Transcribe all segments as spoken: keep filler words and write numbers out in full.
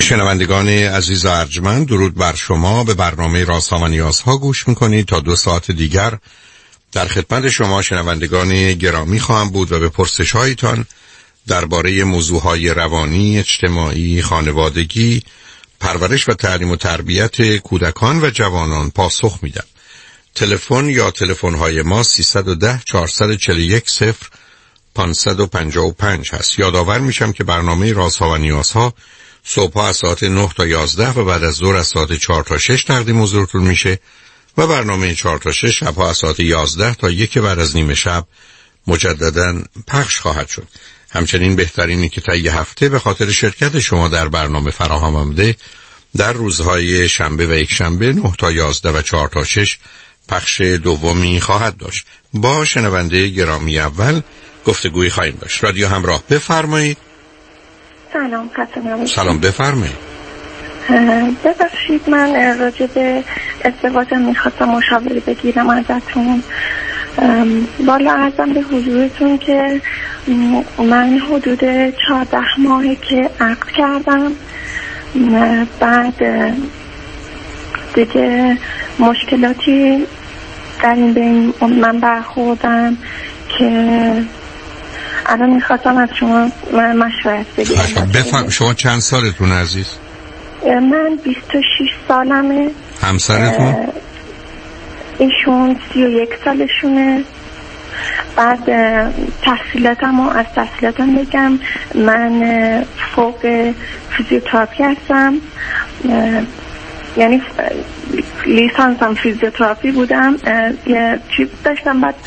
شنوندگان عزیز ارجمند، درود بر شما. به برنامه رازها و نیازها گوش میکنید. تا دو ساعت دیگر در خدمت شما شنوندگان گرامی خواهم بود و به پرسش هایتان درباره موضوعهای روانی، اجتماعی، خانوادگی، پرورش و تعلیم و تربیت کودکان و جوانان پاسخ میدم. تلفن یا تلفن‌های ما سیصد و ده چهارصد و چهل و یک صفر پانصد و پنجاه و پنج هست. یادآور میشم که برنامه رازها و نیازها صبح از ساعت نه تا یازده و بعد از ظهر از ساعت چهار تا شش تقدیم حضورتون میشه و برنامه چهار تا شش شبها از ساعت یازده تا یک بعد از نیم شب مجددا پخش خواهد شد. همچنین بهترینه که تا یه هفته به خاطر شرکت شما در برنامه فراهم آمده در روزهای شنبه و یک شنبه نه تا یازده و چهار تا شش پخش دومی خواهد داشت. با شنونده گرامی اول گفتگوی خواهیم داشت. رادیو همراه، بفرمایید. سلام خدمت. سلام، بفرمایید. ببخشید من راجع به ازدواجم میخواستم مشاوره بگیرم ازتون. بالا عرضم به حضورتون که من حدود چهارده ماهه که عقد کردم. بعد دیگه مشکلاتی در این بین من برخوردم که الان میخواستم از شما مشورت بگیرم. بفرم. شما چند سالتون عزیز؟ من بیست و شش سالمه. همسرتون؟ ایشون سی و یک سالشونه. بعد تحصیلاتم و از تحصیلاتم بگم، من فوق فیزیوتراپی هستم، یعنی لیسانسم فیزیوتراپی بودم. یه چیز داشتم. بعد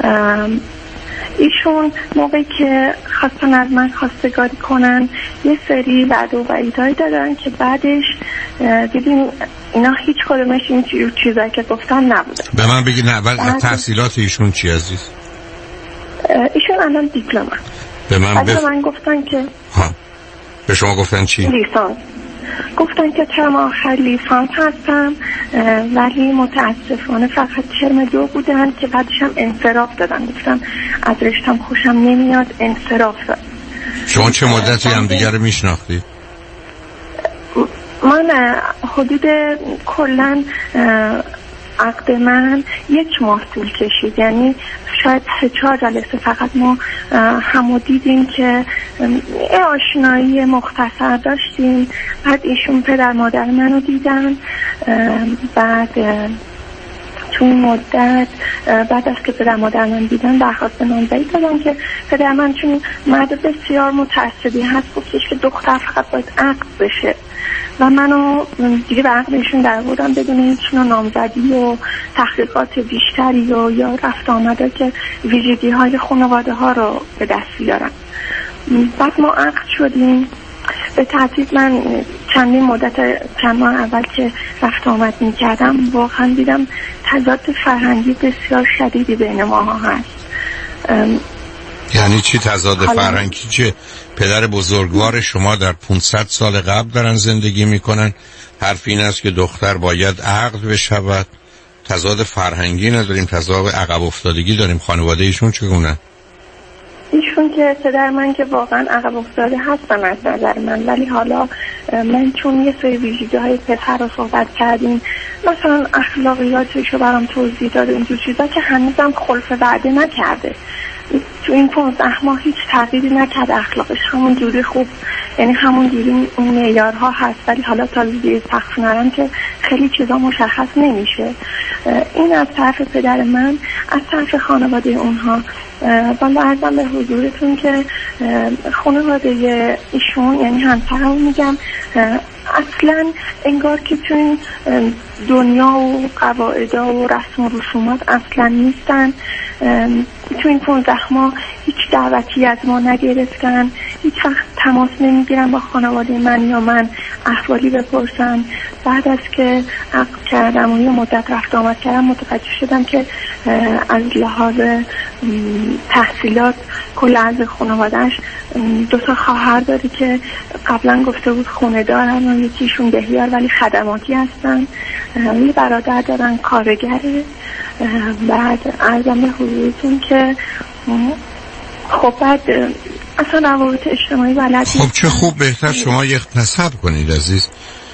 ایشون موقعی که خواستن از من خواستگاری کنن یه سری وعده و وعیدهایی دادن که بعدش دیدیم اینا هیچ کدومش این چیزایی که گفتن نبوده. به من بگید اول تحصیلات ایشون چی عزیز؟ ایشون الان دیپلم. به من بف... من گفتن که ها. به شما گفتن چی؟ لیسانس. گفتن که ترم آخر لیسانس هستم، ولی متاسفانه فقط ترم دو بودن که بعدش هم انصراف دادن. گفتم از رشتم خوشم نمیاد، انصراف دادن. شما چه مدتی هم دیگر رو میشناختید؟ من حدود کلن عقد من یک ماه طول کشید، یعنی شاید سه چهار جلسه فقط ما همو دیدیم که آشنایی مختصر داشتیم. بعد ایشون پدر مادر منو دیدن. بعد تو این مدت بعد از که پدر مادر من دیدن درخواست نامزدی دادن که پدر من چون مرد بسیار متعصبی هست گفتش که دختر فقط باید عقد بشه و منو دیگه به عقدشون در بودم بدون هیچ نوع نامزدی و تحقیقات بیشتری و یا رفت آمده که ویژگی های خانواده ها رو به دست بیارن. بعد ما عقد شدیم. به ترتیب من چندین مدت چند ماه اول که رفت آمد می کردم واقعا دیدم تضاد فرهنگی بسیار شدیدی بین ماها هست. یعنی چی تضاد فرهنگی؟ چه پدر بزرگوار شما در پانصد سال قبل دارن زندگی میکنن، حرف این است که دختر باید عقد بشود. تضاد فرهنگی نداریم، تضاد عقب افتادگی داریم. خانواده ایشون چگونه؟ ایشون که پدر من که واقعا عقب افتاده هستن از نظر من، ولی حالا من چون یه سری ویژگی‌های پسر رو صحبت کردیم، مثلا اخلاقیاتش رو برام توضیح داده، اینجور چیزا که هنوزم خلف وعده نکرده. تو این پانزده ماه هیچ تغییری نکرده، اخلاقش همون جوری خوب، یعنی همون جوری اون معیارها هست، ولی حالا تا زیر سقف نرم که خیلی چیزا مشخص نمیشه. این از طرف پدر من. از طرف خانواده اونها بالا عرضم به حضورتون که خانواده ایشون یعنی همسرم میگم اصلا انگار که تو این دنیا و قواعد و رسم و رسومات اصلا نیستن. تو این پانزده ماه هیچ دعوتی از ما نگرفتن، هیچ وقت تماس نمیگیرن با خانواده من یا من احوالی بپرسن. بعد از که عقد کردم و یه مدت رفت آمد کردم متوجه شدم که از لحاظ تحصیلات کل از خانوادهش دو تا خواهر داری که قبلا گفته بود خونه دارن و یکیشون بهیار ولی خدماتی هستن. یه برادر دارن کارگره. بعد عرضم به حضورتون که خب بعد اصلا روابط اجتماعی بلد خب چه خوب، بهتر شما یک نسب کنید عزیز.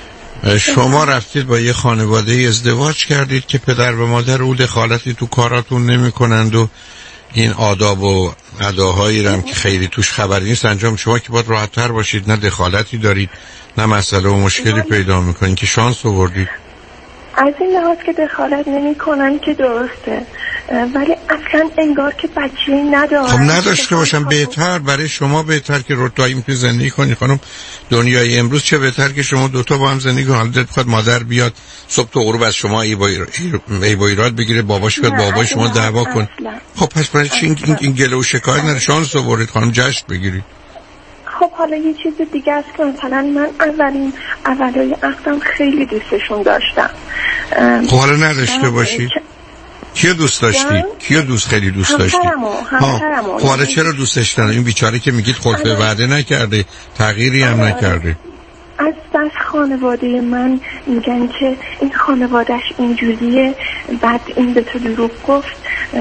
شما رفتید با یه خانواده ازدواج کردید که پدر و مادر او دخالتی تو کاراتون نمی کنند و این آداب و اداهایی رو هم که خیلی توش خبری نیست انجام. شما که باید راحت تر باشید، نه دخالتی دارید نه مسئله و مشکلی پیدا میکنید، که شانس آوردید. از این لحاظ که دخالت نمی کنن که درسته، ولی اصلا انگار که بچه‌ای ندارن. خب نداشته باشم بهتر، برای شما بهتر که روتایی میتونی زندگی کنی خانم. دنیای امروز چه بهتر که شما دوتا با هم زندگی کنید. حالا دلت بخواد مادر بیاد صبح تا غروب از شما ای با ایراد بگیره، باباش بیاد بابای شما دعوا کن. خب پس برای چی این, این گله و شکایت نداره؟ شانس آورید خانم، جشن بگیرید. خب حالا یه چیز دیگه است که مثلا من اولین اولای عقدم خیلی دوستشون داشتم. خب حالا نداشته باشی؟ کیو دوست داشتی؟ کیو دوست خیلی دوست داشتی؟ همسرمو. خب حالا چرا دوستش نداری؟ این بیچاره که میگید خلق به وعده نکرده، تغییری هم نکرده. از بس خانواده من میگن که این خانوادهش اینجوریه، بعد این به تو دروغ گفت،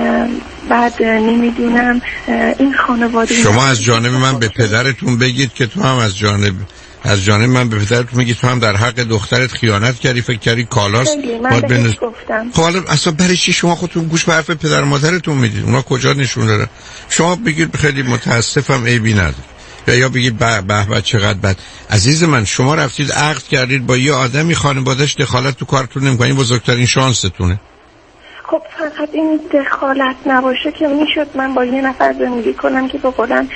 بعد نمیدونم این خانواده. شما از جانب من به پدرتون بگید که تو هم از جانب از جانب من به پدرتون میگید تو هم در حق دخترت خیانت کردی، فکر کردی کالاست. من بهش گفتم. خب حالا اصلا برای چی شما خودتون گوش به حرف پدر مادرتون میدید؟ اونا کجا نشون داره؟ شما بگید خیلی متاسفم عیبی نداره، یا یا بگید به به به چقدر بد. عزیز من شما رفتید عقد کردید با یه آدمی، خانواده‌اش دخالت تو کارتون نمی‌کنه، بزرگترین شانستونه. خب فقط این دخالت نباشه که میشد من با یه نفر زندگی کنم که به قولن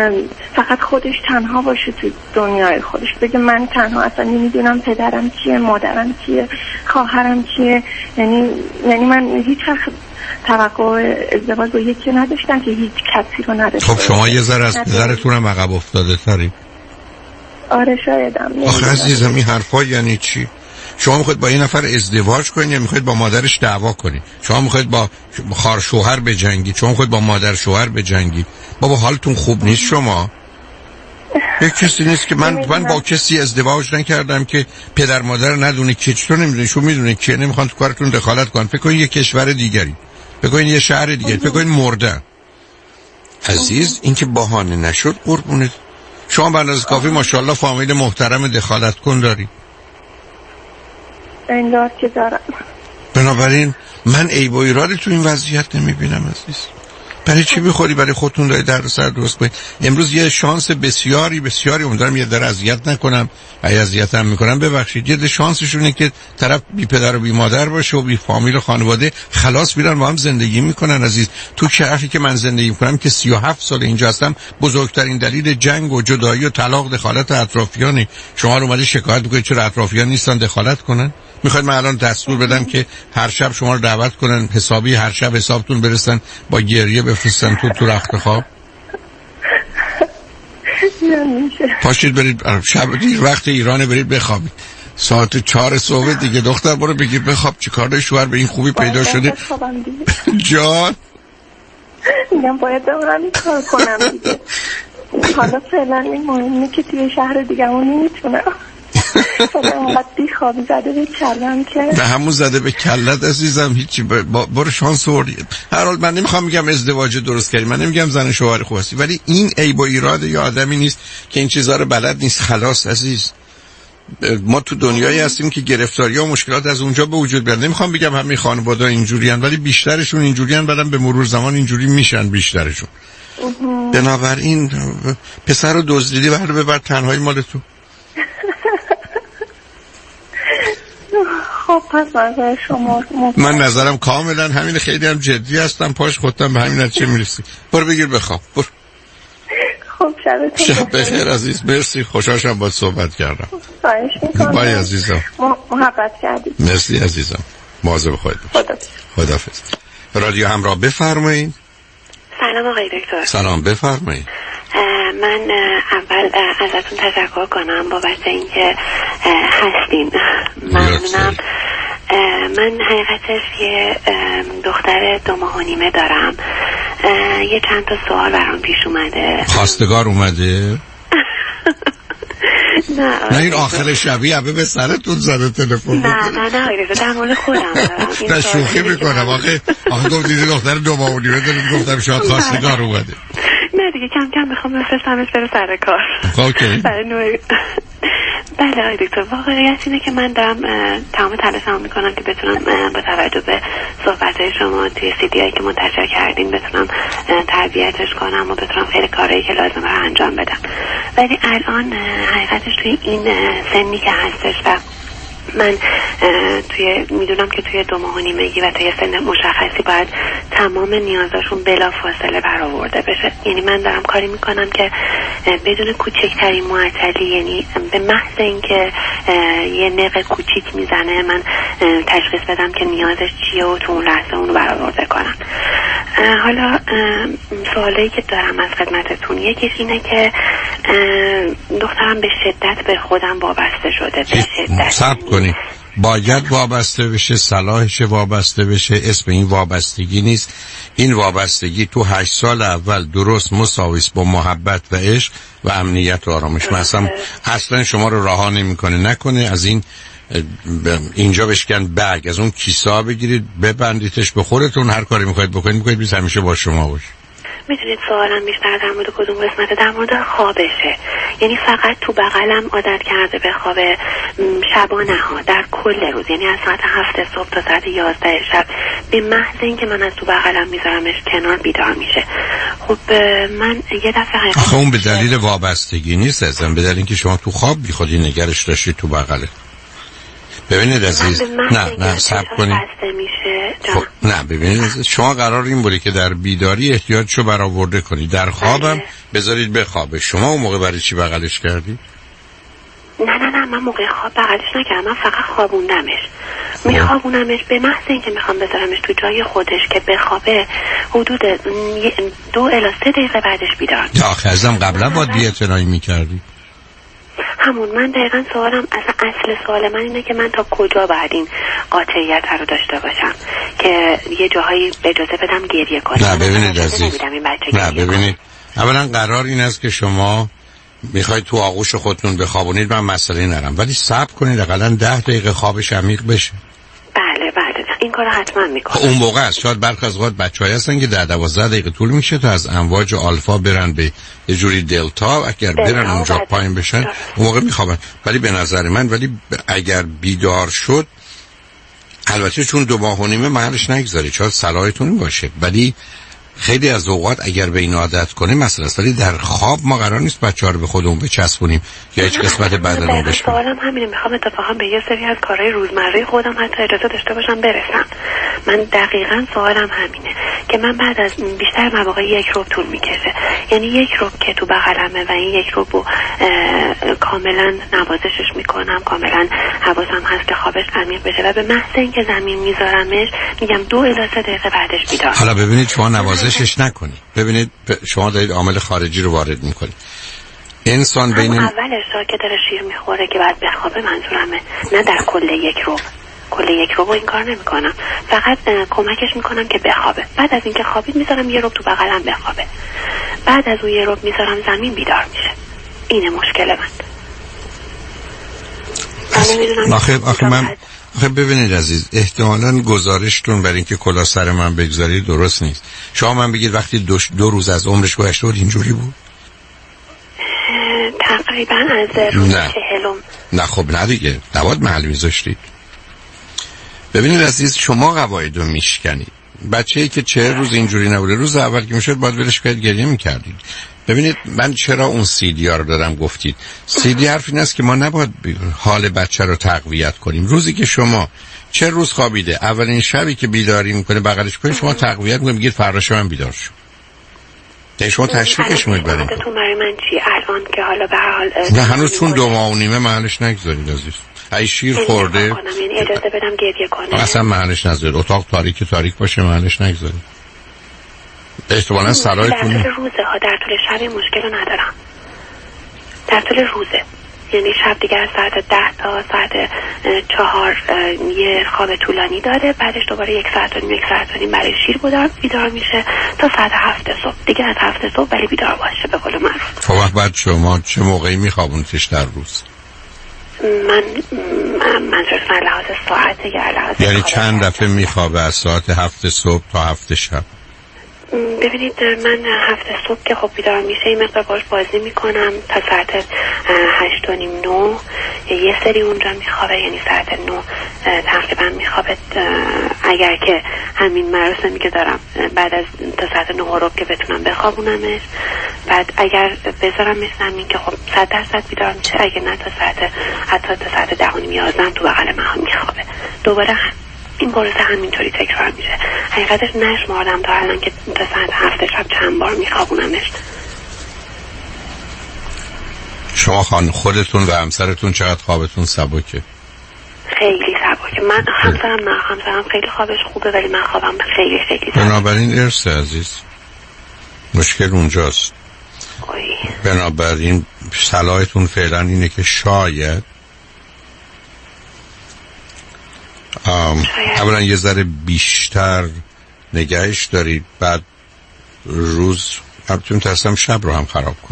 فقط خودش تنها باشه تو دنیای خودش، بگه من تنها اصلا نمیدونم پدرم کیه، مادرم کیه، خواهرم کیه. یعنی یعنی من هیچ وقت توقع ازدواج با یکی نداشتم که هیچ کسی رو نداشتم. خب شما یه ذره از پدرتون هم عقب افتاده تری. آره شایدم. آخه عزیزم این حرفا یعنی چی؟ شما میخواید با این نفر ازدواج کنید یا میخواید با مادرش دعوا کنید؟ شما میخواید با خواهر شوهر بجنگید؟ شما میخواید با مادر شوهر بجنگید؟ بابا حالتون خوب نیست شما؟ یک کسی نیست که من من با کسی ازدواج نکردم که پدر مادر ندونه که چطور نمیدونه، شو میدونه که نمیخوان تو کارتون دخالت کنن. فکر کنید یه کشور دیگری، فکر کنید یه شهر دیگری، فکر کنید مرده. عزیز این که بهانه نشد قربونت. شما به اندازه کافی ماشاءالله فامیل محترم دخالت کن داری. انگار که دارم. بنابراین من عیب و ایرادی تو این وضعیت نمیبینم عزیز. برای چی بخوری برای خودتون داری در سر درست کنید؟ امروز یه شانس بسیاری بسیاری امیدوارم یه در اذیت نکنم، اگه اذیتم میکنم ببخشید. یه شانسشونه که طرف بی پدر و بی مادر باشه و بی فامیل و خانواده، خلاص میرن با هم زندگی میکنن عزیز. تو شهری که من زندگی میکنم که سی و هفت سال اینجا هستم، بزرگترین دلیل جنگ و جدایی و طلاق دخالت اطرافیانه. شما رو اومده شکایت میکنید چرا اطرافیان نیستن دخالت کنن؟ میخواید من الان دستور بدم که هر شب شما رو دعوت کنن حسابی هر شب حسابتون برسن با گریه بفرستن تو تو رخت خواب؟ پاشید برید شب دیر وقت ایران برید بخوابید، ساعت چهار صبح دیگه. دختر برو بگیر بخواب، چیکار داری شوهر به این خوبی پیدا شده؟ جان میگم باید همین کار کنم دیگه. حالا فعلا این مهمه که توی شهر دیگه اون نمیتونم. فعلا اونقدر بی خوابی زده به کلم که به همون زده به کلت عزیزم. هیچی برو شانس آوردی. هر حال من نمیخوام میگم ازدواج درست کردی، من نمیگم زن شوهر خوب هستی، ولی این عیب و ایراد یا آدمی نیست که این چیزا رو بلد نیست. خلاص عزیز ما تو دنیایی هستیم که گرفتاری‌ها و مشکلات از اونجا به وجود میاد. نمیخوام بگم همه خانواده‌ها اینجوریان، ولی بیشترشون اینجوریان، بعدم به مرور زمان اینجوری میشن بیشترشون. بنابراین پسر رو دزدیدی بر ببر تنهایی مال تو. خب پس نظر شما من نظرم کاملا همین، خیلی هم جدی هستم، پاش خودم به همین نتیجه میرسی. برو بگیر بخواب برو. خب شبتون شب بخیر عزیز. مرسی، خوشحال شدم باهات صحبت کردم. خواهش می‌کنم. بای عزیزم. محبت کردید. مرسی عزیزم. مواظب خودت باش. خداحافظ. رادیو همراه بفرمایید. سلام آقای دکتر. سلام بفرمایید. من اول ازتون تشکر کنم بابت اینکه هستین. ممنونم. من حقیقتش یه دختر دو ماه و نیمه دارم. یه چند تا سوال برام پیش اومده. خواستگار اومده؟ نه نه این آخر شبیه همه به سرتون زده تلفن. نه نه نه آقای در مورد خودم دارم. نه شوخی میکنم. آخه آخه گفت دیدی دختر دو ماه و نیمه دارید، گفتم شاید خواستگار اومده. نه دیگه کم کم میخوام میخوام بفرستمش بره سر کار. اوکی. بله آقای دکتر، واقعیت اینه که من دارم تمام تلاشمو میکنم که بتونم با توجه به صحبت‌های شما توی سیدی هایی که منتشر کردین بتونم تربیتش کنم و بتونم خیلی کارهایی که لازمه رو انجام بدم، ولی الان حقیقتش توی این سنی که هستش و من توی میدونم که توی دو ماه و نیمگی و توی سن مشخصی باید تمام نیازاشون بلا فاصله برآورده بشه. یعنی من دارم کاری میکنم که بدون کوچکترین معطلی، یعنی به محض اینکه یه نق کوچیک میزنه من تشخیص بدم که نیازش چیه و تو اون لحظه اونو برآورده کنم. حالا سوالایی که دارم از خدمتتون، یکیش اینه که دخترم به شدت به خودم وابسته شده. به شدت صبر کنی باید وابسته بشه، صلاحش وابسته بشه، اسم این وابستگی نیست. این وابستگی تو هشت سال اول درست مساویس با محبت و عشق و امنیت و آرامش. مثلا اصلا شما رو رها نمیکنه. نکنه از این اینجا بشکن برگ، از اون کیسا بگیرید ببندیدش به خودتون، هر کاری میخواید بکنید میکنید بیز همیشه با شما باشه. میدونید سوالم بیشتر در مورد کدوم قسمت؟ در مورد خوابشه. یعنی فقط تو بغلم عادت کرده به خواب شبانه ها در کل روز، یعنی از ساعت هفت صبح تا ساعت یازده شب به محض اینکه من از تو بغلم میذارمش کنار بیدار میشه. خب من یه دفعه آخه اون به دلیل وابستگی نیست ازم، به دلیل اینکه شما تو خواب بی خودی نگرش داشتید تو بغله. ببینید عزیز، نه نه صبر کنید. خب نه ببینید عزیز، شما قرار این بوده که در بیداری احتیاجشو برآورده کنید، در خوابم بذارید بخوابه. شما اون موقع برای چی بغلش کردی؟ نه نه نه من موقع خواب بغلش نکردم، من فقط خوابوندمش. میخوابونمش به محض اینکه میخوام بذارمش تو جای خودش که بخوابه حدود دو الی سه دقیقه بعدش بیدار میشه. آخه ازم قبلا باید بی‌اعتنایی میکردی. همون من دقیقا سوالم اصلا اصل سوال من اینه که من تا کجا باید این قاطعیت رو داشته باشم که یه جاهایی اجازه بدم گریه کنم. نه ببینید عزیز، نه ببینید، اولا قرار این است که شما میخواید تو آغوش خودتون بخوابونید، من مسئله نرم، ولی صبر کنید حداقل ده دقیقه خوابش عمیق بشه. بله بله این کارو حتما میکنم. اون موقع است شاید برخی از اوقات بچه‌ها هستن که در دوازده دقیقه طول میشه تا از امواج آلفا برن به یه جوری دلتا، اگر برن اونجا پایین بشن اون موقع میخوابن. ولی به نظر من ولی اگر بیدار شد، البته چون دو ماه و نیمه محلش نگذاری، شاید صلاحتون باشه، ولی خیلی از اوقات اگر به این عادت کنیم مثلا است، ولی در خواب ما قرار نیست بچه‌ها رو به خودمون بچسبونیم یا هیچ قسمت بدنمون بشکنیم. سوالم همینه، میخوام اتفاقا به یه سری از کارهای روزمره خودم حتی اجازه داشته باشم برسم. من دقیقاً سوالم همینه که من بعد از بیشتر مواقع یک ربع طول میکشه، یعنی یک ربع که تو بغلمه و این یک ربع کاملا نوازشش میکنم، کاملا حواسم هست که خوابش عمیق بشه و به محض اینکه زمین میذارمش میگم دو الی سه دقیقه بعدش بیدار. حالا ببینید شما نوازشش نکنید، ببینید شما دارید عامل خارجی رو وارد میکنید. انسان بین اولش که داره شیر میخوره که بعد بخوابه منظورمه، نه در کل یک ربع. کل یک ربع این کار نمی کنم، فقط کمکش میکنم که بخوابه. بعد از اینکه خوابید میذارم یه ربع تو بغلم بخوابه، بعد از اون یه ربع میذارم زمین بیدار میشه. اینه مشکل من. من آخه آخه من آخه ببینید عزیز، احتمالاً گزارشتون برای اینکه کلا سر من بگذارید درست نیست. شما من بگید وقتی دو, دو روز از عمرش گذشته بود اینجوری بود؟ تقریبا از روز چهلم. نه خب نه دیگه، نباید محل میذاشتید. ببینید عزیز، شما قواعد رو میشکنید. بچه‌ای که چهل روز اینجوری نبوده، روز اول که میشد باید ولش کنید گریه میکردید. ببینید من چرا اون سیدی ها رو دادم گفتید. سیدی حرف این است که ما نباید حال بچه رو تقویت کنیم. روزی که شما چه روز خوابیده، اولین شبی که بیداری میکنه بغلش کنید، شما تقویت میکنید، میگید فردا من بیدار شو. یعنی شما تشویقش میکنید. برای تو برای من چی الان که حالا به هر حال نه هنوز چون دو ماه و نیمه محلش نگذارید عزیز. ای شیر خورده یعنی اجازه بدم گریه کنه، اصلا محلش نذارید. اتاق تاریک تاریک باشه محلش نگذارید. احتمالاً صلاحتون در طول روزه ها، در طول شب مشکل ندارم، در طول روزه، یعنی شب دیگر از ساعت ده تا ساعت چهار یه خواب طولانی داره، بعدش دوباره یک ساعت و نیم یک ساعت و نیم برای شیر بیدار بیدار میشه تا ساعت هفت صبح دیگه، از هفت صبح ولی بیدار باشه به قول معروف. خب بعد شما چه موقعی میخوابونتش در روز؟ من منظورم از لحاظ ساعته یا لحاظ یعنی چند دفعه میخوابه از ساعت هفت صبح تا هفت شب؟ ببینید من هفته صبح که خب بیدار میشه این مقدار باش بازی میکنم تا ساعت هشت و نیم نو، یه سری اونجا میخوابه، یعنی ساعت نو تقریبا میخوابه، اگر که همین مراسمی که دارم بعد از تا ساعت نه و ربع که بتونم بخوابونمش. بعد اگر بذارم مثل همین که خب صد درصد بیدار میشه، اگه نه تا ساعت حتی تا ساعت ده و نیم یازده تو بغل من میخوابه. دوباره این پروسه همینطوری تکرار میشه. حقیقتش نشمردم تا الان که تا ساعت هفت شب چند بار میخوابونمش. شما خان خودتون و همسرتون چقدر خوابتون سبکه؟ خیلی سبکه. من همسرم نه همسرم خیلی خوابش خوبه ولی من خوابم خیلی خیلی سبکه. بنابراین ارث عزیز، مشکل اونجاست. اوی. بنابراین صلاحتون فعلا اینه که شاید اولا یه ذره بیشتر نگهش دارید، بعد روز البته ترسم شب رو هم خراب کن،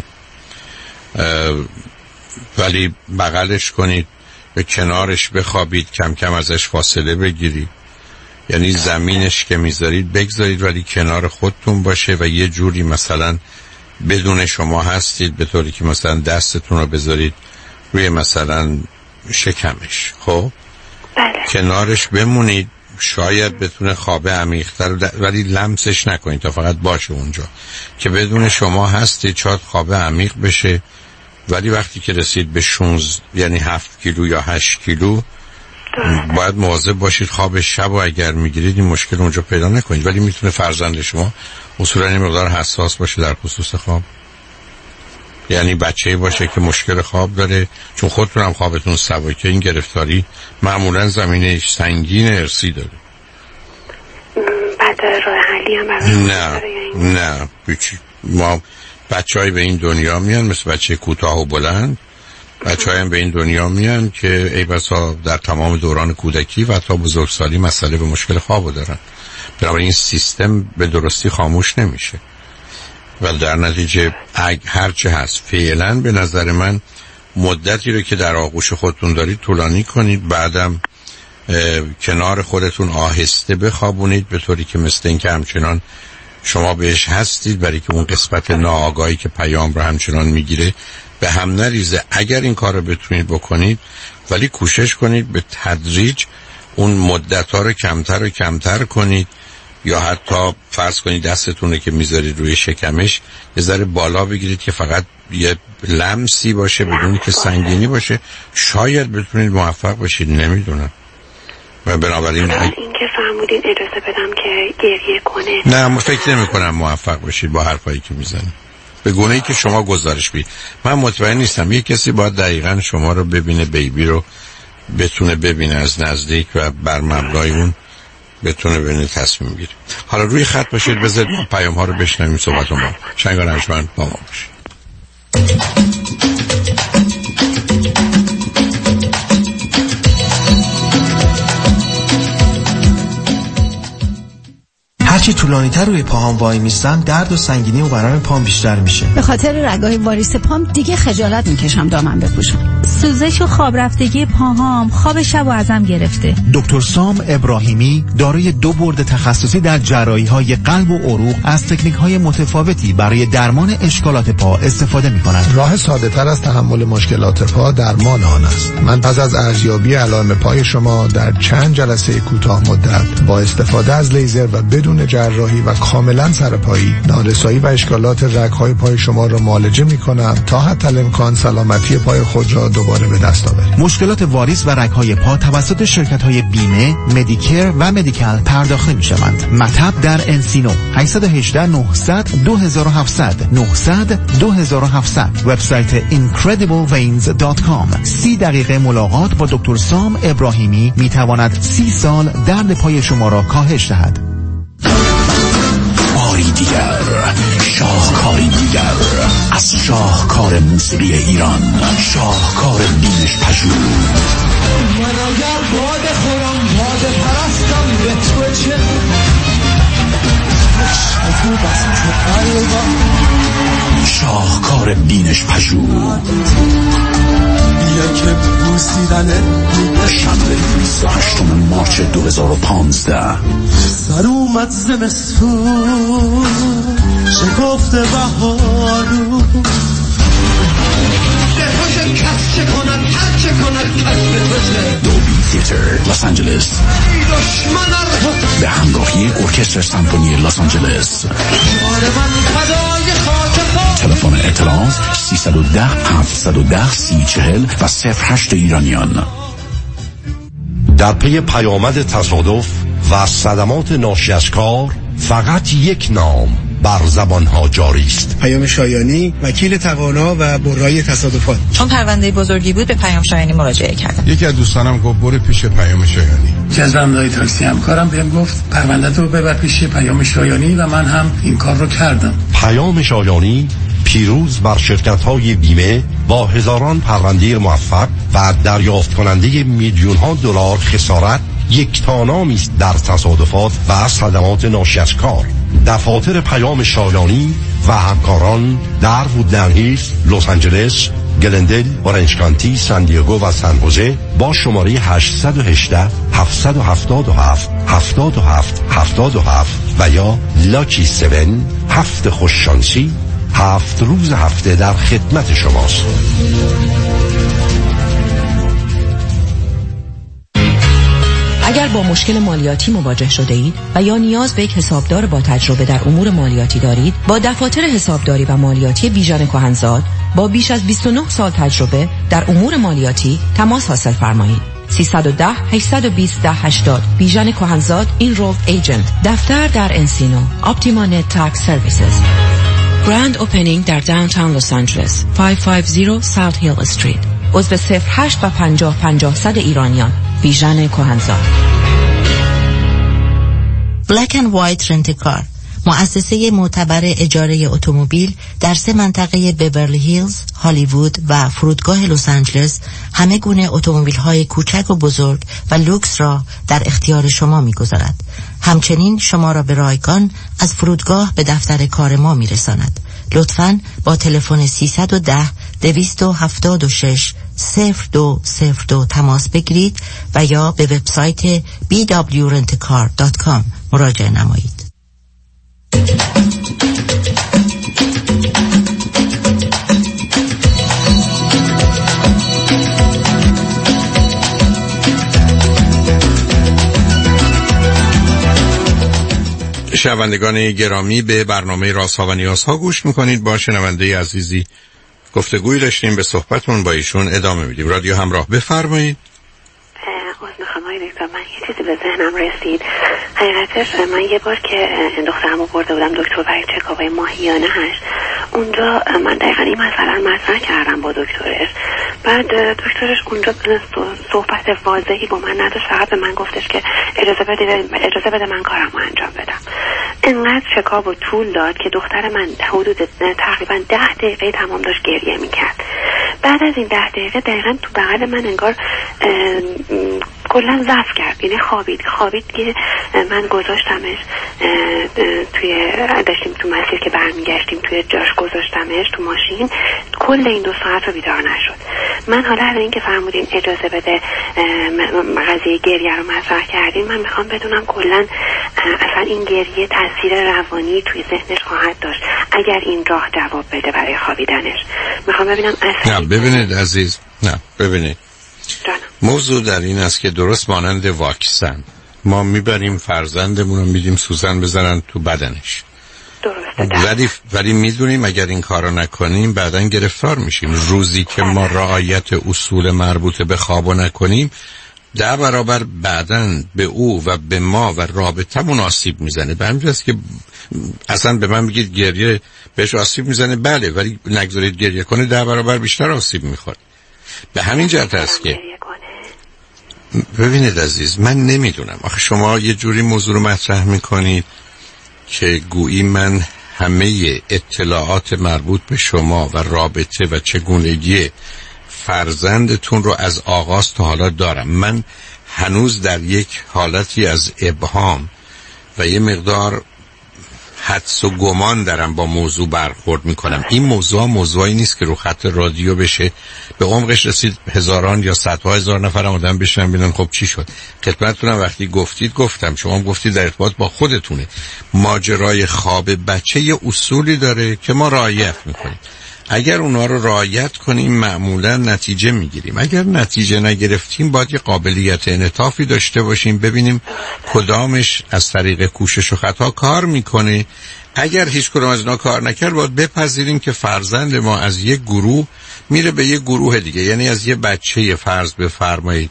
ولی بغلش کنید، به کنارش بخوابید، کم کم ازش فاصله بگیرید، یعنی زمینش که میذارید بگذارید ولی کنار خودتون باشه و یه جوری مثلا بدون شما هستید، به طوری که مثلا دستتون رو بذارید روی مثلا شکمش، خب بله. کنارش بمونید، شاید بتونه خواب عمیق‌تر، ولی لمسش نکنید تا فقط باشه اونجا که بدون شما هستید، شاید خواب عمیق بشه. ولی وقتی که رسید به شانزده یعنی هفت کیلو یا هشت کیلو باید مواظب باشید خواب شب و اگر میگیرید این مشکل اونجا پیدا نکنید. ولی میتونه فرزند شما اصولا این مقدار حساس باشه در خصوص خواب، یعنی بچه‌ای باشه که مشکل خواب داره، چون خودتون هم خوابتون سبکه. این گرفتاری معمولا زمینه سنگین ارثی داره. بعد راه حلی هم برای نه نه بیچی. ما بچه‌ای به این دنیا میان مثل بچه کوتاه و بلند، بچه‌ای هم به این دنیا میان که ای بسا در تمام دوران کودکی و تا بزرگسالی مسئله به مشکل خواب دارن. بنابراین این سیستم به درستی خاموش نمیشه و در نتیجه هرچه هست فعلا به نظر من مدتی رو که در آغوش خودتون دارید طولانی کنید، بعدم کنار خودتون آهسته بخوابونید به طوری که مثل این که همچنان شما بهش هستید، برای که اون قسمت ناآگاهی که پیام رو همچنان میگیره به هم نریزه. اگر این کار رو بتونید بکنید، ولی کوشش کنید به تدریج اون مدت ها رو کمتر و کمتر کنید، یا حتی فرض کنید دستتون رو که میذارید روی شکمش یه ذره بالا بگیرید که فقط یه لمسی باشه بدون که سنگینی باشه، شاید بتونید موفق بشید، نمیدونم. و بنابراین این که فرمودین اجازه بدم که گریه کنه، نه من فکر نمی کنم موفق بشید با حرفایی که میزنید به گونه‌ای که شما گزارش بدید. من مطمئن نیستم یه کسی باید دقیقاً شما رو ببینه، بیبی رو بتونه ببینه از نزدیک و بر مبنای اون بتونه ببینه تصمیم گیری. حالا روی خط باشید، بذارید ما پیام ها رو بشنویم، صحبتون با شنگ و نجمن با ما باشید. هرچی طولانی تر روی پاهام وای میستم درد و سنگینی و برام پام بیشتر میشه. به خاطر رگای واریس پام دیگه خجالت میکشم دامن بپوشم. سوزش و خواب رفتگی پاهام خواب شب و ازم گرفته. دکتر سام ابراهیمی دارای دو برد تخصصی در جراحی‌های قلب و عروق از تکنیک‌های متفاوتی برای درمان اشکالات پا استفاده می‌کنند. راه ساده‌تر از تحمل مشکلات پا درمان آن است. من پس از ارزیابی علائم پای شما در چند جلسه کوتاه مدت با استفاده از لیزر و بدون جراحی و کاملا سرپایی نارسایی و اشکالات رگ‌های پای شما را معالجه می‌کنم تا حتی الامکان سلامتی پای خود را دوباره به دست آورید. مشکلات واریس و رگ‌های پا توسط شرکت‌های بیمه، مدیکر و مدیکال پرداخته می‌شوند. مطب در انسینو هشت یک هشت نه صفر صفر دو هفت صفر صفر نه صفر صفر دو هفت صفر صفر. وبسایت اینکردیبل وینز دات کام. سی دقیقه ملاقات با دکتر سام ابراهیمی می‌تواند سی سال درد پای شما را کاهش دهد. باری دیگر، شاهکاری دیگر از شاهکار موسیقی ایران، شاهکار بینش پژوه. من اگر باده خورم باده پرستم به تو چه خوب است که قلبم شاهکار بینش پژوه. بیا که دزدیدنت میگه. شنبه بیست و هشتم مارچ دو هزار و پانزده. سر اومد زمستون شکفت بهارو دهوش کس چه کنن هر چه کنن کس بتوشه. دوبی تیتر لس آنجلس ای دشمن رو به همراهی ارکستر سمفونی لس آنجلس. شعار من فدای خاک پا. تلفن اطلاعات سیصد و ده هفتصد و ده سی چهل و صفر هشت ایرانیان. در پی پیامد تصادف و صدمات ناشی از کار فقط یک نام بر زبانها جاری است. پیام شایانی، وکیل توانا و برای تصادفات. چون پرونده بزرگی بود به پیام شایانی مراجعه کردم. یکی از دوستانم گفت برو پیش پیام شایانی. یکی از راننده‌های تاکسی همکارم بهم گفت پرونده تو ببر پیش پیام شایانی و من هم این کار رو کردم. پیام شایانی پیروز بر شرکت‌های بیمه با هزاران پرونده موفق و دریافت کننده میلیون‌ها دلار خسارت یک تانامی است در تصادفات و صدمات ناشی از کار. دفاتر پیام شایانی و همکاران در وودلند هیلز، لس آنجلس، گلندل، اورنج کانتی، سان دیگو و سن خوزه با شماره هشت یک هشت هفت هفت هفت هفت هفت هفت هفت و یا لاکی هفت هفت خوششانسی هفت روز هفته در خدمت شماست. اگر با مشکل مالیاتی مواجه شده اید و یا نیاز به یک حسابدار با تجربه در امور مالیاتی دارید، با دفاتر حسابداری و مالیاتی بیژن کهنزاد با بیش از بیست و نه سال تجربه در امور مالیاتی تماس حاصل فرمایید. سیصد و ده هشتصد و بیست ده هشتاد بیژن کهنزاد اینرولد ایجنت. دفتر در انسینو. اپتیما نت تکس سرویسز. گراند اوپنینگ در داونتاون لس آنجلس. پانصد و پنجاه ساوت هیل استریت. عضو صفر هشت و پنجاه پنجاه صد ایرانیان. بیژن کهنزاد. بلک اند وایت رنت کار، مؤسسه معتبر اجاره اتومبیل در سه منطقه بیورلی هیلز، هالیوود و فرودگاه لس آنجلس همه گونه اتومبیل‌های کوچک و بزرگ و لوکس را در اختیار شما می‌گذارد. همچنین شما را به رایگان از فرودگاه به دفتر کار ما می‌رساند. لطفاً با تلفن سیصد و ده دویست و هفتاد و شش صفر دو صفر دو تماس بگیرید و یا به وبسایت بی دبلیو رنت کار دات کام مراجعه نمایید. شنوندگان گرامی، به برنامه رازها و نیازها گوش میکنید. با شنونده عزیزی گفتگوی داشتیم، به صحبتمون با ایشون ادامه میدیم. رادیو همراه، بفرمایید. از میخوام آقای دکتر، من یه چیزی به ذهنم رسید. حقیقتش من یه بار که دخترمو برده بودم دکتر برای چکاپای ماهیانه هش، اونجا من دقیقا این مسئله رو مطرح کردم با دکترش. بعد دکترش اونجا صحبت واضحی با من نداشت، فقط به من گفتش که اجازه بده اجازه بده من کارمو انجام بدم. انقدر چکاپ و طول داد که دختر من حدود تقریبا ده دقیقه تمام داشت گریه میکرد. بعد از این ده دقیقه دقیقا تو بغل من انگار کلا ضعف کرد، یعنی خوابید خوابید که من گذاشتمش توی داشتیم تو مسیر که برمیگشتیم توی جاش گذاشتمش تو ماشین. کل این دو ساعت رو بیدار نشد. من حالا از این که فرمودین اجازه بده قضیه گریه رو مطرح کردیم، من میخوام بدونم کلا اصلا این گریه تاثیر روانی توی ذهنش خواهد داشت اگر این راه جواب بده برای خوابیدنش. میخوام ببینم اصلا. نه ببینید عزیز، نه ببینید جانم. موضوع در این است که درست مانند واکسن ما میبریم فرزندمون رو میدیم سوزن بزنن تو بدنش، درسته، ولی ولی میدونیم اگر این کارو نکنیم بعداً گرفتار میشیم. روزی که ما رعایت اصول مربوط به خوابو نکنیم، ده برابر بعداً به او و به ما و رابطمون آسیب میزنه. به همین جاست که اصلا به من بگید گریه بهش آسیب میزنه، بله، ولی نگذارید گریه کنه ده برابر بیشتر آسیب میخوره. به همین جهت است که ببینید عزیز، من نمیدونم، آخه شما یه جوری موضوع رو مطرح میکنید که گویی من همه اطلاعات مربوط به شما و رابطه و چگونگی فرزندتون رو از آغاز تا حالا دارم. من هنوز در یک حالتی از ابهام و یه مقدار حدس و گمان دارم با موضوع برخورد میکنم. این موضوع موضوعی نیست که رو خط رادیو بشه به عمقش رسید هزاران یا صدها هزار نفر آدم بشن ببینن خب چی شد. خدمتتونم وقتی گفتید گفتم، شما هم گفتید در ارتباط با خودتونه. ماجرای خواب بچه یه اصولی داره که ما رعایت میکنیم. اگر اونا رو رعایت کنیم معمولا نتیجه میگیریم. اگر نتیجه نگرفتیم باید یه قابلیت انعطافی داشته باشیم ببینیم کدامش از طریق کوشش و خطا کار میکنه. اگر هیچ کدام از اینا کار نکرد باید بپذیریم که فرزند ما از یک گروه میره به یک گروه دیگه، یعنی از یه بچه فرض بفرمایید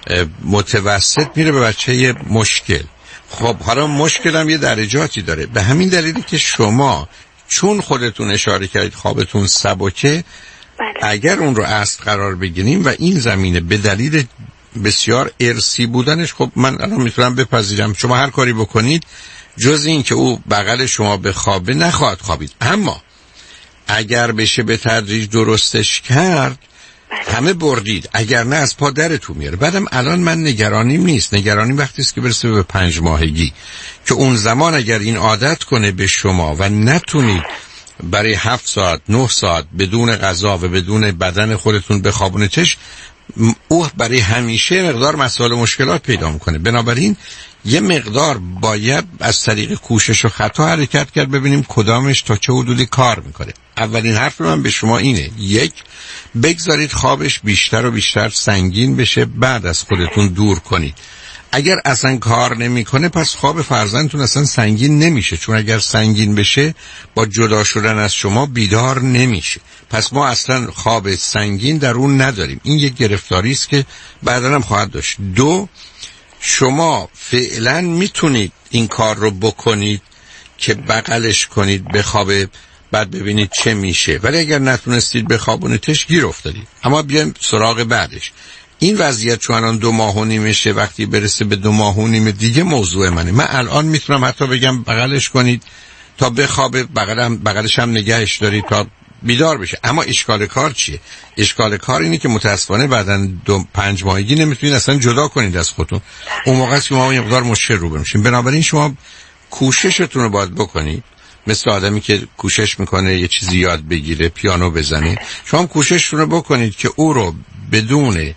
متوسط میره به بچه مشکل. خب حالا مشکل هم یه درجاتی داره. به همین دلیلی که شما چون خودتون اشاره کردید خوابتون سبکه، بله. اگر اون رو اصل قرار بگیریم و این زمینه به دلیل بسیار ارثی بودنش، خب من الان میتونم بپذیرم شما هر کاری بکنید جز این که او بغل شما بخوابه نخواهد خوابید. اما اگر بشه به تدریج درستش کرد بله. همه بردید، اگر نه از پا درتون میاره. بعدم الان من نگرانیم نیست، نگرانیم وقتی است که برسه به پنج ماهگی که اون زمان اگر این عادت کنه به شما و نتونید برای هفت ساعت نه ساعت بدون غذا و بدون بدن خودتون بخوابونیدش، او برای همیشه مقدار مسائل و مشکلات پیدا میکنه. بنابراین یه مقدار باید از طریق کوشش و خطا حرکت کرد ببینیم کدامش تا چه حدودی کار میکنه. اولین حرف من به شما اینه، یک، بگذارید خوابش بیشتر و بیشتر سنگین بشه، بعد از خودتون دور کنید. اگر اصلا کار نمیکنه پس خواب فرزندتون اصلا سنگین نمیشه، چون اگر سنگین بشه با جدا شدن از شما بیدار نمیشه. پس ما اصلا خواب سنگین در اون نداریم. این یک گرفتاری است که بعداً هم خواهد داشت. دو، شما فعلا میتونید این کار رو بکنید که بغلش کنید بخوابه بعد ببینید چه میشه، ولی اگر نتونستید بخوابونیدش گیر افتادید. اما بیایم سراغ بعدش. این وضعیت چون الان دو ماه و نیمشه، وقتی برسه به دو ماه و نیم دیگه موضوع منه. من الان میتونم حتی بگم بغلش کنید تا بخوابه، بغلم بغلش هم نگهش دارید تا بیدار بشه. اما اشکال کار چیه؟ اشکال کار اینه که متاسفانه بعدن دو پنج ماهگی نمیتونید اصلا جدا کنید از خودتون. اون موقع است که ما یه مقدار مشکل رو بریم. بنابراین شما کوششتون رو باید بکنید، مثل آدمی که کوشش میکنه یه چیزی یاد بگیره، پیانو بزنه. شما کوششتون رو بکنید که او رو بدون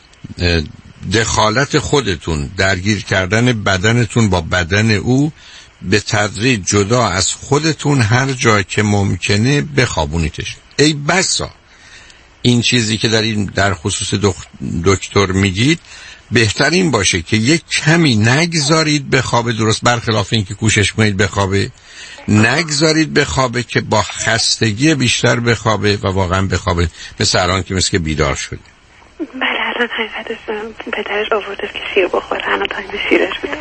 دخالت خودتون، درگیر کردن بدنتون با بدن او، به تدریج جدا از خودتون هر جا که ممکنه بخوابونیدش. ای بسا این چیزی که در این در خصوص دکتر میگید بهترین باشه که یک کمی نگذارید بخوابه، درست برخلاف این که کوشش کنید بخوابه، نگذارید بخوابه که با خستگی بیشتر بخوابه و واقعا بخوابه، مثل الان که مثل که بیدار شده. بله الان حقیقتش پدرش آورده که شیر بخوره، الان تایم شیرش بود.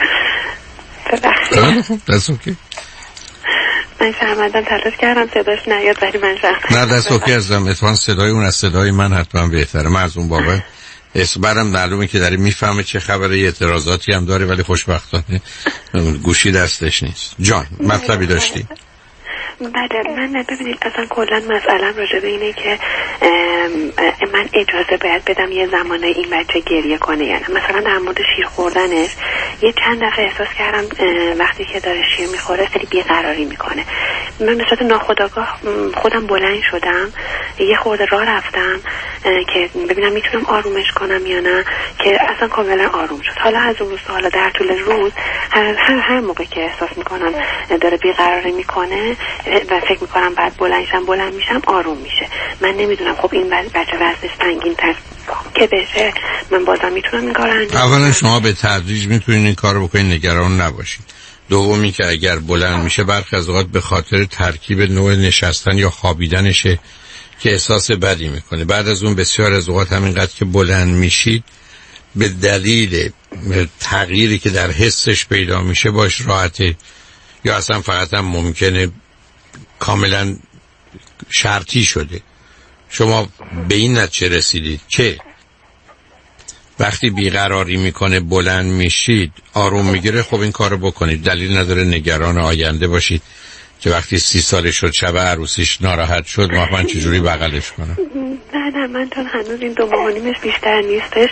دست اوکی. من شرمندم تلاش کردم صداش نیاد ولی من شرمندم. نه دست اوکی ازم، اتفاقا صدای اون از صدای من حتما بهتره. من از اون بابا اسبرم معلومه که داری میفهمه چه خبره، اعتراضاتی هم داره ولی خوشبختانه گوشی دستش نیست. جان مطلبی داشتی؟ بله من ببینید اصلا کلا مسئله‌ام راجع به اینه که من اجازه باید بدم یه زمانه این بچه گریه کنه. یعنی مثلا در مورد شیر خوردنش یه چند دفعه احساس کردم وقتی که داره شیر میخوره خیلی بیقراری میکنه. من به صورت ناخودآگاه خودم بلند شدم، یه خورده راه رفتم که ببینم میتونم آرومش کنم یا نه، که اصلا کاملا آروم شد. حالا از اون روز حالا در طول روز هر هر, هر موقع که احساس میکنم داره بیقراری میکنه و فکر میکنم بعد بلند شم بلند میشم آروم میشه. من نمیدونم خب این بچه وزنش سنگین تر که بشه من بازم میتونم این کار انجام. اولا شما به تدریج میتونید این کار بکنید، نگران نباشید. دومی که اگر بلند میشه برخی از اوقات به خاطر ترکیب نوع نشستن یا خوابیدنشه که احساس بدی میکنه. بعد از اون بسیار از اوقات همینقدر که بلند میشید به دلیل تغییری که در حسش پیدا میشه باش راحته، یا اصلا فقط هم ممکنه کاملا شرطی شده. شما به این نتیجه رسیدید که وقتی بیقراری میکنه بلند میشید آروم میگیره، خب این کارو بکنید. دلیل نداره نگران آینده باشید که وقتی سی سالش شد شب عروسیش ناراحت شد من چجوری بغلش کنم؟ نه نه من چون هنوز این دو ماه و نیمش بیشتر نیستش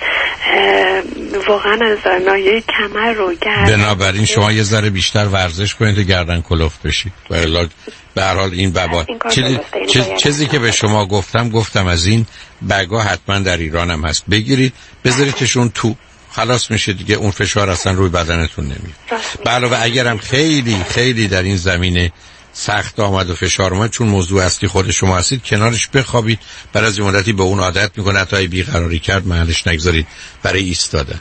واقعا از ناحیه کمر رو گردن. بنابراین شما یه ذره بیشتر ورزش کنید و گردن کلفت بشید. به هر حال این بابا چیزی, چیز، چیزی که به شما گفتم گفتم از این بگا حتما در ایران هم هست، بگیرید بذاریدشون تو، خلاص میشه دیگه، اون فشار اصلا روی بدنتون نمیاد. به علاوه اگرم خیلی خیلی در این زمینه سخت آمد و فشار اومد، چون موضوع اصلی خود شما هستید، کنارش بخوابید، بعد از این مدتی به اون عادت میکنه، حتی بیقراری کرد محلش نگذارید برای ایستادن.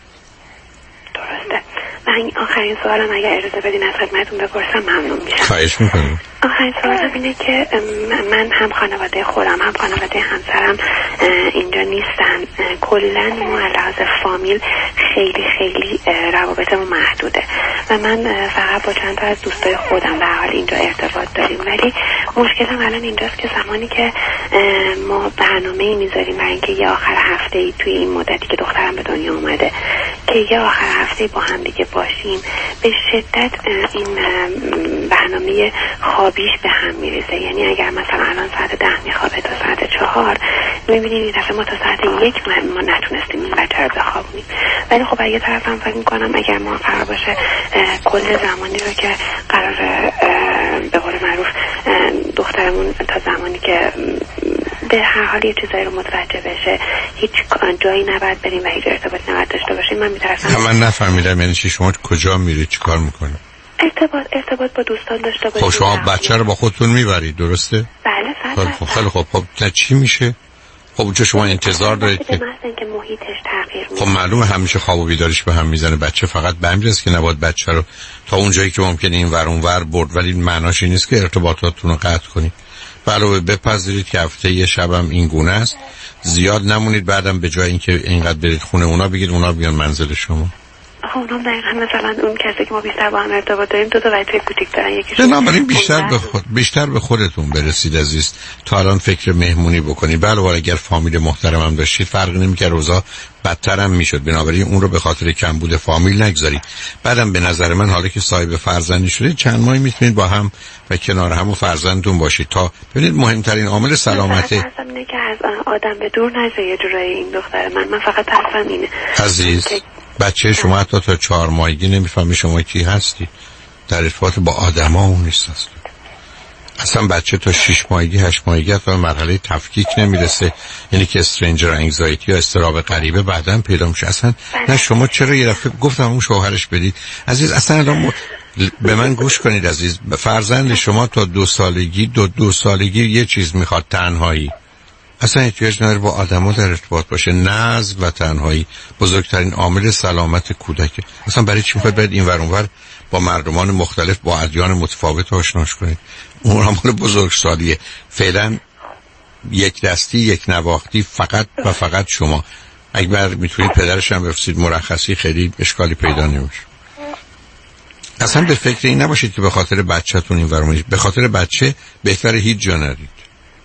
درسته. من آخرین سوالم اگر اجازه بدین از خدمتتون بپرسم ممنون میشم. خواهش میکنم. آخرین سوالم اینه که من هم خانواده خودم هم خانواده همسرم اینجا نیستن، کلا ما علاوه فامیل خیلی خیلی روابطمون محدوده و من فقط با چند تا از دوستای خودم به حال اینجا ارتباط داریم، ولی مشکلم الان اینجاست که زمانی که ما برنامه‌ای میذاریم برای اینکه یه آخر هفته‌ای توی این مدتی که دخترم به دنیا اومده که یه آخر هفته با هم دیگه باشیم، به شدت این برنامه خوابیش به هم میرسه. یعنی اگر مثلا الان ساعت ده میخوابه تا ساعت چهار، میبینیم این دفعه ما تا ساعت یک ما نتونستیم این بچه رو بخوابونیم. ولی خب اگه طرف هم فکر میکنم اگر ما قرار باشه کل زمانی رو که قرار به قول معروف دخترمون تا زمانی که به هر حال یه چیزایی رو متوجه بشه هیچ جایی نباید بریم و هیچ ارتباطی نباید داشته باشیم، من میترسم. من نفهمیدم یعنی چی؟ شما کجا میرید چی کار میکنید؟ ارتباط ارتباط با دوستان داشته باشید. خب شما بچه رو با خودتون میبرید درسته؟ بله بله. خب خیلی خوب. خب چی میشه؟ خب اونجا شما انتظار دارید که که محیطش تغییر میکنه. خب معلومه همیشه خواب و بیداریش به هم میزنه، بچه فقط به همین که نباید بچه رو تا اونجایی که ممکنه این ور اون ور برد، ولی معناش این نیست که ارتباطاتتون رو قطع کنید. علاوه بپذیرید که هفته یه شبم این گونه است، زیاد نمونید، بعدم به جای اینکه اینقدر برید خونه اونا بگید اونا بیان منزل شما. خب اونم دقیقا مثلا اون کسی که ما بیشتر با هم ارتباط داریم دو تا بچه کوچیک دارن، یکیش بنابراین بیشتر به خود بیشتر به خودتون برسید عزیز. تا الان فکر مهمونی بکنید. بله اگر فامیل محترم هم داشتید فرقی نمی‌کنه، روزا بدتر هم میشد، بنابراین اون رو به خاطر کمبود فامیل نگذارید. بعدم به نظر من حالا که صاحب فرزندی شدید چند ماهی میتونید با هم و کنار هم و فرزندتون باشید تا ببینید مهمترین عامل سلامت اینه که از آدم به دور نشه یه جورایی این دختر من من فقط ترسم اینه عزیز. بچه شما حتی تا چهار ماهگی نمیفهمی شما کی هستی، در ارتباط با آدم ها اون نیست هست. اصلا بچه تا شش ماهگی هشت ماهگی تا مرحله تفکیک نمیرسه، یعنی که استرنجر انگزایتی یا اضطراب غریبه بعداً پیدا میشه. اصلا نه شما چرا یه دفعه گفتم اون شوهرش بدید عزیز. اصلا الان به من گوش کنید عزیز، فرزند شما تا دو سالگی دو دو سالگی یه چیز میخواد، تنهایی. اصلا احتیاج نداره با آدم‌ها در ارتباط باشه. نزد و تنهایی بزرگترین عامل سلامت کودکه. اصلا برای چی میخواید باید این ور اون ور با مردمان مختلف با ادیان متفاوت آشناش کنید؟ اون عامل بزرگسالیه. فعلا یک دستی یک نواختی فقط و فقط شما. اگر میتونید پدرش هم بفرستید مرخصی، خیلی اشکالی پیدا نمیشه. اصلا به فکر این نباشید که به خاطر بچه‌تون این ور اون، به خاطر بچه بهتره هیچ جا نرید.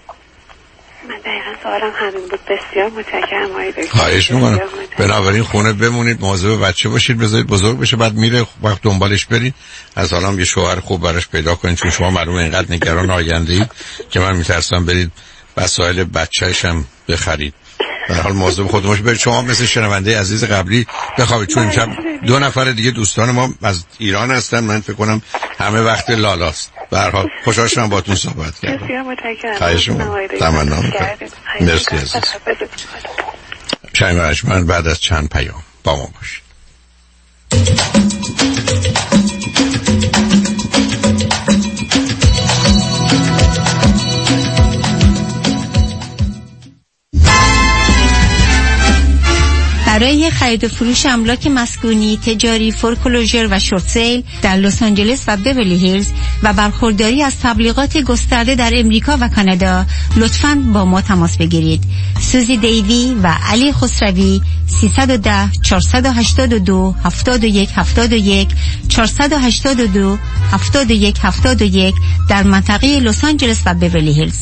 من دقیقا سوالم همین بود. بسیار متشکرم آقای دکتر. خواهش می‌کنم. بنابراین خونه بمونید، مواظب بچه باشید، بذارید بزرگ بشه، بعد میره وقت دنبالش برید. از حالا یه شوهر خوب براش پیدا کنید، چون شما معلومه اینقدر نگران آینده‌اید که من میترسم برید وسایل بچه‌ش هم بخرید. به هر حال مواظب خودتون باشید. برید شما مثل شنونده عزیز قبلی بخوابید، چون امشب دو نفر دیگه دوستان ما از ایران هستن، من فکر کنم همه وقت لالاست. به هر حال خوشحال شدم باهاتون صحبت کردم. بسیار متشکرم. خواهش می‌کنم. تمنا می‌کنم. مرسی عزیز. شنگ من بعد از چند پیام با ما باشید. برای خرید و فروش املاک مسکونی، تجاری، فورکلوژر و شورت سیل در لس آنجلس و بیورلی هیلز و برخورداری از تبلیغات گسترده در امریکا و کانادا لطفاً با ما تماس بگیرید. سوزی دیوی و علی خسروی سیصد و ده چهارصد و هشتاد و دو هفتاد و یک هفتاد و یک چهارصد و هشتاد و دو هفتاد و یک هفتاد و یک در منطقه لس آنجلس و بیورلی هیلز.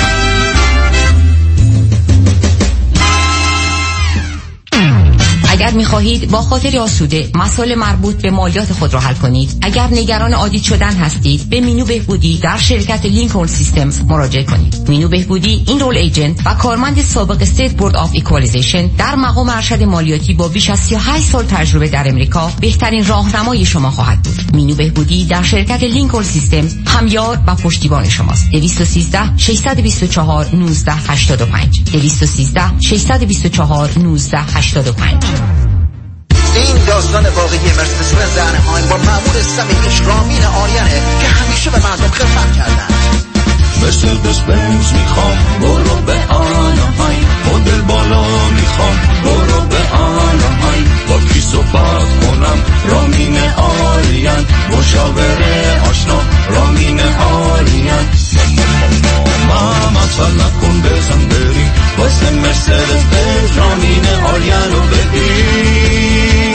اگر می‌خواهید با خاطر آسوده مسائل مربوط به مالیات خود را حل کنید، اگر نگران آدیت شدن هستید، به مینو بهبودی در شرکت لینکلن سیستمز مراجعه کنید. مینو بهبودی اینرول ایجنت و کارمند سابق استیت بورد آف ایکوالیزیشن در مقام ارشد مالیاتی با بیش از سی و هشت سال تجربه در امریکا بهترین راهنمای شما خواهد بود. مینو بهبودی در شرکت لینکلن سیستمز همیار و پشتیبان شماست. دویست و سیزده ششصد و بیست و چهار نوزده هشتاد و پنج دویست و سیزده ششصد و بیست و چهار نوزده هشتاد و پنج. این داستان واقعی مرسدس بنز انهایم با مأمور صمیمیش رامین آریانه که همیشه به مردم خدمت کردن. مرسدس بنز میخوام برو به آنهایم، مدل بالا میخوام برو به آنهایم، با کی صحبت کنم رامین آریان، مشاوره آشنا رامین آریان. ماما مثلا کن بزن بریم واسه مرسدس بنز رامین آریانو بگیر.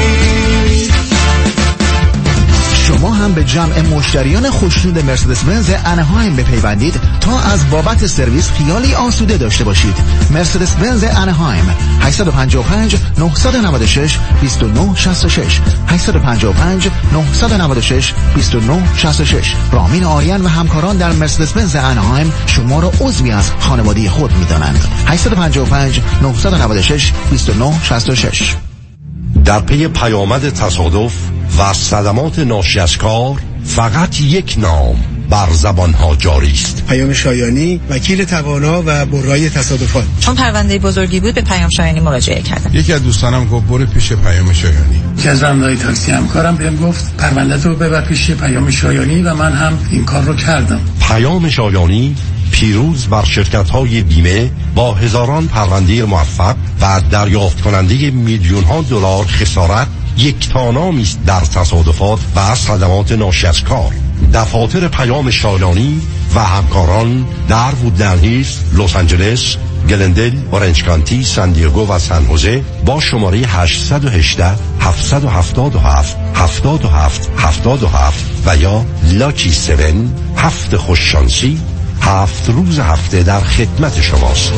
شما هم به جمع مشتریان خوشنود مرسدس بنز انهایم بپیوندید تا از بابت سرویس خیالی آسوده داشته باشید. مرسدس بنز انهایم هشت پنج پنج نه نه شش دو نه شش شش هشت پنج پنج نه نه شش دو نه شش شش. رامین آریان و همکاران در مرسدس بنز انهایم شما را عضوی از خانواده خود می‌دانند. هشت پنج پنج نه نه شش دو نه شش شش. در پی پیامد تصادف و صدمات ناشی از کار فقط یک نام بر زبانها جاری است. پیام شایانی، وکیل توانا و برای تصادفات. چون پرونده بزرگی بود به پیام شایانی مراجعه کردم. یکی از دوستانم گفت برو پیش پیام شایانی. یکی از راننده‌های تاکسی همکارم بهم گفت پرونده تو ببر پیش پیام شایانی و من هم این کار رو کردم. پیام شایانی پیروز بر شرکت‌های بیمه با هزاران پرونده موفق و دریافت کننده میلیون‌ها دلار خسارت یک تانامی است در تصادفات و صدمات ناشی از کار. دفاتر پیام شایانی و همکاران در وودلند هیلز، لس آنجلس، گلندل، اورنج کانتی، سان دیگو و سن خوزه با شماره هشت یک هشت هفت هفت هفت هفت هفت هفت هفت و یا لاکی هفت هفت خوششانسی هفت روز هفته در خدمت شماست.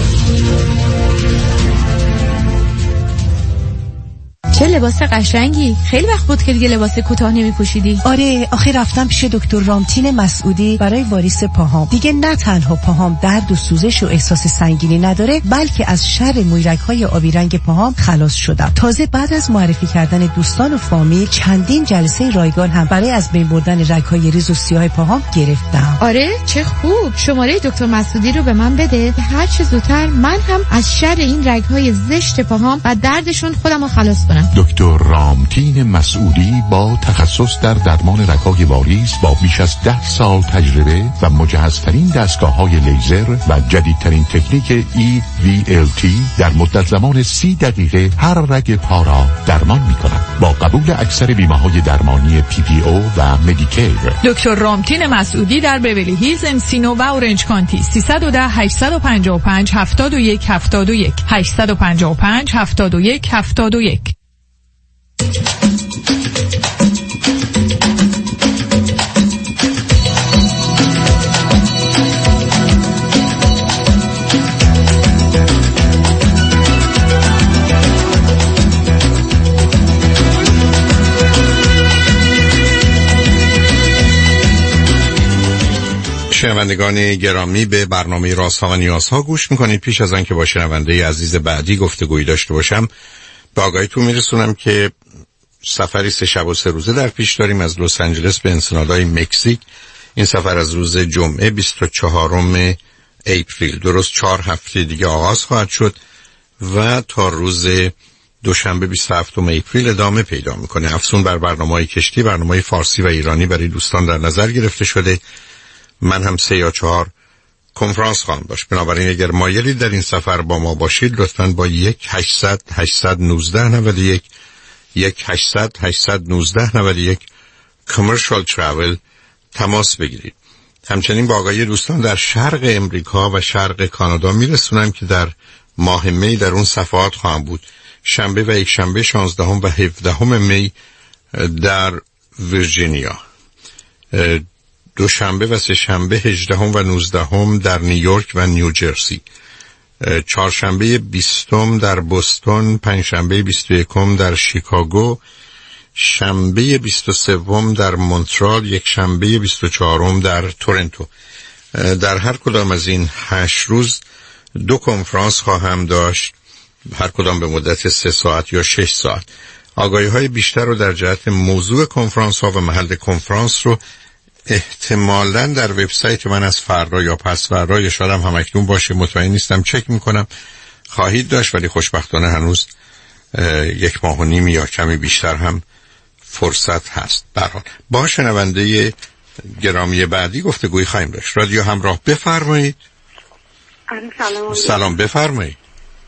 چه لباس قشنگی. خیلی وقت بود که دیگه لباس کوتاه نمی‌پوشیدی. آره، آخه رفتم پیش دکتر رامتین مسعودی برای واریس پاهام. دیگه نه تنها پاهام درد و سوزش و احساس سنگینی نداره، بلکه از شر مویرگ‌های آبی رنگ پاهام خلاص شدم. تازه بعد از معرفی کردن دوستان و فامیل چندین جلسه رایگان هم برای از بین بردن رگ‌های ریز و سیاه پاهام گرفتم. آره، چه خوب. شماره دکتر مسعودی رو به من بده. هر چه زودتر من هم از شر این رگ‌های زشت پاهام و دردشون خودمو خلاص کنم. دکتر رامتین مسعودی با تخصص در درمان رگ‌های واریس با بیش از ده سال تجربه و مجهزترین دستگاه‌های لیزر و جدیدترین تکنیک ای وی ال تی در مدت زمان سی دقیقه هر رگ پا را درمان می‌کند. با قبول اکثر بیمه‌های درمانی پی پی او و مدیکیر. دکتر رامتین مسعودی در بیولی هیلز، انسینو و اورنج کانتی. سیصد و ده هشت پنج پنج هفتاد و یک هفتاد و یک هشت پنج پنج هفتاد و یک هفتاد و یک. شنوندگان گرامی، به برنامه رازها و نیازها گوش میکنید. پیش از آن که با شنونده عزیز بعدی گفتگویی داشته باشم، به آگاهیتون میرسونم که سفری سه شب و سه روزه در پیش داریم از لس آنجلس به انسنادای مکزیک. این سفر از روز جمعه بیست و چهارم اپریل، درست چهار هفته دیگه آغاز خواهد شد و تا روز دوشنبه بیست و هفتم اپریل ادامه پیدا میکنه. افزون بر برنامه‌های کشتی، برنامه‌های فارسی و ایرانی برای دوستان در نظر گرفته شده. من هم سه یا چهار کنفرانس خواهم داشت. بنابراین اگر مایلی در این سفر با ما باشید، لطفاً با یک هشتصد هشتصد و نوزده نود و یک یک هشتصد هشتصد و نوزده نود و یک Commercial Travel تماس بگیرید. همچنین با آگاهی دوستان در شرق امریکا و شرق کانادا میرسونم که در ماه می در اون صفحات خواهم بود. شنبه و یک شنبه شانزدهم و هفدهم می در ویرجینیا، دوشنبه و سه شنبه هجدهم و نوزدهم در نیویورک و نیوجرسی، چهارشنبه بیستم در بوستون، پنجشنبه بیست و یکم در شیکاگو، شنبه بیست و سوم در مونترال، یک شنبه بیست و چهارم در تورنتو. در هر کدام از این هشت روز دو کنفرانس خواهم داشت، هر کدام به مدت سه ساعت یا شش ساعت. آگاهی های بیشتر رو در جهت موضوع کنفرانس ها و محل کنفرانس رو احتمالاً در وبسایت من از فردا یا پس فردا یا شاید هم همکنون باشه، مطمئن نیستم، چک میکنم، خواهید داشت. ولی خوشبختانه هنوز یک ماه و نیم یا کمی بیشتر هم فرصت هست. به هر حال با شنونده گرامی بعدی گفتگوی خواهیم داشت. رادیو همراه، بفرمایید. سلام. سلام، بفرمایید.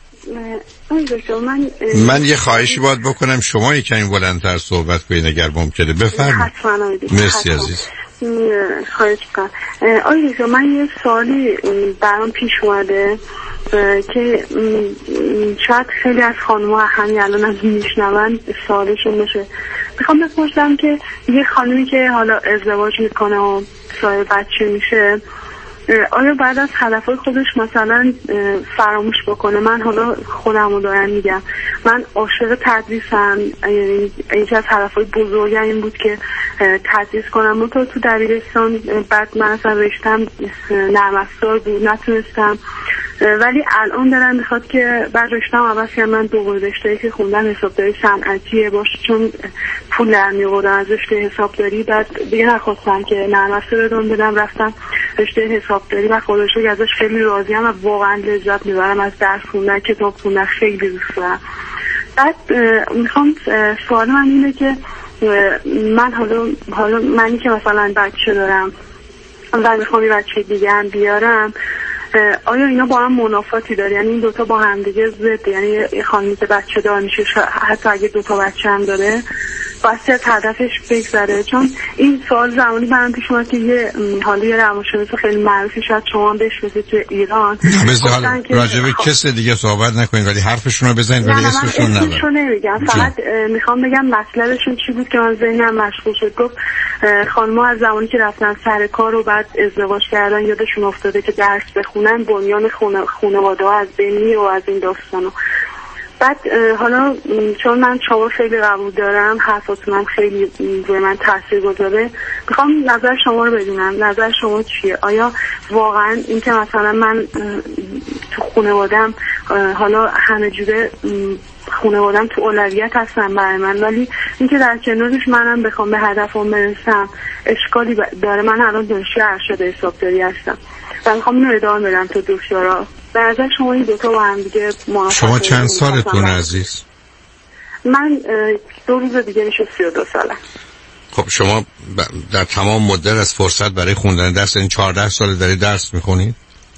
من من یه خواهشی باید بکنم، شما یکمی بلندتر صحبت کنید اگر ممکنه. بفرمایید. مرسی عزیز. خواهش می‌کنم. آقای دکتر، من یه سوالی برام پیش اومده که شاید خیلی از خانم‌ها همین الان هم میشنون سوالشون بشه. میخوام بپرسم که یه خانمی که حالا ازدواج میکنه و صاحب بچه میشه، آیا بعد از هدفهای خودش مثلا فراموش بکنه؟ من حالا خودم رو دارم میگم، من عاشق تدریسم، یکی از هدفهای بزرگم این بود که تدریس کنم. من تو تو دبیرستان بعد من اصلا رشتم نرم افزار بود، نتونستم، ولی الان دارم میخواد که بعد رشتم عوض کنم. من دوباره رشته‌ای که خوندم حسابداری صنعتیه باشه، چون پول در میآوردم از رشته حسابداری، بعد دیگه نخواستم که نرم افزار ادامه بدم، رفتم رشته حسابداری و خدا شکر ازش خیلی راضیم و واقعا لذت میبرم از درس خوندن، کتاب خوندن خیلی دوست دارم. بعد میخوام سوال من اینه که من حالا حالا منی که مثلا بچه دارم و میخوام یه بچه دیگه هم بیارم، آیا اینا با هم منافاتی داره؟ یعنی این دوتا با هم دیگه ضد؟ یعنی یه خانمی که بچه دار میشه حتی اگه دوتا بچه هم داره باستی از هدفش بگذره؟ چون این سوال زمانی برام پیش اومد که یه حالا یه روانشناس خیلی معروفی، شاید شما هم بشناسید تو ایران، مثلا راجع به کس دیگه صحبت نکنید ولی حرفشون رو بزنید ولی اسمشون نبرید. نه اسمشون نمیگم، فقط میخوام بگم مطلبشون چی بود که من ذهنم مشغول شد. گفت خانم‌ها از زمانی که رفتن سر کار و بعد ازدواج کردن یادشون افتاده که درس بخونن، بنیان خونه خانواده‌ها از بین میره و از این داستانا. بعد حالا چون من شما خیلی قبول دارم، حرفاتونم خیلی روی من تاثیر گذاره، میخوام نظر شما رو بدونم. نظر شما چیه؟ آیا واقعا این که مثلا من تو خانواده‌ام حالا همه جوره خانواده‌ام تو اولویت هستن برای من، ولی این که در کنارش منم بخوام به هدفم برسم اشکالی داره؟ من الان دانشجوی ارشد حسابداری هستم و میخوام اینو ادامه بدم تو دکترا. به نظر شما این دوتا با هم دیگه مناسب؟ شما چند سالتون عزیز؟ من دو روز دیگه میشه سی و دو ساله. خب شما در تمام مدت از فرصت برای خوندن درس این چهارده سال داری درس میخونید؟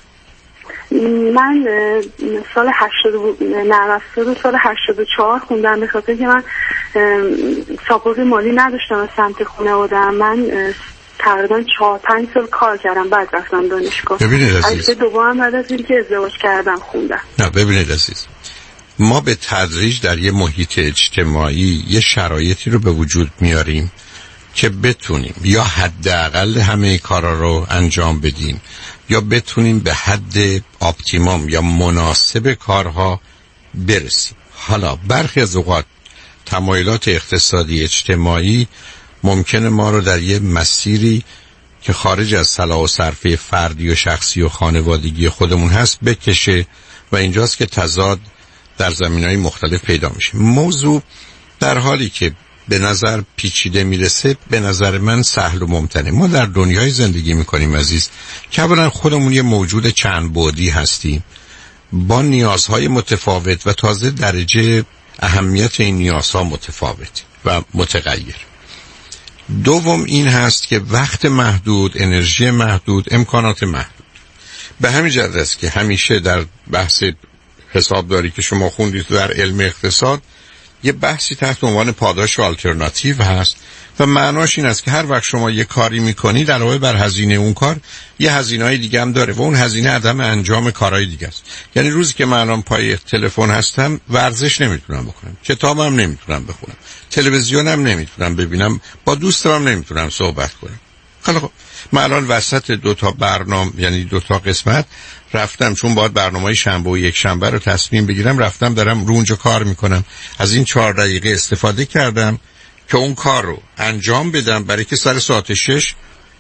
من سال هشتاد نرم افزار سال هشتاد و چهار خوندم، به خاطر که من ساپورت مالی نداشتم از سمت خانواده‌ام. من تقریبا چهار پنج سال کار کردم بعد رفتم دانشگاه. ببینید عزیز، دوباره بعد از اینکه ازدواج کردم خوندم. نه ببینید عزیز، ما به تدریج در یه محیط اجتماعی یه شرایطی رو به وجود میاریم که بتونیم یا حداقل همه کارا رو انجام بدیم یا بتونیم به حد اپتیموم یا مناسب کارها برسیم. حالا برخی از اوقات تمایلات اقتصادی اجتماعی ممکنه ما رو در یه مسیری که خارج از صلاح و صرفه فردی و شخصی و خانوادگی خودمون هست بکشه و اینجاست که تضاد در زمینهای مختلف پیدا میشه. موضوع در حالی که به نظر پیچیده میرسه به نظر من سهل و ممتنه. ما در دنیای زندگی میکنیم عزیز که اولا خودمون یه موجود چند بعدی هستیم با نیازهای متفاوت و تازه درجه اهمیت این نیازها متفاوت و متغیر. دوم این هست که وقت محدود، انرژی محدود، امکانات محدود. به همین جهت است که همیشه در بحث حسابداری که شما خوندید در علم اقتصاد یه بحثی تحت عنوان پاداش آلترناتیو هست و معناش این است که هر وقت شما یه کاری میکنید علاوه بر هزینه اون کار یه هزینه‌های دیگه هم داره و اون هزینه عدم انجام کارهای دیگه است. یعنی روزی که من الان پای تلفن هستم ورزش نمیتونم بکنم، کتابم نمیتونم بخونم، تلویزیونم نمیتونم ببینم، با دوستم نمیتونم صحبت کنم. خب من الان وسط دو تا برنامه یعنی دو تا قسمت رفتم چون باید برنامه شنبه و یک شنبه رو تصمیم بگیرم، رفتم دارم رو اونجا کار میکنم، از این چهار دقیقه استفاده کردم که اون کار رو انجام بدم، برای که سر ساعت شش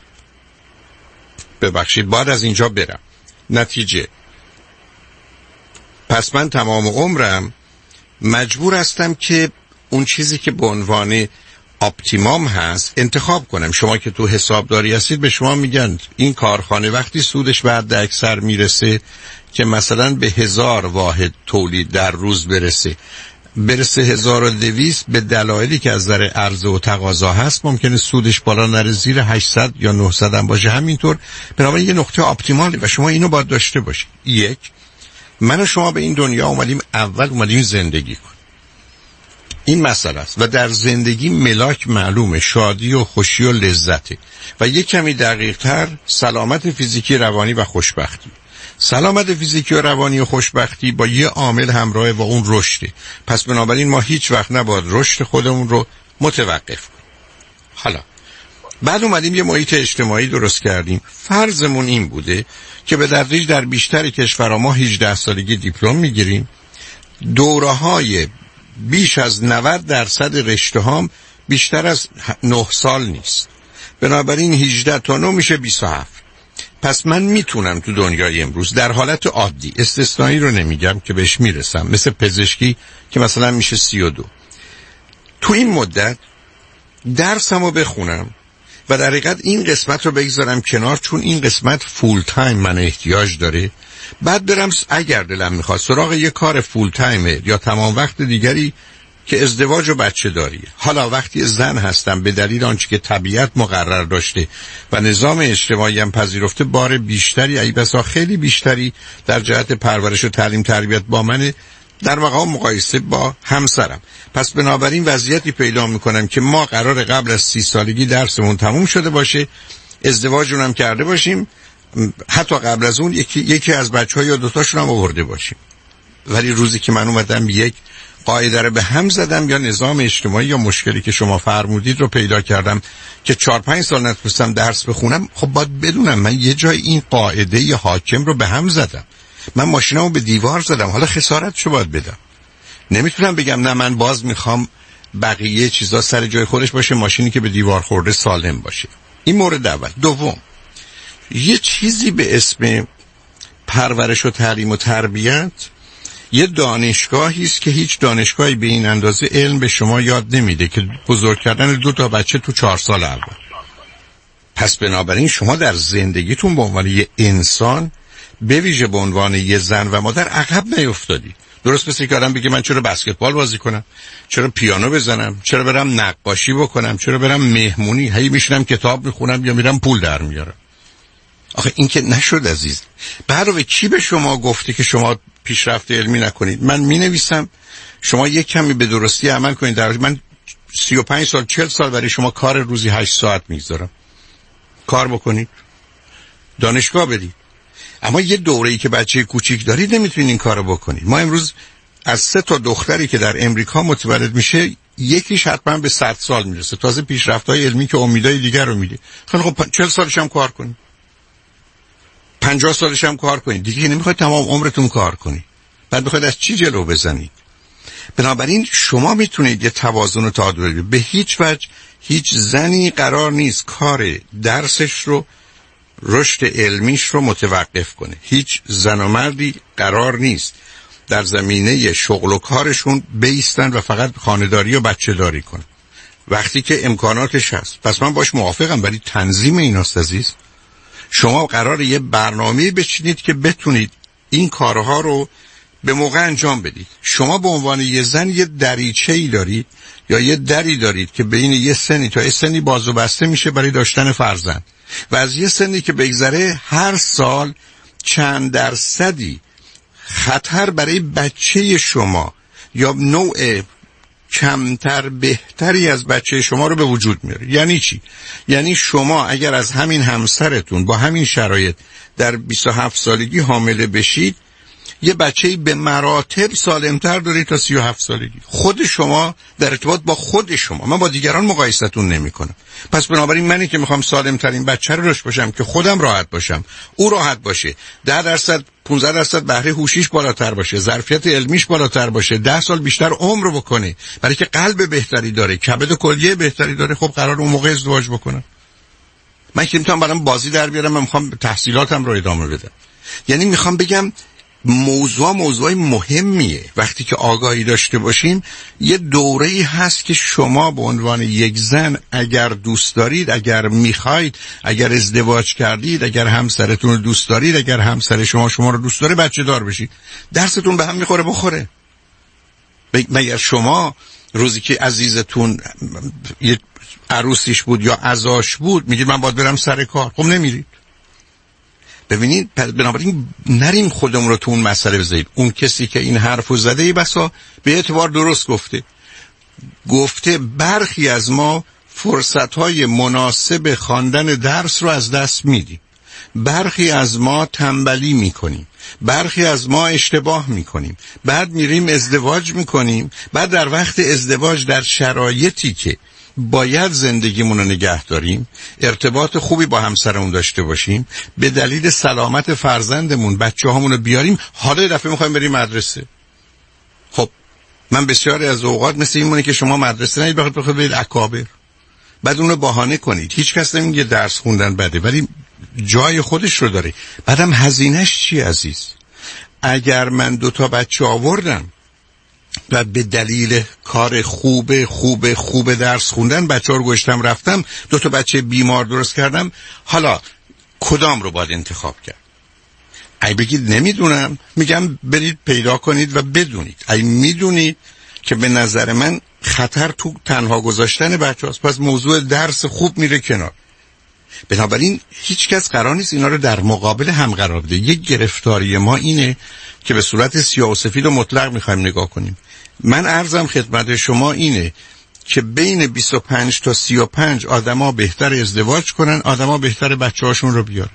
ببخشید باید از اینجا برم. نتیجه پس من تمام عمرم مجبور هستم که اون چیزی که به عنوان اپتیمام هست انتخاب کنم. شما که تو حسابداری هستید به شما میگن این کارخانه وقتی سودش به حد اکثر میرسه که مثلا به هزار واحد تولید در روز برسه برسه هزار و دویست، به دلایلی که از نظر عرضه و تقاضا هست ممکنه سودش بالا نره زیر هشتصد یا نهصد هم باشه. همینطور بنابراین یه نقطه اپتیماله و شما اینو باید داشته باشید. یک، من و شما به این دنیا اومدیم، اول اومدیم زندگی کن، این مسئله است و در زندگی ملاک معلومه، شادی و خوشی و لذته و یک کمی دقیق تر سلامت فیزیکی، روانی و خوشبختی. سلامت فیزیکی و روانی و خوشبختی با یه عامل همراه و اون رشده. پس بنابراین ما هیچ وقت نباید رشد خودمون رو متوقف کنیم. حالا بعد اومدیم یه محیط اجتماعی درست کردیم. فرضمون این بوده که به تدریج در بیشتر کشورها ما هجده سالگی دیپلم میگیریم، دوره‌های بیش از نود درصد رشته هام بیشتر از نه سال نیست، بنابراین هجده تا نه میشه بیست و هفت. پس من میتونم تو دنیای امروز در حالت عادی، استثنایی رو نمیگم که بهش میرسم، مثل پزشکی که مثلا میشه سی و دو، تو این مدت درسمو بخونم و در حقیقت این قسمت رو بگذارم کنار چون این قسمت فول تایم من احتیاج داره. بعد برم اگر دلم میخواد سراغ یه کار فول تایمه یا تمام وقت دیگری که ازدواج و بچه داریه. حالا وقتی زن هستم به دلیل آنچه که طبیعت مقرر داشته و نظام اجتماعی هم پذیرفته، بار بیشتری، ای بسا خیلی بیشتری در جهت پرورش و تعلیم تربیت با من در مقام مقایسه با همسرم. پس بنابراین وضعیتی پیدا میکنم که ما قرار قبل از سی سالگی درسمون تموم شده باشه، ازدواجون هم کرده باشیم، حتی قبل از اون یکی, یکی از بچه ها یا دوتاشون هم آورده باشیم. ولی روزی که من اومدم یک قاعده رو به هم زدم یا نظام اجتماعی یا مشکلی که شما فرمودید رو پیدا کردم که چهار پنج سال نتونستم درس بخونم، خب باید بدونم من یه جای این قاعده ی حاکم رو به هم زدم، من ماشینمو به دیوار زدم، حالا خسارتشو باید بدم. نمیتونم بگم نه من باز میخوام بقیه چیزا سر جای خودش باشه، ماشینی که به دیوار خورده سالم باشه. این مورد اول. دوم، یه چیزی به اسم پرورش و تعلیم و تربیت یه دانشگاهی است که هیچ دانشگاهی به این اندازه علم به شما یاد نمیده که بزرگ کردن دو تا بچه تو چهار سال اول. پس بنابراین شما در زندگیتون به عنوان یه انسان، به ویژه به عنوان یه زن و مادر، عقب نیفتادی. درست مثل که آدم بگه من چرا بسکتبال بازی کنم، چرا پیانو بزنم، چرا برم نقاشی بکنم، چرا برم مهمونی، هی میشینم کتاب میخونم یا میرم پول در میارم. آخه این که نشد عزیز. برای کی به شما گفته که شما پیشرفت علمی نکنید؟ من می نویسم شما یک کمی به درستی عمل کنید. در من سی و پنج سال چهل سال برای شما کار روزی هشت ساعت میگذارم، کار بکنید، دانشگاه برید. اما یه دوره‌ای که بچه کوچیک دارید نمیتونید این کارو بکنید. ما امروز از سه تا دختری که در امریکا متولد میشه یکیش حتما به صد سال میرسه، تازه پیشرفت‌های علمی که امیدای دیگر رو میده. خب چهل سالش هم کار کنید، پنجاه سالش هم کار کنید دیگه، نمیخواید تمام عمرتون کار کنید، بعد بخواید از چی جلو بزنید؟ بنابراین شما میتونید یه توازن و تعادل بدید. به هیچ وجه هیچ زنی قرار نیست کار درسش رو، رشد علمیش رو متوقف کنه. هیچ زن و مردی قرار نیست در زمینه شغل و کارشون بیستن و فقط خانه‌داری و بچه داری کنن وقتی که امکاناتش هست. پس من باش موافقم، ولی تنظیم ایناست عزیز. شما قراره یه برنامه بچینید که بتونید این کارها رو به موقع انجام بدید. شما به عنوان یه زن یه دریچه‌ای دارید یا یه دری دارید که بین یه سنی تا یه سنی باز و بسته میشه برای داشتن فرزند و از یه سنی که بگذره هر سال چند درصدی خطر برای بچه شما یا نوع کمتر بهتری از بچه شما رو به وجود میاره. یعنی چی؟ یعنی شما اگر از همین همسرتون با همین شرایط در بیست و هفت سالگی حامله بشید، یه بچه‌ای به مراتب سالمتر داری تا سی و هفت سالگی. خود شما در ارتباط با خود شما، من با دیگران مقایستون نمی‌کنم. پس بنابراین منی که میخوام سالمترین بچه رو داشته باشم که خودم راحت باشم، او راحت باشه، ده درصد پانزده درصد بهره هوشیش بالاتر باشه، ظرفیت علمیش بالاتر باشه، ده سال بیشتر عمر بکنه، برای که قلب بهتری داره، کبد و کلیه بهتری داره، خب قرار اون موقع ازدواج بکنم. من که میتونم برام بازی در بیارم، من میخوام تحصیلاتم رو ادامه بدم. یعنی میخوام بگم موضوع موضوع مهمیه. وقتی که آگاهی داشته باشیم، یه دوره‌ای هست که شما به عنوان یک زن اگر دوست دارید، اگر میخواید، اگر ازدواج کردید، اگر همسرتون رو دوست دارید، اگر همسر شما شما رو دوست داره، بچه دار بشید. درستون به هم میخوره بخوره. مگر شما روزی که عزیزتون یه عروسیش بود یا عزاش بود میگید من باید برم سر کار؟ خب نمیرید. ببینید، بنابراین نریم خودمون رو تو اون مسئله بذارید. اون کسی که این حرفو زده ای بسا به اعتبار درست گفته گفته برخی از ما فرصت‌های مناسب خواندن درس رو از دست میدیم، برخی از ما تنبلی میکنیم، برخی از ما اشتباه میکنیم، بعد میریم ازدواج میکنیم، بعد در وقت ازدواج در شرایطی که باید زندگیمون رو نگه داریم، ارتباط خوبی با همسرمون داشته باشیم، به دلیل سلامت فرزندمون بچه هامون رو بیاریم، حالا دفعه میخوایم بریم مدرسه. خب من بسیاری از اوقات مثل این مونه که شما مدرسه نید بخواید بخواید برید اکابر، بعد اون رو بهانه کنید. هیچ کس نمیگه درس خوندن بده، ولی جای خودش رو داره. بعدم هزینهش چی عزیز؟ اگر من دو تا بچه آوردم و به دلیل کار خوب خوب خوب درس خوندن بچه ها رو گشتم رفتم دو تا بچه بیمار درست کردم، حالا کدام رو باید انتخاب کرد؟ ای بگید نمیدونم، میگم برید پیدا کنید و بدونید. ای میدونید که به نظر من خطر تو تنها گذاشتن بچه هاست، پس موضوع درس خوب میره کنار. بنابراین هیچ کس قرار نیست اینا رو در مقابل هم قرار بده. یک گرفتاری ما اینه که به صورت سیاه و سفید و مطلق میخوایم نگاه کنیم. من عرضم خدمت شما اینه که بین بیست و پنج تا سی و پنج آدما بهتر ازدواج کنن، آدما بهتر بچه هاشون رو بیارن.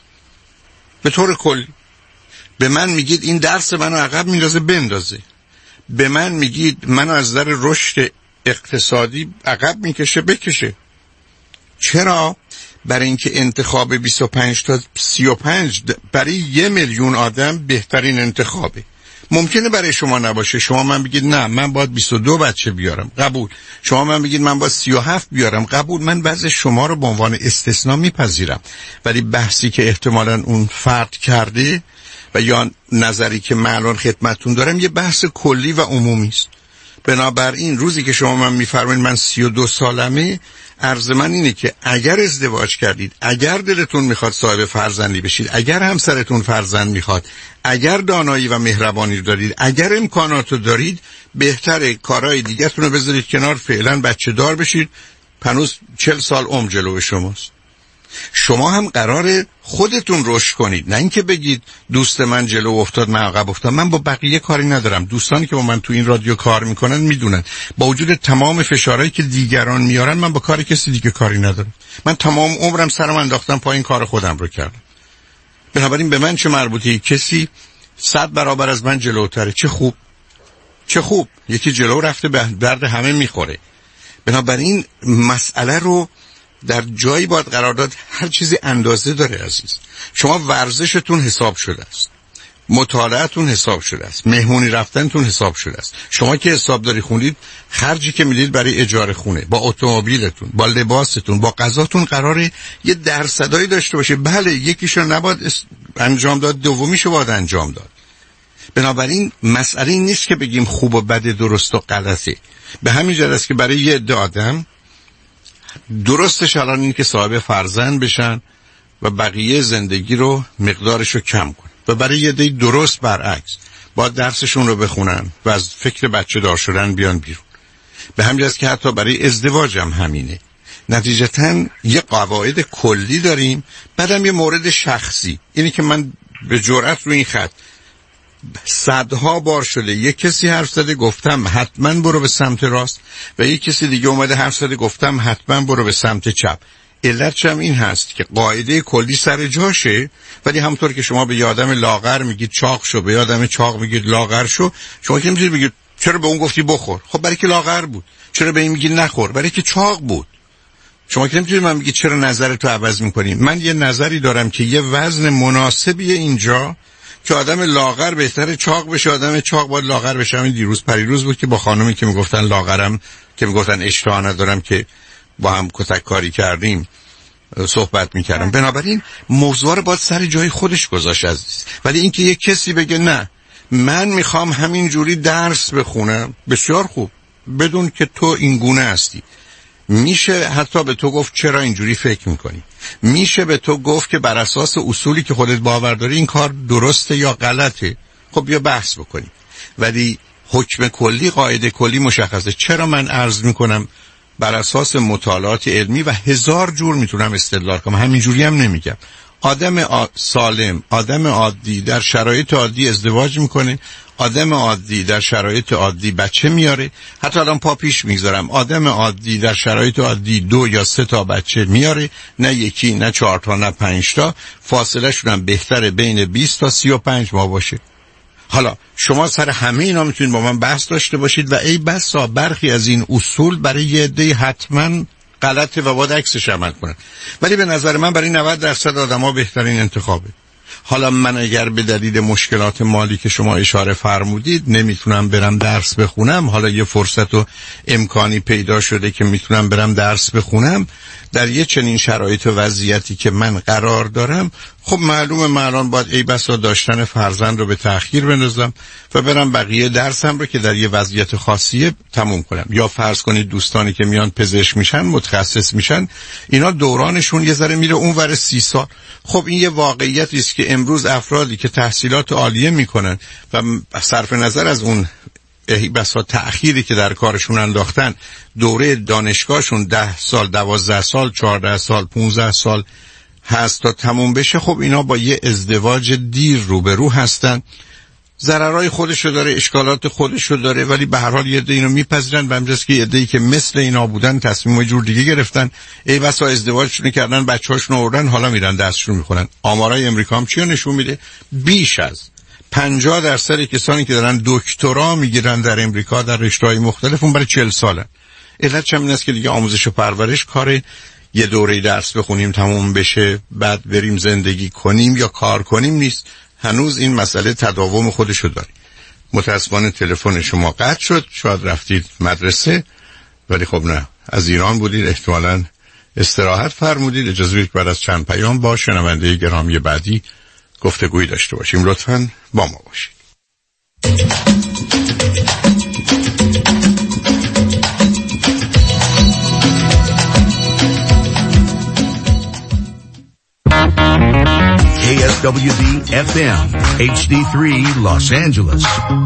به طور کلی به من میگید این درس منو عقب میندازه، بندازه. به من میگید منو از در رشد اقتصادی عقب میکشه، بکشه. چرا؟ برای اینکه انتخاب بیست و پنج تا سی و پنج برای یه میلیون آدم بهترین انتخابه. ممکنه برای شما نباشه. شما من بگید نه من باید بیست و دو بچه بیارم، قبول. شما من بگید من باید سی و هفت بیارم، قبول. من بعضی شما رو به عنوان استثناء میپذیرم، ولی بحثی که احتمالاً اون فرد کرده و یا نظری که من الان خدمتتون دارم یه بحث کلی و عمومی است. بنابراین روزی که شما من میفرمایید من سی و دو سالمه، عرض من اینه که اگر ازدواج کردید، اگر دلتون میخواد صاحب فرزندی بشید، اگر همسرتون فرزند میخواد، اگر دانایی و مهربانی دارید، اگر امکاناتو دارید، بهتره کارهای دیگه‌تون رو بذارید کنار، فعلا بچه دار بشید. هنوز چل سال عمر جلو شماست. شما هم قراره خودتون رشد کنید، نه اینکه بگید دوست من جلو افتاد من عقب افتادم. من با بقیه کاری ندارم. دوستانی که با من تو این رادیو کار میکنن میدونن با وجود تمام فشارهایی که دیگران میارن من با کار کسی دیگه کاری ندارم. من تمام عمرم سرم انداختم پایین، کار خودم رو کردم. بنابراین به من چه مربوطه؟ کسی صد برابر از من جلوتره. چه خوب، چه خوب. یکی جلو رفته به درد همه میخوره. بنابراین مسئله رو در جایی باید قرار داد. هر چیزی اندازه داره عزیز. شما ورزشتون حساب شده است، مطالعه‌تون حساب شده است، مهمونی رفتنتون حساب شده است. شما که حسابداری خوندید، خرجی که میدید برای اجاره خونه، با اتومبیلتون، با لباستون، با غذاتون قراره یه درصدایی داشته باشه. بله یکیشو نباید انجام داد، دومیشو باید انجام داد. بنابراین مسئله این نیست که بگیم خوب و بد، درست و غلطه. به همین جهت است که برای یه عده آدم درستش الان این که صاحب فرزند بشن و بقیه زندگی رو مقدارش رو کم کن، و برای یه عده درست برعکس باید درسشون رو بخونن و از فکر بچه دار شدن بیان بیرون. به همین جهت که حتی برای ازدواج هم همینه. نتیجتاً یه قواعد کلی داریم، بعدم یه مورد شخصی. اینی که من به جرئت رو این خط صدها بار شده یک کسی حرف زده گفتم حتما برو به سمت راست و یک کسی دیگه اومده حرف زده گفتم حتما برو به سمت چپ. علتش هم این هست که قاعده کلی سر جاشه، ولی همونطور که شما به یادم لاغر میگید چاق شو، به یادم چاق میگید لاغر شو، شما که نمیتونید بگید چرا به اون گفتی بخور؟ خب برای که لاغر بود. چرا به این میگی نخور؟ برای که چاق بود. شما که نمیتونید من بگید چرا نظرتو عوض میکنی. من یه نظری دارم که یه وزن مناسبیه اینجا که آدم لاغر بهتره چاق بشه، آدم چاق باید لاغر بشه. همین دیروز پریروز بود که با خانومی که میگفتن لاغرم، که میگفتن اشتها ندارم، که با هم کتک کاری کردیم صحبت میکردم. بنابراین موضوع رو باید سر جای خودش گذاشت عزیز. ولی اینکه یک کسی بگه نه من میخوام همین جوری درس بخونم، بسیار خوب، بدون که تو این گونه هستی. میشه حتی به تو گفت چرا اینجوری فکر میکنی، میشه به تو گفت که بر اساس اصولی که خودت باور داری این کار درسته یا غلطه. خب بیا بحث بکنی. ولی حکم کلی، قاعده کلی مشخصه. چرا من عرض میکنم بر اساس مطالعات علمی و هزار جور میتونم استدلال کنم، همینجوری هم نمیگم. آدم سالم، آدم عادی در شرایط عادی ازدواج میکنه، آدم عادی در شرایط عادی بچه میاره. حتی الان پا پیش میگذارم، آدم عادی در شرایط عادی دو یا سه تا بچه میاره، نه یکی، نه چهار تا، نه پنج تا. فاصله شون هم بهتره بین بیست تا سی و پنج ماه باشه. حالا شما سر همه اینا میتونید با من بحث داشته باشید و ای بسا برخی از این اصول برای یه عده حتما غلطه و باید عکسش عمل کنن، ولی به نظر من برای نود درصد آدما بهترین انتخابه. حالا من اگر به دلیل مشکلات مالی که شما اشاره فرمودید نمیتونم برم درس بخونم، حالا یه فرصت و امکانی پیدا شده که میتونم برم درس بخونم در یه چنین شرایط و وضعیتی که من قرار دارم، خب معلومه من الان باید ای بسا داشتن فرزند رو به تأخیر بندازم و برم بقیه درسم رو که در یه وضعیت خاصیه تموم کنم. یا فرض کنید دوستانی که میان پزشک میشن، متخصص میشن، اینا دورانشون یه ذره میره اونور سی سال. خب این یه واقعیتی است که امروز افرادی که تحصیلات عالیه میکنن و صرف نظر از اون بسا تأخیری که در کارشون انداختن، دوره دانشگاهشون ده سال، دوازده سال، چهارده سال، پونزده سال هست تا تموم بشه، خب اینا با یه ازدواج دیر روبرو هستن. ضررهای خودشو داره، اشکالات خودشو داره، ولی به هر حال یه عده اینو میپذیرن. به همجاست که یه عده‌ای که مثل اینا بودن تصمیم جور دیگه گرفتن، ای بسا ازدواجشون کردن، بچه‌هاشون آوردن، حالا میرن دستشون میخونن. آمارای امریکا هم چیو نشون میده؟ بیش از پنجاه درصد کسانی که دارن دکترا میگیرن در امریکا در رشته‌های مختلف اون برای چهل سالن. علتش هم این است که دیگه آموزش و پرورش کار یه دوره درس بخونیم تموم بشه بعد بریم زندگی کنیم یا کار کنیم نیست. هنوز این مسئله تداوم خودشو داره. متأسفانه تلفن شما قطع شد، شاید رفتید مدرسه، ولی خب نه، از ایران بودید، احتمالاً استراحت فرمودید. اجازه بدید بعد از چند پیام با شنونده گرامی بعدی گفتگویی داشته باشیم. لطفاً با ما باشید. کی اس دبلیو دی اف ام اچ دی سه Los Angeles.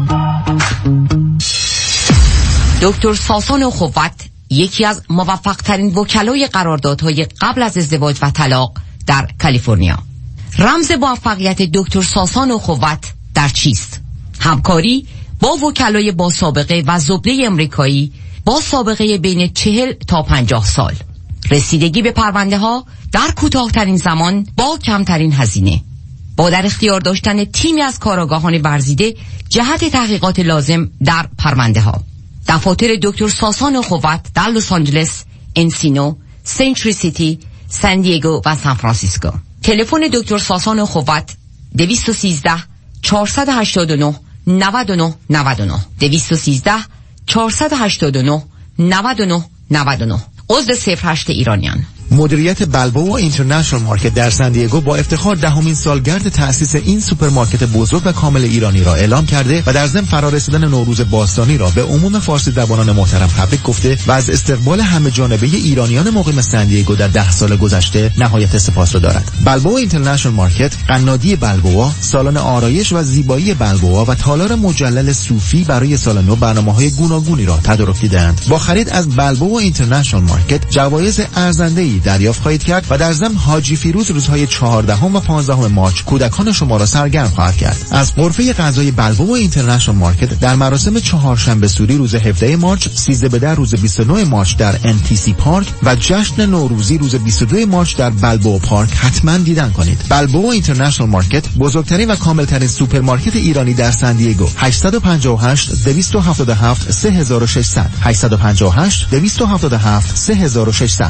دکتر ساسان خوت یکی از موفق ترین وکلای قراردادهای قبل از ازدواج و طلاق در کالیفرنیا. رمز موفقیت دکتر ساسان خوت در چیست؟ همکاری با وکلای با سابقه و زبده امریکایی با سابقه بین چهل تا پنجاه سال. رسیدگی به پرونده ها در کوتاه‌ترین زمان با کمترین هزینه. با در اختیار داشتن تیمی از کارآگاهان ورزیده جهت تحقیقات لازم در پرونده ها. دفاتر دکتر ساسان خوت در لس آنجلس، انسینو، سنچری سیتی، سان دیگو و سان فرانسیسکو. تلفن دکتر ساسان خوت دویست و سیزده چهارصد و هشتاد و نه نود و نه نود و نه دویست و سیزده چهارصد و هشتاد و نه نود و نه نود و نه. عضو صفر هشت ایرانیان. مدیریت بلبوآ اینترنشنال مارکت در سن دیگو با افتخار دهمین سالگرد تأسیس این سوپرمارکت بزرگ و کامل ایرانی را اعلام کرده و در ضمن فرارسیدن نوروز باستانی را به عموم فارسی زبانان محترم تبریک گفته و از استقبال همه جانبه ایرانیان مقیم سن دیگو در ده سال گذشته نهایت سپاس را دارد. بلبوآ اینترنشنال مارکت، قنادی بلبوآ، سالن آرایش و زیبایی بلبوآ و تالار مجلل صوفی برای سال نو برنامه‌های گوناگونی را تدارک دیدند. با خرید از بلبوآ اینترنشنال مارکت جوایز ارزنده‌ای دریافت خواهید کرد و در ضمن حاجی فیروز روزهای چهاردهم و پانزدهم مارچ کودکان شما را سرگرم خواهد کرد. از غرفه غذای بلبو اینترنشنال مارکت در مراسم چهارشنبه سوری روز هفدهم مارچ، سیزده به در روز بیست و نهم مارچ در ان تی سی پارک و جشن نوروزی روز بیست و دوم مارچ در بلبو پارک حتما دیدن کنید. بلبو اینترنشنال مارکت بزرگترین و کاملترین سوپرمارکت ایرانی در سن دیگو. هشت پنج هشت دو هفت هفت سه شش صفر صفر هشت پنج هشت دو هفت هفت سه شش صفر صفر.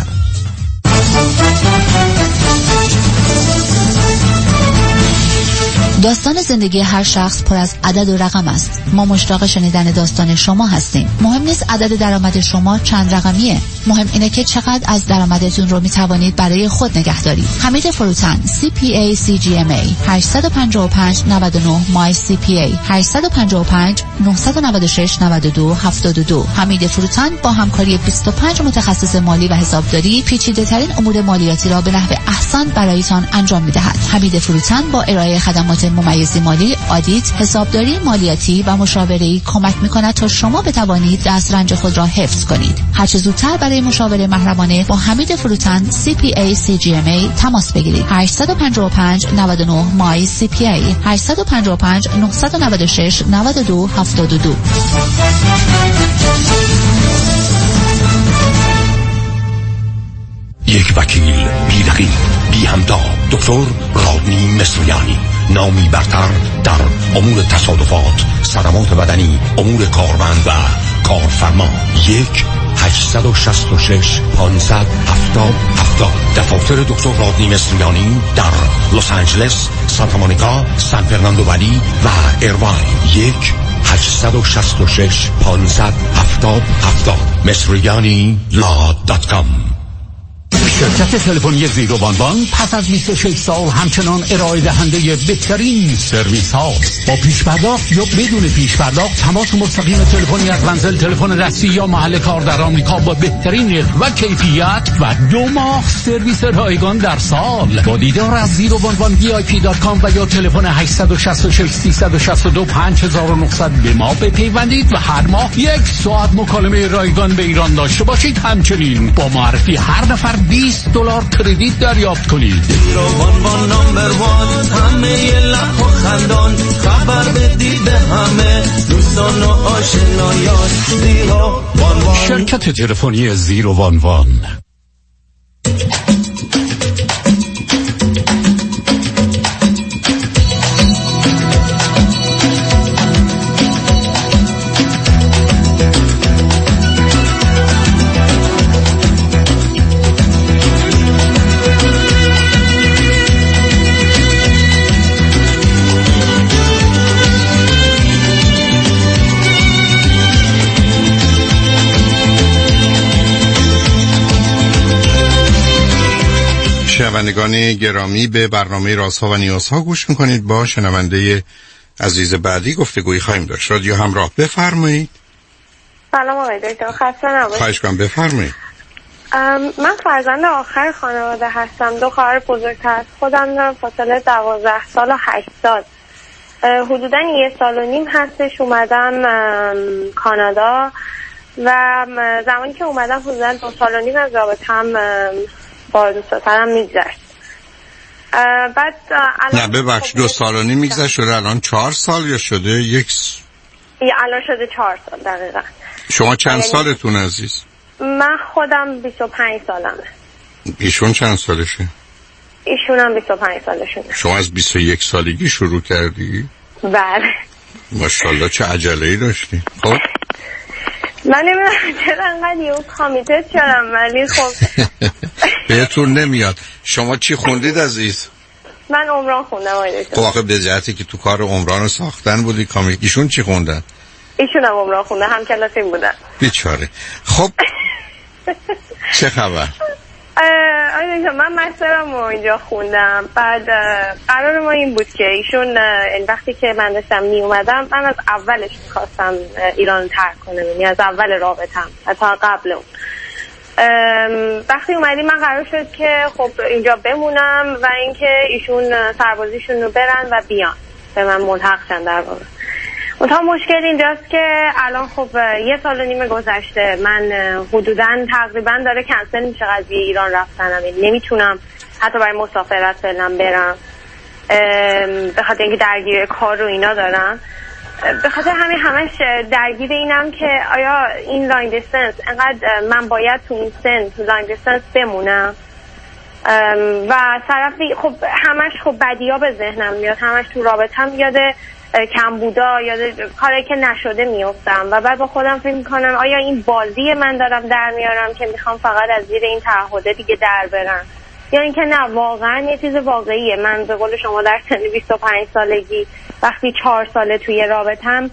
داستان زندگی هر شخص پر از عدد و رقم است. ما مشتاق شنیدن داستان شما هستیم. مهم نیست عدد درآمد شما چند رقمیه. مهم اینه که چقدر از درآمدتون رو می توانید برای خود نگه دارید. حمید فروتن سی پی ای سی جی ام ای هشت پنج پنج نه نه مای سی پی ای هشت پنج پنج نه نه شش نه دو هفت دو. حمید فروتن با همکاری بیست و پنج متخصص مالی و حسابداری پیچیده ترین امور مالیاتی را به نحو احسن برایتان انجام می دهد. حمید فروتن با ارائه خدمات ممیز مالی، آدیت، حسابداری مالیاتی و مشاوره‌ای کمک می‌کند تا شما بتوانید دسترنج خود را حفظ کنید. هر چه زودتر برای مشاوره محرمانه با حمید فروتن سی پی ای سی جی ام ای تماس بگیرید. هشت پنج پنج نه نه مای سی پی ای هشت پنج پنج نه نه شش نه دو هفت دو. یک وکیل بی رقیب بی همتا، دکتر رادنی مصریانی، نامی برتر در امور تصادفات، صدمات بدنی، امور کارمند و کارفرما. یک هشت شش شش پانصد هفتاد هفتاد. دفاتر دکتر رادنی مصریانی در لس آنجلس، سانتا مونیکا، سان فرناندو ولی و ایرواین. یک هشت شش شش پانصد هفتاد هفتاد. مصریانی لا دات کام. شرکت تلفنی زیرو وان وان پس از بیست و شش سال همچنان ارائه دهنده بهترین سرویس ها. با پیش پرداخت یا بدون پیش پرداخت تماس مستقیم تلفنی از منزل، تلفن دستی یا محل کار در آمریکا با بهترین نرخ و کیفیت و دو ماه سرویس رایگان در سال. با دیدار از زیرو وان وان وی آی پی دات کام و یا تلفن هشت شش شش سه شش دو پنج نه صفر صفر به ما بپیوندید و هر ماه یک ساعت مکالمه رایگان به ایران داشته باشید. همچنین با معرفی هر نفر بیست دلار کردیت دریافت کنید. وان وان نمبر وان، همه لح و خندان، خبر بدی به همه دوستان و آشنایان. زیرو وان وان، شرکت تلفنی زیرو وان وان. شنوندگان گرامی، به برنامه رازها و نیازها گوش میکنید. با شنونده عزیز بعدی گفتگویی خواهیم داشت. رادیو همراه، بفرمایید. سلام آقای دکتر، خسته نباشید. خواهش کنم، بفرمایید. من فرزند آخر خانواده هستم. دو خواهر بزرگتر از خودم دارم، فاصله دوازده سال و هشت سال. حدودا یه سال و نیم هستش اومدم کانادا و زمانی که اومدم حدودا دو سال و نیم از رابطه‌ام با دوست دخترم میگذشت. بعد نه ببخش، دو سال و نیم میگذشت، شده الان چهار سال یا شده یک س... الان شده چهار سال دقیقا. شما چند سالتون عزیز؟ من خودم بیست و پنج سالمه. ایشون چند سالشه؟ ایشون هم بیست و پنج سالشونه. شما از بیست و یک سالگی شروع کردی؟ بله. ماشاءالله چه عجله‌ای داشتی. خب من نمیدونم چرا انقدر یه کامیتت شدم، ولی خب بهتون نمیاد. شما چی خوندید عزیز؟ من عمران خوندم آقای دکتر. خب آخه به جهتی که تو کار عمران رو ساختن بودی کامیت. ایشون چی خوندن؟ ایشون هم عمران خونده، هم کلاسیم بودن. بیچاره. خب چه خبر؟ آقای دکتر من مسترم رو اینجا خوندم. بعد قرار ما این بود که ایشون وقتی که من داشتم می اومدم، من از اولش میخواستم ایران رو ترک کنم، یعنی از اول رابطم، حتی قبل اون. وقتی اومدیم من قرار شد که خب اینجا بمونم و اینکه ایشون سربازیشون رو برن و بیان به من ملحق شن. در واقع منتها مشکل اینجاست که الان خب یه سال و نیم گذشته، من حدوداً تقریبا داره کنسل میشه قضیه ایران رفتنم، نمیتونم حتی برای مسافرت فعلا برم به خاطر اینکه درگیر کار و اینا دارم. به خاطر همین همش درگیر اینم که آیا این لانگ دیستنس انقدر من باید تو این سن تو لانگ دیستنس بمونم و طرفی خب همش خب بدیا به ذهنم میاد، همش تو رابطم یاد کم بودا، یاد کاری که نشده میافتم و بعد با خودم فکر میکنم آیا این بازی من دارم در میارم که میخوام فقط از زیر این تعهده دیگه در برم، یا اینکه نه واقعا یه چیز واقعیه. من به قول شما در سن بیست و پنج سالگی وقتی چهار ساله توی رابطم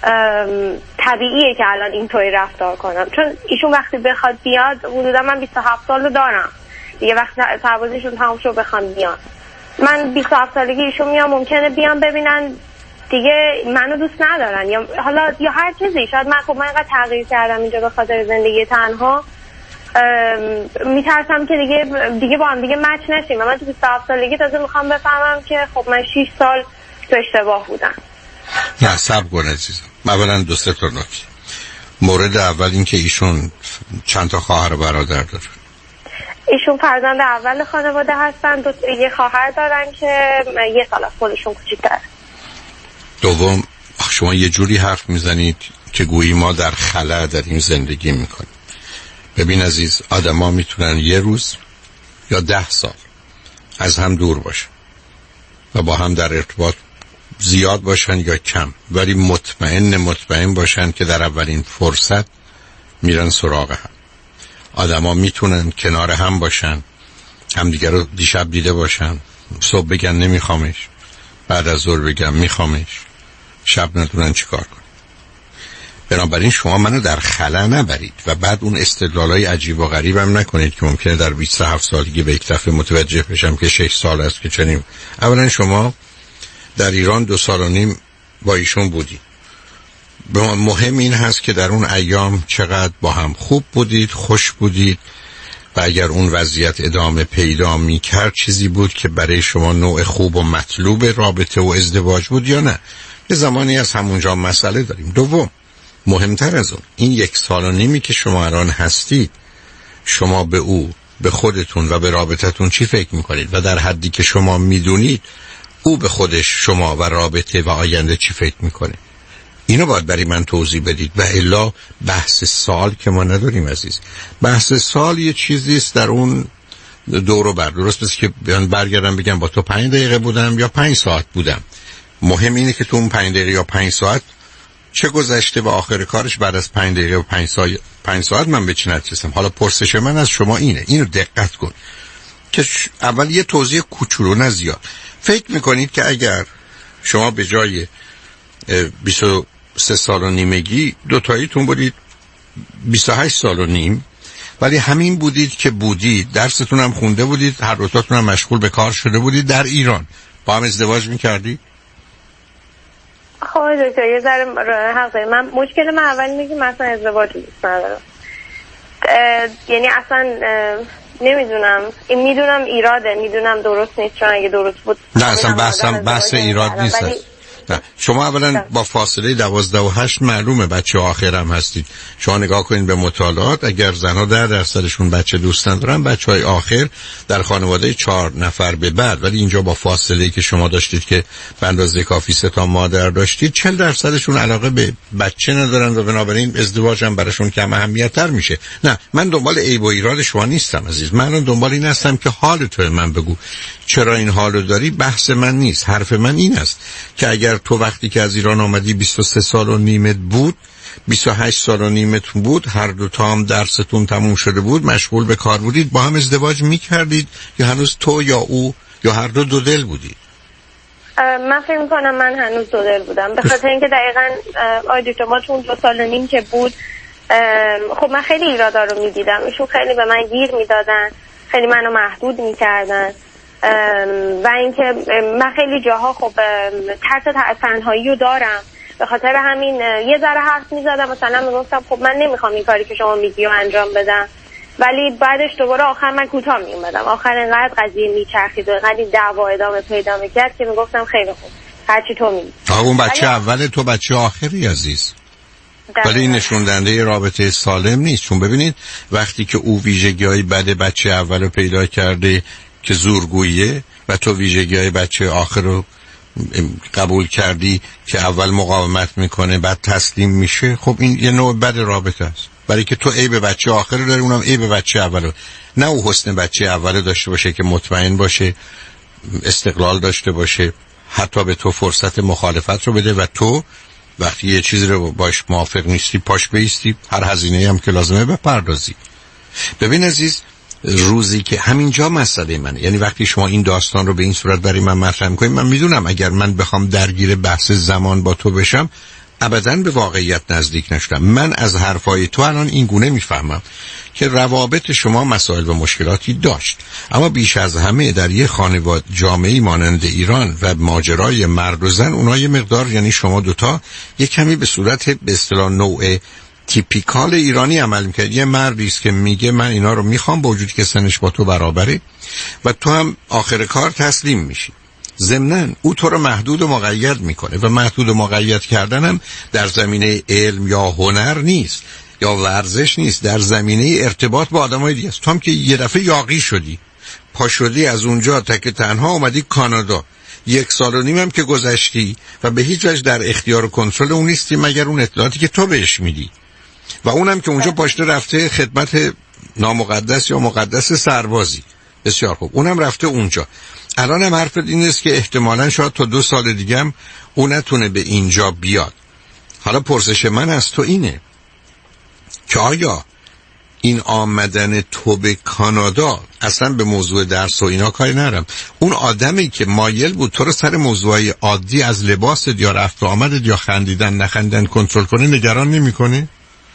طبیعیه که الان اینطوری رفتار کنم، چون ایشون وقتی بخواد بیاد حدودا من بیست و هفت سالو دارم دیگه، وقتی سربازیشون تمام شد بخوام بیان من بیست و هفت سالگی ایشون میام ممکنه بیان ببینن دیگه منو دوست ندارن یا حالا یا هر چیزی، شاید من خب من اینقدر تغییر کردم اینجا به خاطر زندگی تنها میترسم که دیگه دیگه با هم دیگه مچ نشیم و من تو بیست و هفت سالگی تازه میخوام بفهمم که خب من شش سال تو اشتباه بودم. نه صبر کن عزیزم، اولا دو سه تا نکته. مورد اول این که ایشون چند تا خواهر و برادر داره؟ ایشون فرزند اول خانواده هستن، دو یه خواهر دارن که یه سال از خودشون کوچیک‌تره. دوم شما یه جوری حرف میزنید که گویی ما در خلا در این زندگی میکنیم. ببین عزیز، آدم ها میتونن یه روز یا ده سال از هم دور باشن و با هم در ارتباط زیاد باشن یا کم، ولی مطمئن مطمئن باشن که در اولین فرصت میرن سراغ هم. آدم ها میتونن کنار هم باشن، همدیگه رو دیشب دیده باشن، صبح بگن نمیخوامش، بعد از ظهر بگم میخوامش، شب ندونن چی کار کنن. بنابراین شما منو در خلا نبرید و بعد اون استدلالای عجیب و غریب هم نکنید که ممکنه در بیست و هفت سالگی به یک دفعه متوجه بشم که شش سال است که چنین. اولا شما در ایران دو سال و نیم با ایشون بودید. مهم این هست که در اون ایام چقدر با هم خوب بودید، خوش بودید و اگر اون وضعیت ادامه پیدا می کرد چیزی بود که برای شما نوع خوب و مطلوب رابطه و ازدواج بود یا نه. یه زمانی از همونجا مسئله داریم. دوم مهمتر از اون، این یک سال و نیمی که شما الان هستید، شما به او، به خودتون و به رابطتون چی فکر میکنید و در حدی که شما میدونید او به خودش، شما و رابطه و آینده چی فکر میکنه. اینو باید برای من توضیح بدید و الا بحث سال که ما نداریم عزیز. بحث سال یه چیزیست در اون دور و بر، درست بس که بیان برگردم بگم با تو پنج دقیقه بودم یا پنج ساعت بودم. مهم اینه که تو اون پنج دقیقه یا پنج ساعت چه گذشته و آخر کارش بعد از پنج دقیقه و پنج ساعت پنج ساعت من به چی نرسیدم. حالا پرسش من از شما اینه، اینو دقت کن که اول یه توضیح کوچولو نه زیاد. فکر میکنید که اگر شما به جای بیست و سه سال و نیمگی دوتاییتون بودید بیست و هشت سال و نیم، ولی همین بودید که بودید، درستون هم خونده بودید، هر دوتاتون هم مشغول به کار شده بودید در ایران، با هم ازدواج میکردید؟ خب دکتر یه ذره حق داریم. من مشکل من اول اینه که مثلا ازدواج دوست ندارم، یعنی اصلا نمیدونم، این میدونم ایراده، میدونم درست نیست، چون اگه درست بود نه اصلا بحثم بحث ایراد نیست. نه. شما اولا با فاصله دوازده و هشت معلومه بچه آخر هم هستید. شما نگاه کنید به مطالعات، اگر زنها ده درصدشون بچه دوست ندارن، بچه های آخر در خانواده چهار نفر به بعد، ولی اینجا با فاصله که شما داشتید که به اندازه کافی سه تا مادر داشتید، چهل درصدشون علاقه به بچه ندارن و بنابراین ازدواج هم براشون کم اهمیت تر میشه. نه من دنبال عیب و ایراد شما نیستم عزیز، من دنبال این هستم که حال تو من بگو چرا این حالو داری. بحث من نیست، حرف من این است که اگر تو وقتی که از ایران آمدی بیست و سه سال و نیمت بود، بیست و هشت سال و نیمت بود، هر دو تا هم درستون تموم شده بود، مشغول به کار بودید، با هم ازدواج میکردید یا هنوز تو یا او یا هر دو دو دل بودید؟ من فکر میکنم من هنوز دو دل بودم، به خاطر اینکه دقیقاً آی دکتر ما چون دو سال و نیم که بود، خب من خیلی ایرادا رو میدیدم، ایشون خیلی به من گیر میدادن، خیلی منو محدود میکردن و اینکه من خیلی جاها خب ترس تنهایی رو دارم، به خاطر همین یه ذره حرف میزدم، مثلا میگفتم خب من نمیخوام این کاری که شما میگی رو انجام بدم، ولی بعدش دوباره آخر من کوتاه میومدم، آخر اینقدر قضیه میچرخید و اینقدر دعوا ادامه پیدا میکرد که میگفتم خیلی خوب هرچی تو میگی. اون بچه اول تو بچه آخری عزیز، ولی این نشون دهنده رابطه سالم نیست. چون ببینید وقتی که او ویژگی‌های بد بچه اول رو پیدا کرده که زورگوییه و تو ویژگی‌های بچه آخر رو قبول کردی که اول مقاومت میکنه بعد تسلیم میشه، خب این یه نوع بد رابطه است. برای که تو عیب بچه آخر رو داری، اونم عیب بچه اول رو. نه او حسن بچه اول داشته باشه که مطمئن باشه، استقلال داشته باشه، حتی به تو فرصت مخالفت رو بده و تو وقتی یه چیزی رو باش موافق نیستی پاش بیستی، هر هزینه‌ای هم که لازمه بپردازی. ببین عزیز، روزی که همینجا مسئله منه، یعنی وقتی شما این داستان رو به این صورت برای من مطرح می‌کنید، من میدونم اگر من بخوام درگیر بحث زمان با تو بشم ابداً به واقعیت نزدیک نشدم. من از حرفای تو الان این گونه میفهمم که روابط شما مسائل و مشکلاتی داشت، اما بیش از همه در یه خانواده جامعه‌ای مانند ایران و ماجرای مرد و زن، اونها یه مقدار، یعنی شما دوتا یه کمی به صورت به اصطلاح نوع تیپیکال ایرانی عمل میکنید. یه مردی است که میگه من اینا رو میخوام با وجودی که سنش با تو برابره و تو هم آخر کار تسلیم میشی. ضمناً او تو رو محدود و مقید میکنه و محدود و مقید کردن هم در زمینه علم یا هنر نیست یا ورزش نیست، در زمینه ارتباط با آدمای دیگه است. تو هم که یه دفعه یاغی شدی، پا شدی از اونجا تک تنها اومدی کانادا، یک سال و نیم هم که گذشتی و به هیچ وجه در اختیار و کنترل اون نیستی مگر اون اطلاعاتی که تو بهش میدی، و اونم که اونجا پاشته رفته خدمت نامقدس یا مقدس سربازی. بسیار خوب، اونم رفته اونجا. الان هم حرفت این است که احتمالاً شاید تا دو سال دیگه هم اون نتونه به اینجا بیاد. حالا پرسش من از تو اینه که آیا این آمدن تو به کانادا، اصلا به موضوع درس و اینا کاری ندارم، اون آدمی که مایل بود تو رو سر موضوعی عادی از لباس یا رفت و آمدت یا خندیدن نخندیدن کنترل کنه، نگران نمی‌کنه؟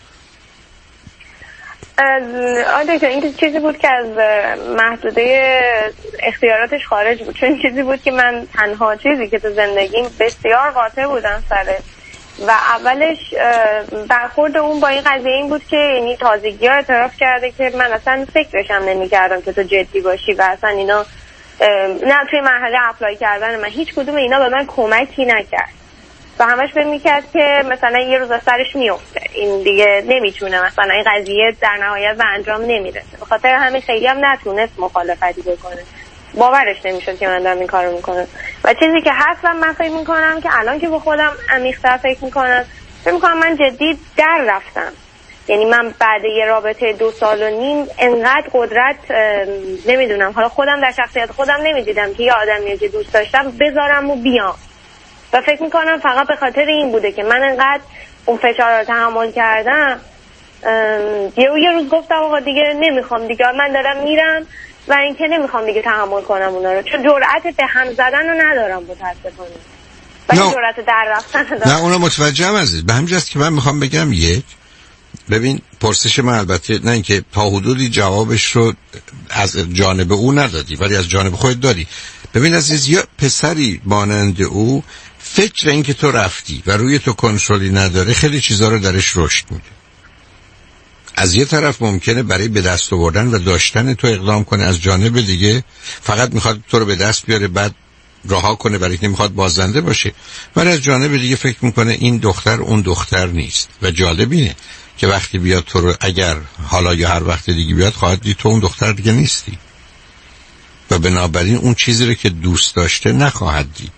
آره که این چیزی بود که از محدوده اختیاراتش خارج بود، چون چیزی بود که من تنها چیزی که تو زندگیم بسیار قاطع بودم سره و اولش برخورد اون با این قضیه این بود که یعنی تازگی ها اعتراف کرده که من اصلا فکرشم نمی کردم که تو جدی باشی و اصلا اینا نه توی مرحله اپلای کردن من هیچ کدوم اینا به من کمکی نکرد و همش فکر میکرد که مثلا یه روز از سرش میفته، این دیگه نمیتونه مثلا این قضیه در نهایت به انجام نمیرسه. به خاطر همین خیلی هم نتونست مخالفتی بکنه، باورش نمیشد که من دارم این کارو میکنم. و چیزی که هستم من فکر میکنم که الان که به خودم عمیق‌تر فکر میکنم، فکر میکنم من جدی در رفتم. یعنی من بعد یه رابطه دو سال و نیم انقدر قدرت نمیدونم، حالا خودم در شخصیت خودم نمیدیدم که یه آدمی که دوست داشتم بذارم و بیام، و فکر میکنم فقط به خاطر این بوده که من انقدر اون فشار رو تحمل کردم. یه یه روز گفتم آقا دیگه نمیخوام دیگه، من دارم میرم و اینکه نمیخوام دیگه تحمل کنم اونا رو، چون جرأت به هم زدن رو ندارم متاسفانه، ولی جرأت در رفتن دارم. نه اونو متوجهم عزیز، به همجاست که من میخوام بگم یک، ببین پرسش من البته نه اینکه تا حدودی جوابش رو از جانب او ندادی ولی از جانب خودت دادی. ببین عزیز، یا پسری مانند او فکر این که تو رفتی و روی تو کنترلی نداره خیلی چیزا رو درش رشد میده. از یه طرف ممکنه برای به دست آوردن و داشتن تو اقدام کنه، از جانب دیگه فقط میخواد تو رو به دست بیاره بعد رها کنه برای که نمیخواد بازنده باشه، ولی از جانب دیگه فکر میکنه این دختر اون دختر نیست. و جالب اینه که وقتی بیاد تو رو، اگر حالا یا هر وقت دیگه بیاد، خواهد دید تو اون دختر دیگه نیستی و بنابراین اون چیزی رو که دوست داشته نخواهد دید.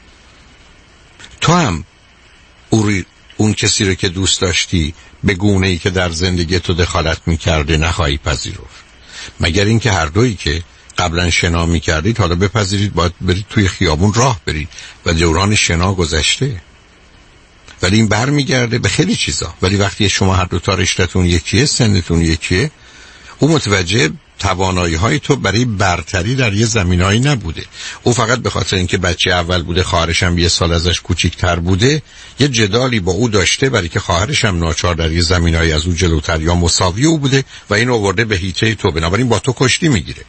تو هم اون کسی رو که دوست داشتی به گونه‌ای که در زندگی تو دخالت میکرده نخواهی پذیرفت، مگر اینکه هر دویی که قبلا شنا میکردید حالا بپذیرید باید برید توی خیابون راه برید و دوران شنا گذشته. ولی این بر میگرده به خیلی چیزا. ولی وقتی شما هر دو تا رشته‌تون یکیه، سنتون یکیه، او متوجه توانایی های تو برای برتری در یه زمینایی نبوده. او فقط به خاطر اینکه بچه اول بوده، خواهرش هم یه سال ازش کوچیک‌تر بوده، یه جدالی با او داشته برای که خواهرش هم ناچار در یه زمینایی از او جلوتر یا مساوی او بوده و این آورده به هیته تو، بنابراین با تو کشتی میگیره.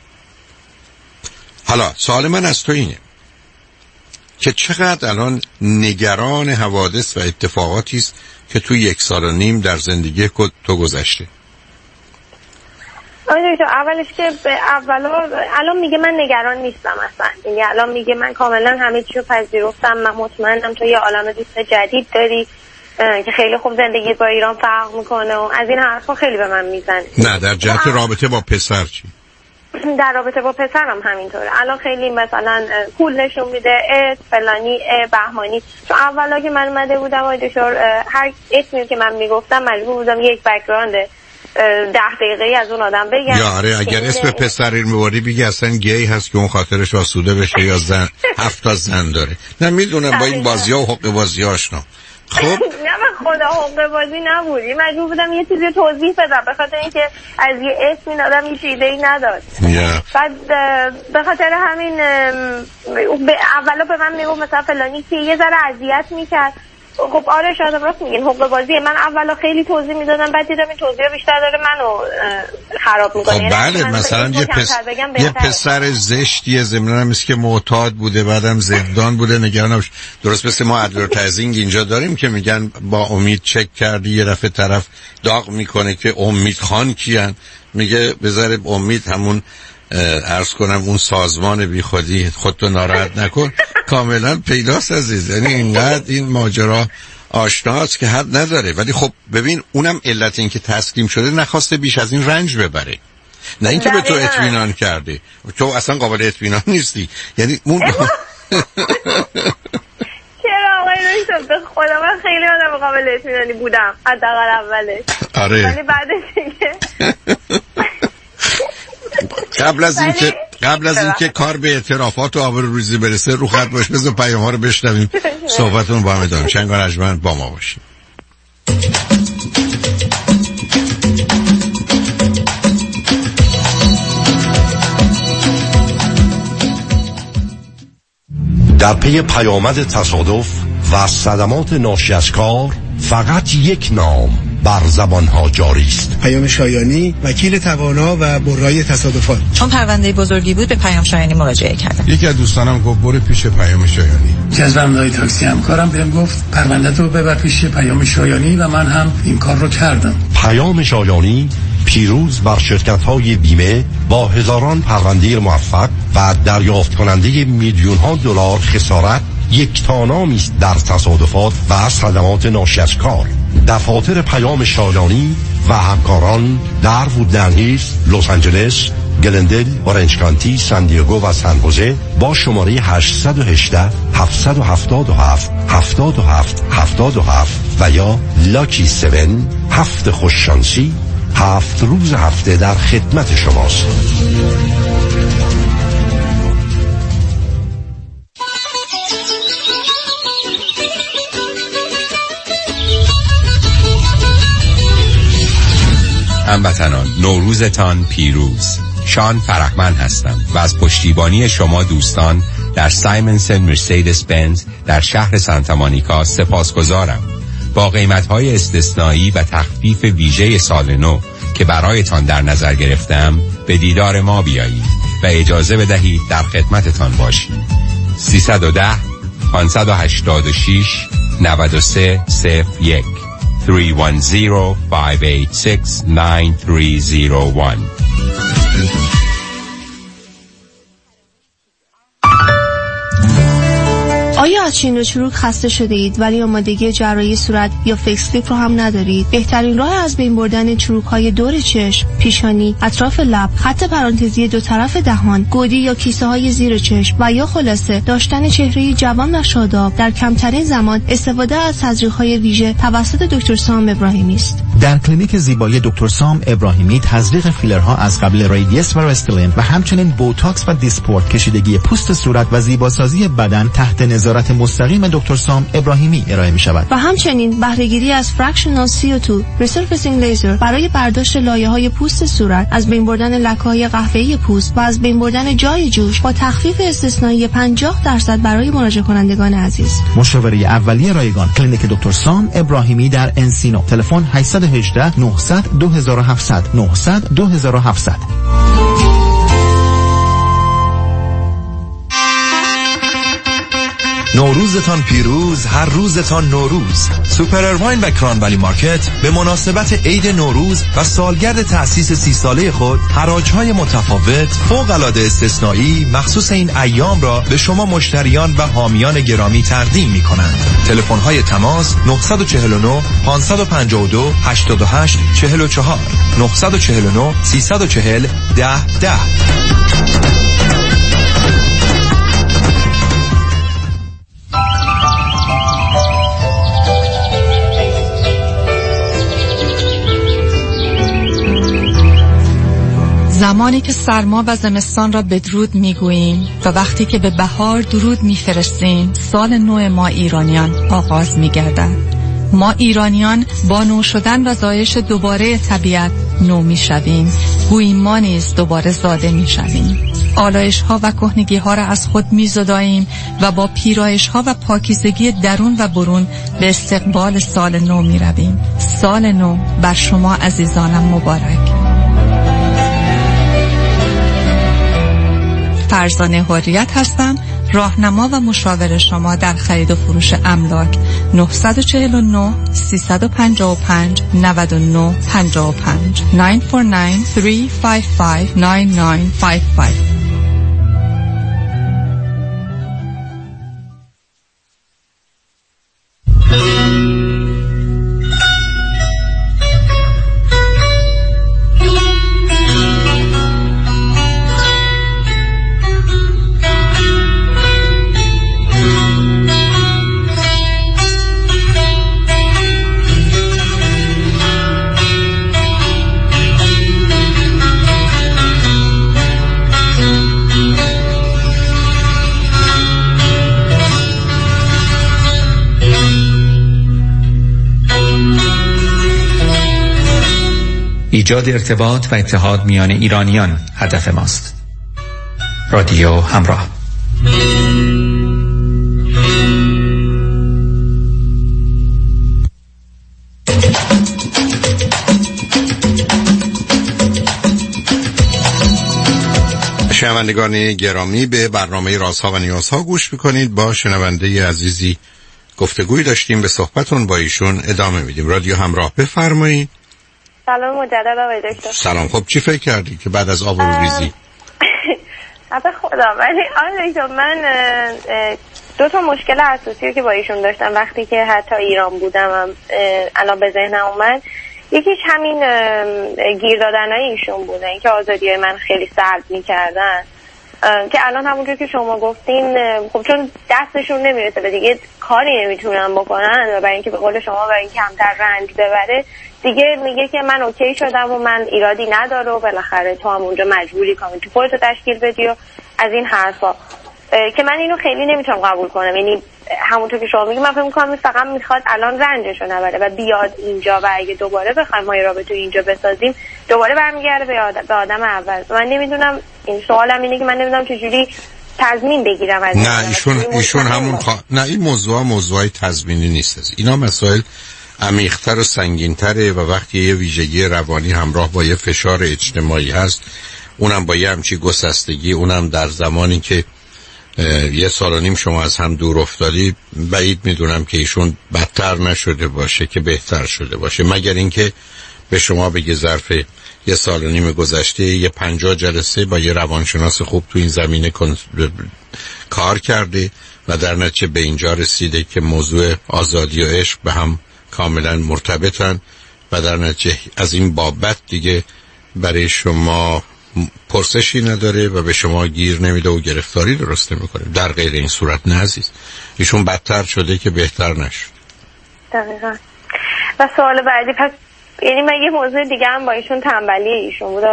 حالا سوال من از تو اینه که چقدر الان نگران حوادث و اتفاقاتی است که تو یک سال و نیم در زندگی تو گذشته؟ آره تو اولش که اولا الان میگه من نگران نیستم اصلا، یعنی الان میگه من کاملا همه چیو پذیرفتم، من مطمئنم تو یه عالمه دوست جدید داری که خیلی خوب زندگی با ایران فرق میکنه و از این حرفا خیلی به من میزنه. نه در جهت رابطه با پسر چی؟ در رابطه با پسرم همینطوره. الان خیلی مثلا پول نشون میده، ات فلانی بهمانی. تو اولا که من اومده بودم آقای دکتر هر اسمی که من میگفتم مجبور بودم یک بک‌گراند ده دقیقه‌ای از اون آدم بگم. یا آره اگر اسم پسری میوردی بگی اصلا گی هست که اون خاطرش آسوده بشه یا زن هفت تا زن داره. نه میدونم با این بازی‌ها و حقوق بازی آشنا. خب نه من خدا حقوق بازی نبودی، مجبور بودم یه چیزی توضیح بدم به خاطر اینکه از یه اسمی دادم هیچ ایده‌ای نداشت. yeah. بعد به خاطر همین اولا به من میگفت مثلا فلانی که یه ذره اذیت میکرد. خب آره شاید راست میگین حقوق بازی. من اولا خیلی توضیح میدادم، بعد دیدم این توضیح بیشتر داره منو خراب میکنه. خب بله مثلا یه, پس... یه پسر زشتیه ضمناً هم که معتاد بوده بعدم زندان بوده نگران نباش. درست مثل ما ادورتایزینگ اینجا داریم که میگن با امید چک کردی، یه دفعه طرف داغ میکنه که امید خان کیان، میگه بذاره امید همون عرض کنم اون سازمان بی خودی، خودتو ناراحت نکن. کاملا پیداست عزیز، یعنی اینقدر این ماجرا آشناست که حد نداره. ولی خب ببین اونم علت این که تسلیم شده نخواسته بیش از این رنج ببره، نه اینکه به تو اطمینان کرده. تو اصلا قابل اطمینان نیستی، یعنی اون چرا آقای دکتر؟ به خدا من خیلی آدم قابل اطمینانی بودم حداقل اولش. آره ولی بعدش دیگه قبل از این که قبل از این که کار به اعترافات و آبروریزی برسه رو خط باش، بذار پیام ها رو بشنویم صحبتون با هم ادامه. چند گارجمند با ما باشید. در پی پیامد تصادف و صدمات ناشی از کار فقط یک نام بر زبانها جاری است. پیام شایانی، وکیل توانا و برای تصادفات. چون پرونده بزرگی بود به پیام شایانی مراجعه کردم. یکی از دوستانم گفت برو پیش پیام شایانی. یکی از بنده‌های تاکسی همکارم بهم گفت پرونده رو ببر پیش پیام شایانی و من هم این کار رو کردم. پیام شایانی پیروز بر شرکت‌های بیمه با هزاران پرونده موفق و دریافت کننده میلیون‌ها دلار خسارت یک تانامی است در تصادفات و صدمات ناشی از کار. دفاتر پیام شایانی و همکاران در وودلند هیلز، لس آنجلس، گلندل، اورنج کانتی، سان دیگو و سن خوزه با شماره هشت یک هشت هفت هفت هفت هفت هفت هفت هفت و یا لاکی هفت هفت خوششانسی هفت روز هفته در خدمت شماست. هموطنان نوروزتان پیروز. شان فرحمند هستم و از پشتیبانی شما دوستان در سایمنسن مرسیدس بنز در شهر سانتا مونیکا سپاسگزارم. با قیمت‌های استثنایی و تخفیف ویژه سال نو که برایتان در نظر گرفتم به دیدار ما بیایید و اجازه بدهید در خدمتتان باشیم. سیصد و ده پانصد و هشتاد و شش نود و سه صفر یک سه یک صفر پنج هشت شش نه سه صفر یک. آیا از چین و چروک خسته شده اید ولی آمادگی جراحی صورت یا فیکس لیفت رو هم ندارید؟ بهترین راه از بین بردن چروک های دور چشم، پیشانی، اطراف لب، خط پرانتزی دو طرف دهان، گودی یا کیسه های زیر چشم و یا خلاصه داشتن چهره جوان و شاداب در کمترین زمان استفاده از تزریق های ویژه توسط دکتر سام ابراهیمی است. در کلینیک زیبایی دکتر سام ابراهیمی تزریق فیلرها از قبل رادیس و رستلین و همچنین بوتاکس و دیسپورت، کشیدگی پوست صورت و زیباسازی بدن تحت نظارت مستقیم دکتر سام ابراهیمی ارائه می شود. و همچنین بهره‌گیری از فرکشنال سی او دو ریسرفیسینگ لیزر برای برداشت لایه‌های پوست صورت، از بین بردن لکه‌های قهوه‌ای پوست و از بین بردن جای جوش با تخفیف استثنایی پنجاه درصد برای مراجعه کنندگان عزیز. مشاوره اولیه رایگان کلینیک دکتر سام ابراهیمی در انسینو. تلفن هشت یک هشت نه صفر صفر دو هفت صفر صفر نه صفر صفر دو هفت صفر. نوروزتان پیروز، هر روزتان نوروز. سوپر ارواین و کرانولی مارکت به مناسبت عید نوروز و سالگرد تأسیس سی ساله خود حراج‌های متفاوت فوق‌العاده استثنایی مخصوص این ایام را به شما مشتریان و حامیان گرامی تقدیم می‌کنند. تلفن‌های تماس نه چهار نه پنج پنج دو هشت هشت چهار چهار نه چهار نه سه چهار ده ده. زمانی که سرما و زمستان را بدرود میگوییم و وقتی که به بهار درود میفرستیم، سال نو ما ایرانیان آغاز میگردد. ما ایرانیان با نو شدن و زایش دوباره طبیعت نو میشویم، گویی ما نیز دوباره زاده میشویم. آلایش ها و کهنگی ها را از خود میزداییم و با پیرایش ها و پاکیزگی درون و برون به استقبال سال نو میرویم. سال نو بر شما عزیزانم مبارک. فرزانه حریت هستم، راهنما و مشاور شما در خرید و فروش املاک. نه چهار نه سه پنج پنج نه نه پنج پنج نه چهار نه سه پنج پنج نه نه پنج پنج. ایجاد ارتباط و اتحاد میان ایرانیان هدف ماست. رادیو همراه. شنوندگان گرامی، به برنامه رازها و نیازها گوش میکنید. با شنونده عزیزی گفتگوی داشتیم، به صحبتون با ایشون ادامه میدیم. رادیو همراه، بفرمایید. سلام مجدد آقای دکتر. سلام. خب چی فکر کردی که بعد از آب و ریزی؟ به خدا ولی آقای دکتر، من دو تا مشکل اساسی که با ایشون داشتم وقتی که حتی ایران بودم الان به ذهنم اومد. یکیش همین گیر دادنای ایشون بوده، اینکه آزادیای من خیلی سلب می‌کردن که الان همونجور که شما گفتین خب چون دستشون نمیرسه به دیگه کاری نمیتونن بکنن و برای اینکه به قول شما برای اینکه کمتر رنج ببره دیگه میگه که من اوکی شدم و من ایرادی نداره و بالاخره تو هم اونجا مجبوری کامیونیتی خودتو تشکیل بدی و از این حرفا که من اینو خیلی نمیتونم قبول کنم. یعنی همونطور که شما میگی من فکر می‌کنم فقط میخواد الان رنجشو نبره و بیاد اینجا و اگه دوباره بخوایم ما رابطه اینجا بسازیم دوباره برمیگرده به آدم, به آدم اول. من نمیدونم، این سوالم اینه که من نمیدونم چجوری تضمین بگیرم از نه ایشون ایشون همون خوا... نه این موضوع موضوعی تضمینی نیست. از اینا مسائل عمیق‌تر و سنگین‌تره و وقتی یه ویژگی روانی همراه با یه فشار اجتماعی هست، اونم با یه همچی گسستگی، اونم در زمانی که یه سال و نیم شما از هم دور افتادی، بعید میدونم که ایشون بدتر نشده باشه که بهتر شده باشه، مگر اینکه به شما بگه ظرف یه سال و نیم گذشته یه پنجاه جلسه با یه روانشناس خوب تو این زمینه کار کرده و در نتیجه به اینجا رسیده که موضوع آزادی و عشق به هم کاملا مرتبطن و در نتیجه از این بابت دیگه برای شما پرسشی نداره و به شما گیر نمیده و گرفتاری درست نمیکنه. در غیر این صورت نه عزیز، ایشون بدتر شده که بهتر نشد. دقیقا. و سوال بعدی پس یعنی من یه موضوع دیگه هم با ایشون تنبلی ایشون بود.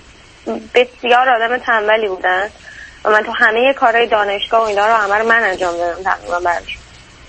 بسیار آدم تنبلی بودن و من تو همه کارهای دانشگاه و اینا رو همه رو من انجام دادم تقریبا براشون.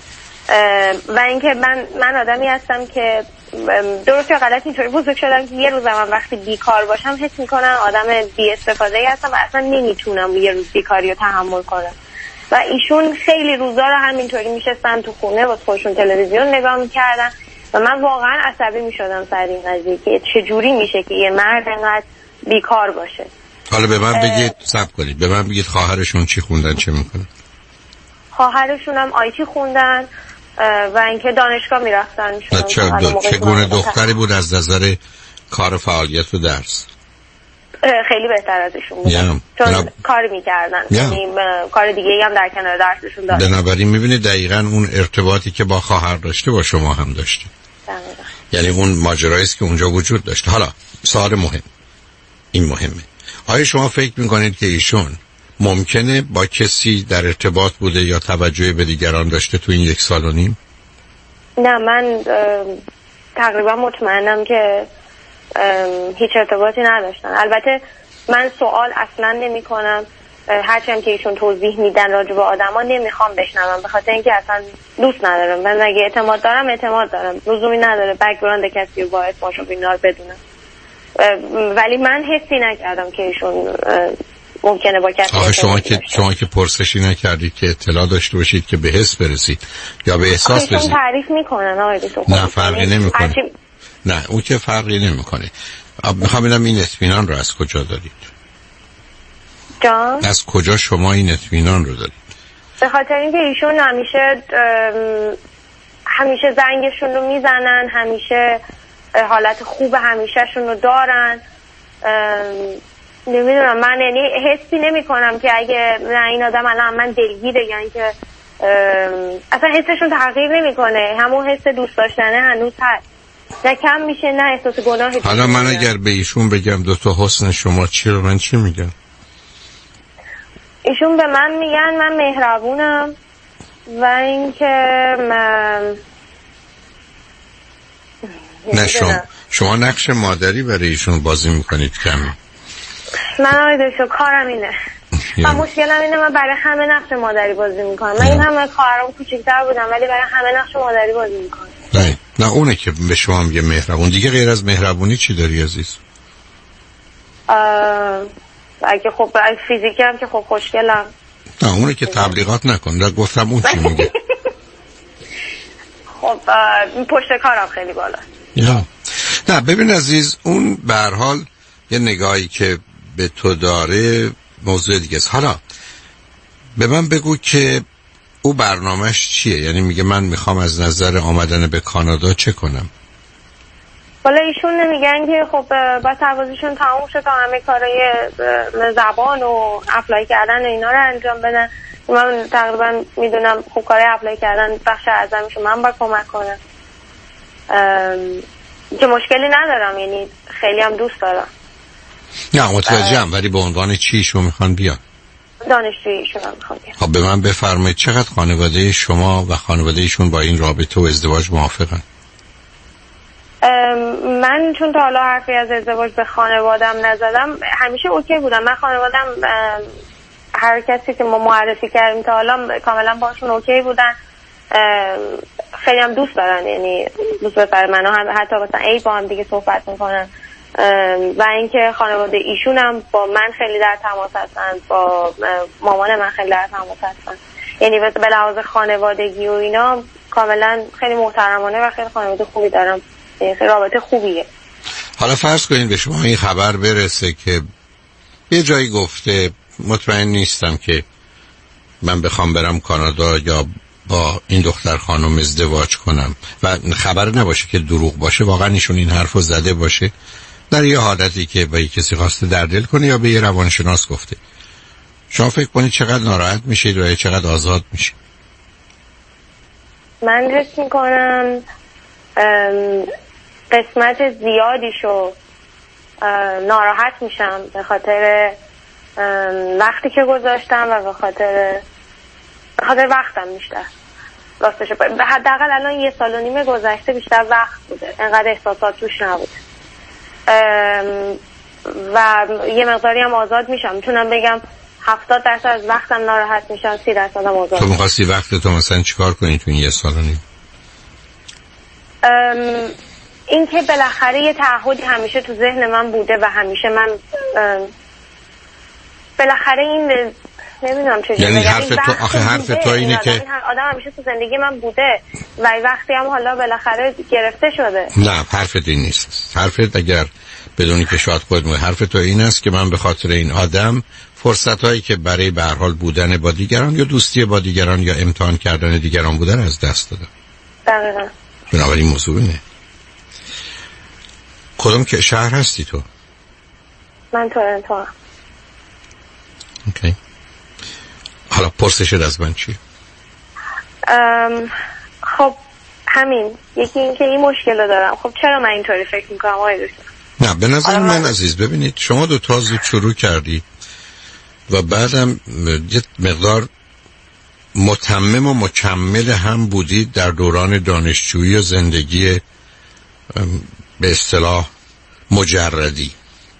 و اینکه من من آدمی هستم که درست یا غلط اینطوری بزرگ شدم که یه روز من وقتی بیکار باشم حس میکنم آدم بی استفاده هستم و اصلا نمیتونم یه روز بیکاری رو تحمل کنم. و ایشون خیلی روزا رو همینطوری میشستن تو خونه واسه خودشون تلویزیون نگاه میکردن و من واقعا عصبی میشدم سر این قضیه که چجوری میشه که یه مرد انقدر بیکار باشه. حالا به من بگید صبر کنید، به من بگید خواهرشون چی خوندن، چه میکنه؟ خواهرشون هم آیتی خوندن و اینکه دانشگاه میرفتن. چگونه دختری بود از نظر کار فعالیت و درس؟ خیلی بهتر ازشون بود yeah. چون بنا... کار میکردن yeah. یعنی کار دیگه هم در کنار درسشون داشت. بنابراین میبینید دقیقاً اون ارتباطی که با خواهر داشته با شما هم داشته. دقیقا. یعنی اون ماجرایی است که اونجا وجود داشته. حالا سوال مهم، این مهمه، آیا شما فکر میکنید که ایشون ممکنه با کسی در ارتباط بوده یا توجه به دیگران داشته تو این یک سال و نیم؟ نه، من تقریبا مطمئنم که هیچ ارتباطی نداشتن. البته من سوال اصلا نمی کنم، هرچند که ایشون توضیح میدن راجع به آدما نمیخوام بشنوم، به خاطر اینکه اصلا دوست ندارم. من اگه اعتماد دارم اعتماد دارم، لزومی نداره بک‌گراند کسی رو باید باشو اینا رو بدونم. ولی من حسی نکردم که ایشون ممکنه با کسی. آخه شما که شما که پرسشی نکردید که اطلاع داشته باشید که به حس برسید یا به احساس برسید. ایشون تعریف میکنن آقای دکتر. نه فرقی نمیکنه. هرچی... نه اون که فرقی نمیکنه. میخوام ببینم این اطمینان رو از کجا دارید؟ جان؟ از کجا شما این اطمینان رو دارید؟ به خاطر اینکه ایشون همیشه همیشه زنگشون رو میزنن، همیشه حالت خوب همیشهشون رو دارن. نمیدونم، من یعنی حسی نمی کنم که اگه نه این آدم الان من دلگیره، یعنی که اصلا حسشون تغییر نمیکنه، همون حس دوست داشتنه هنوز هست، نه کم میشه نه احساس گناه. حالا من اگر به ایشون بگم دو تا حسن شما چی رو من چی میگم؟ ایشون به من میگن من مهربونم و اینکه من نه شما شما نقش مادری برای ایشون بازی میکنید کمی. من آیدشو کارم اینه و مشکلم اینه من برای همه نقش مادری بازی میکنم. من این همه خواهرام کوچیک‌تر بودم ولی برای همه نقش مادری بازی میکنم. نه نه اونه که به شما میگه مهربون. دیگه غیر از مهربونی چی داری عزیز؟ اگه خب فیزیکی هم که خب خوشگلم. نه اونه که تبلیغات نکن. دا گفتم اون چی میگه. خب پشت کارم خیلی بالا. یا نه ببین عزیز، اون به هر حال یه نگاهی که به تو داره موضوع دیگه است. حالا به من بگو که او برنامهش چیه؟ یعنی میگه من میخوام از نظر آمدن به کانادا چه کنم؟ والا ایشون نمیگن که خب با سربازیشون تموم شد تا همه کارهای زبان و اپلای کردن و اینا رو انجام بدن. من تقریبا میدونم خب کارهای اپلای کردن بخش اعظمشو من باید کمک کنم که مشکلی ندارم، یعنی خیلی هم دوست دارم. نه متوجهم، ولی به عنوان چی ایشون میخوان بیان؟ دانشجوی ایشون هم میخوان بیان. خب به من بفرمایید چقدر خانواده شما و خانواده ایشون با این رابطه و ازدواج موافقن؟ من چون تا حالا حرفی از ازدواج به خانوادم نزدم، همیشه اوکی بودم. من خانوادم هر کسی که ما معرفی کردیم تا حالا کاملا باشون اوکی بودن، خیلی هم دوست دارن، یعنی دوست دارن منو، هم حتی مثلا ای با هم دیگه صحبت میکنن و اینکه خانواده ایشون هم با من خیلی در تماس هستن، با مامان من خیلی در تماس هستن، یعنی به لحاظ خانوادگی و اینا کاملا خیلی محترمانه و خیلی خانواده خوبی دارم، خیلی رابطه خوبیه. حالا فرض کنید به شما این خبر برسه که یه جایی گفته مطمئن نیستم که من بخوام برم کانادا یا با این دختر خانم ازدواج کنم و خبر نباشه که دروغ باشه، واقعا ایشون این حرفو زده باشه در یه حالتی که با کسی خواسته در دل کنه یا به یه روانشناس گفته، شما فکر کنید چقدر ناراحت میشید و چقدر آزاد میشید؟ من حس میکنم قسمت زیادیشو ناراحت میشم به خاطر وقتی که گذاشتم و به خاطر به خاطر وقتم بیشتر راستش. حداقل الان یه سال و نیم گذشته بیشتر وقت بوده، انقدر احساسات توش نبوده و یه مقداری هم آزاد میشم. میتونم بگم هفتاد درصد از وقتم ناراحت میشم، سی درصد هم آزاد. تو میخواستی وقت تو مثلا چیکار کنی تو این یه سال و نیم؟ این که بالاخره یه تعهدی همیشه تو ذهن من بوده و همیشه من بالاخره این نمیدونم چجوری. یعنی حرف تو آخه حرف تو اینه که آدم همیشه تو زندگی من بوده و وقتی هم حالا بالاخره گرفته شده. نه حرفت این نیست. حرفت اگر بدونی که شاید خود مو حرف تو این است که من به خاطر این آدم فرصت هایی که برای به هر حال بودن با دیگران یا دوستی با دیگران یا امتحان کردن دیگران بودن از دست دادم. دقیقاً. بنابراین موضوع اینه. کدوم که شهر هستی تو؟ من تورنتو هم. اوکی. حالا پرسشت از من چیه؟ ام خب همین یکی این که این مشکل رو دارم. خب چرا من اینطوری فکر میکنم آقای دکتر؟ نه به نظر من عزیز ببینید شما دو تا زود شروع کردی و بعدم یه مقدار متمم و مکمل هم بودید در دوران دانشجویی و زندگی به اصطلاح مجردی،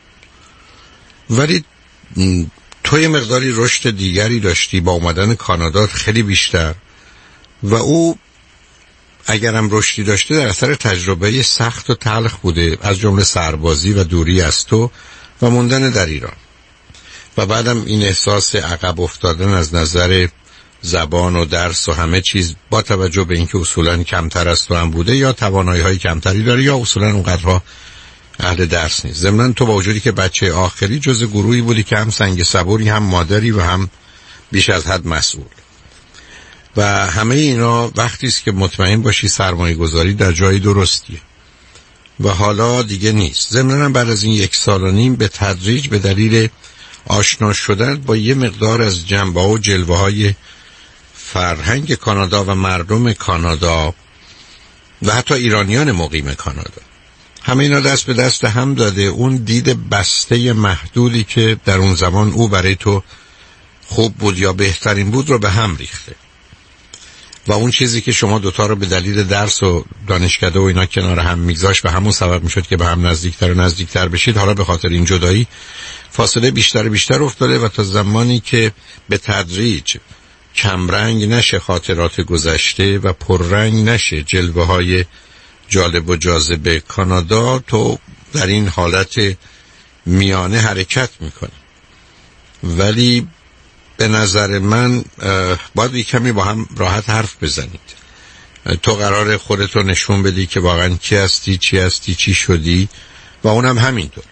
ولی تو یه مقداری رشد دیگری داشتی با اومدن کانادا خیلی بیشتر و او اگرم رشدی داشته در اثر تجربه سخت و تلخ بوده از جمله سربازی و دوری از تو و موندن در ایران و بعدم این احساس عقب افتادن از نظر زبان و درس و همه چیز با توجه به اینکه اصولاً کمتر از تو هم بوده یا توانایی های کمتری داره یا اصولاً اونقدرها اهل درس نیست. ضمناً تو با وجودی که بچه آخری جز گروهی بودی که هم سنگ صبوری هم مادری و هم بیش از حد مسئول و همه اینا وقتی است که مطمئن باشی سرمایه گذاری در جای درستیه و حالا دیگه نیست. ضمناً بعد از این یک سال و نیم به تدریج به دلیل آشنا شدن با یه مقدار از جنبه و جلوه های فرهنگ کانادا و مردم کانادا و حتی ایرانیان مقیم کانادا همه اینا دست به دست هم داده اون دید بسته محدودی که در اون زمان او برای تو خوب بود یا بهترین بود رو به هم ریخته و اون چیزی که شما دوتا رو به دلیل درس و دانشکده و اینا کنار هم میگذاشت به همون سبب میشد که به هم نزدیکتر و نزدیکتر بشید، حالا به خاطر این جدایی فاصله بیشتر و بیشتر افتاده و تا زمانی که به تدریج کمرنگ نشه خاطرات گذشته و پررنگ نشه جلوه های جالب و جاذبه کانادا، تو در این حالت میانه حرکت میکنی. ولی به نظر من باید یک کمی با هم راحت حرف بزنید. تو قرار خودتو نشون بدی که واقعا کی هستی، چی هستی، چی شدی و اونم همینطور.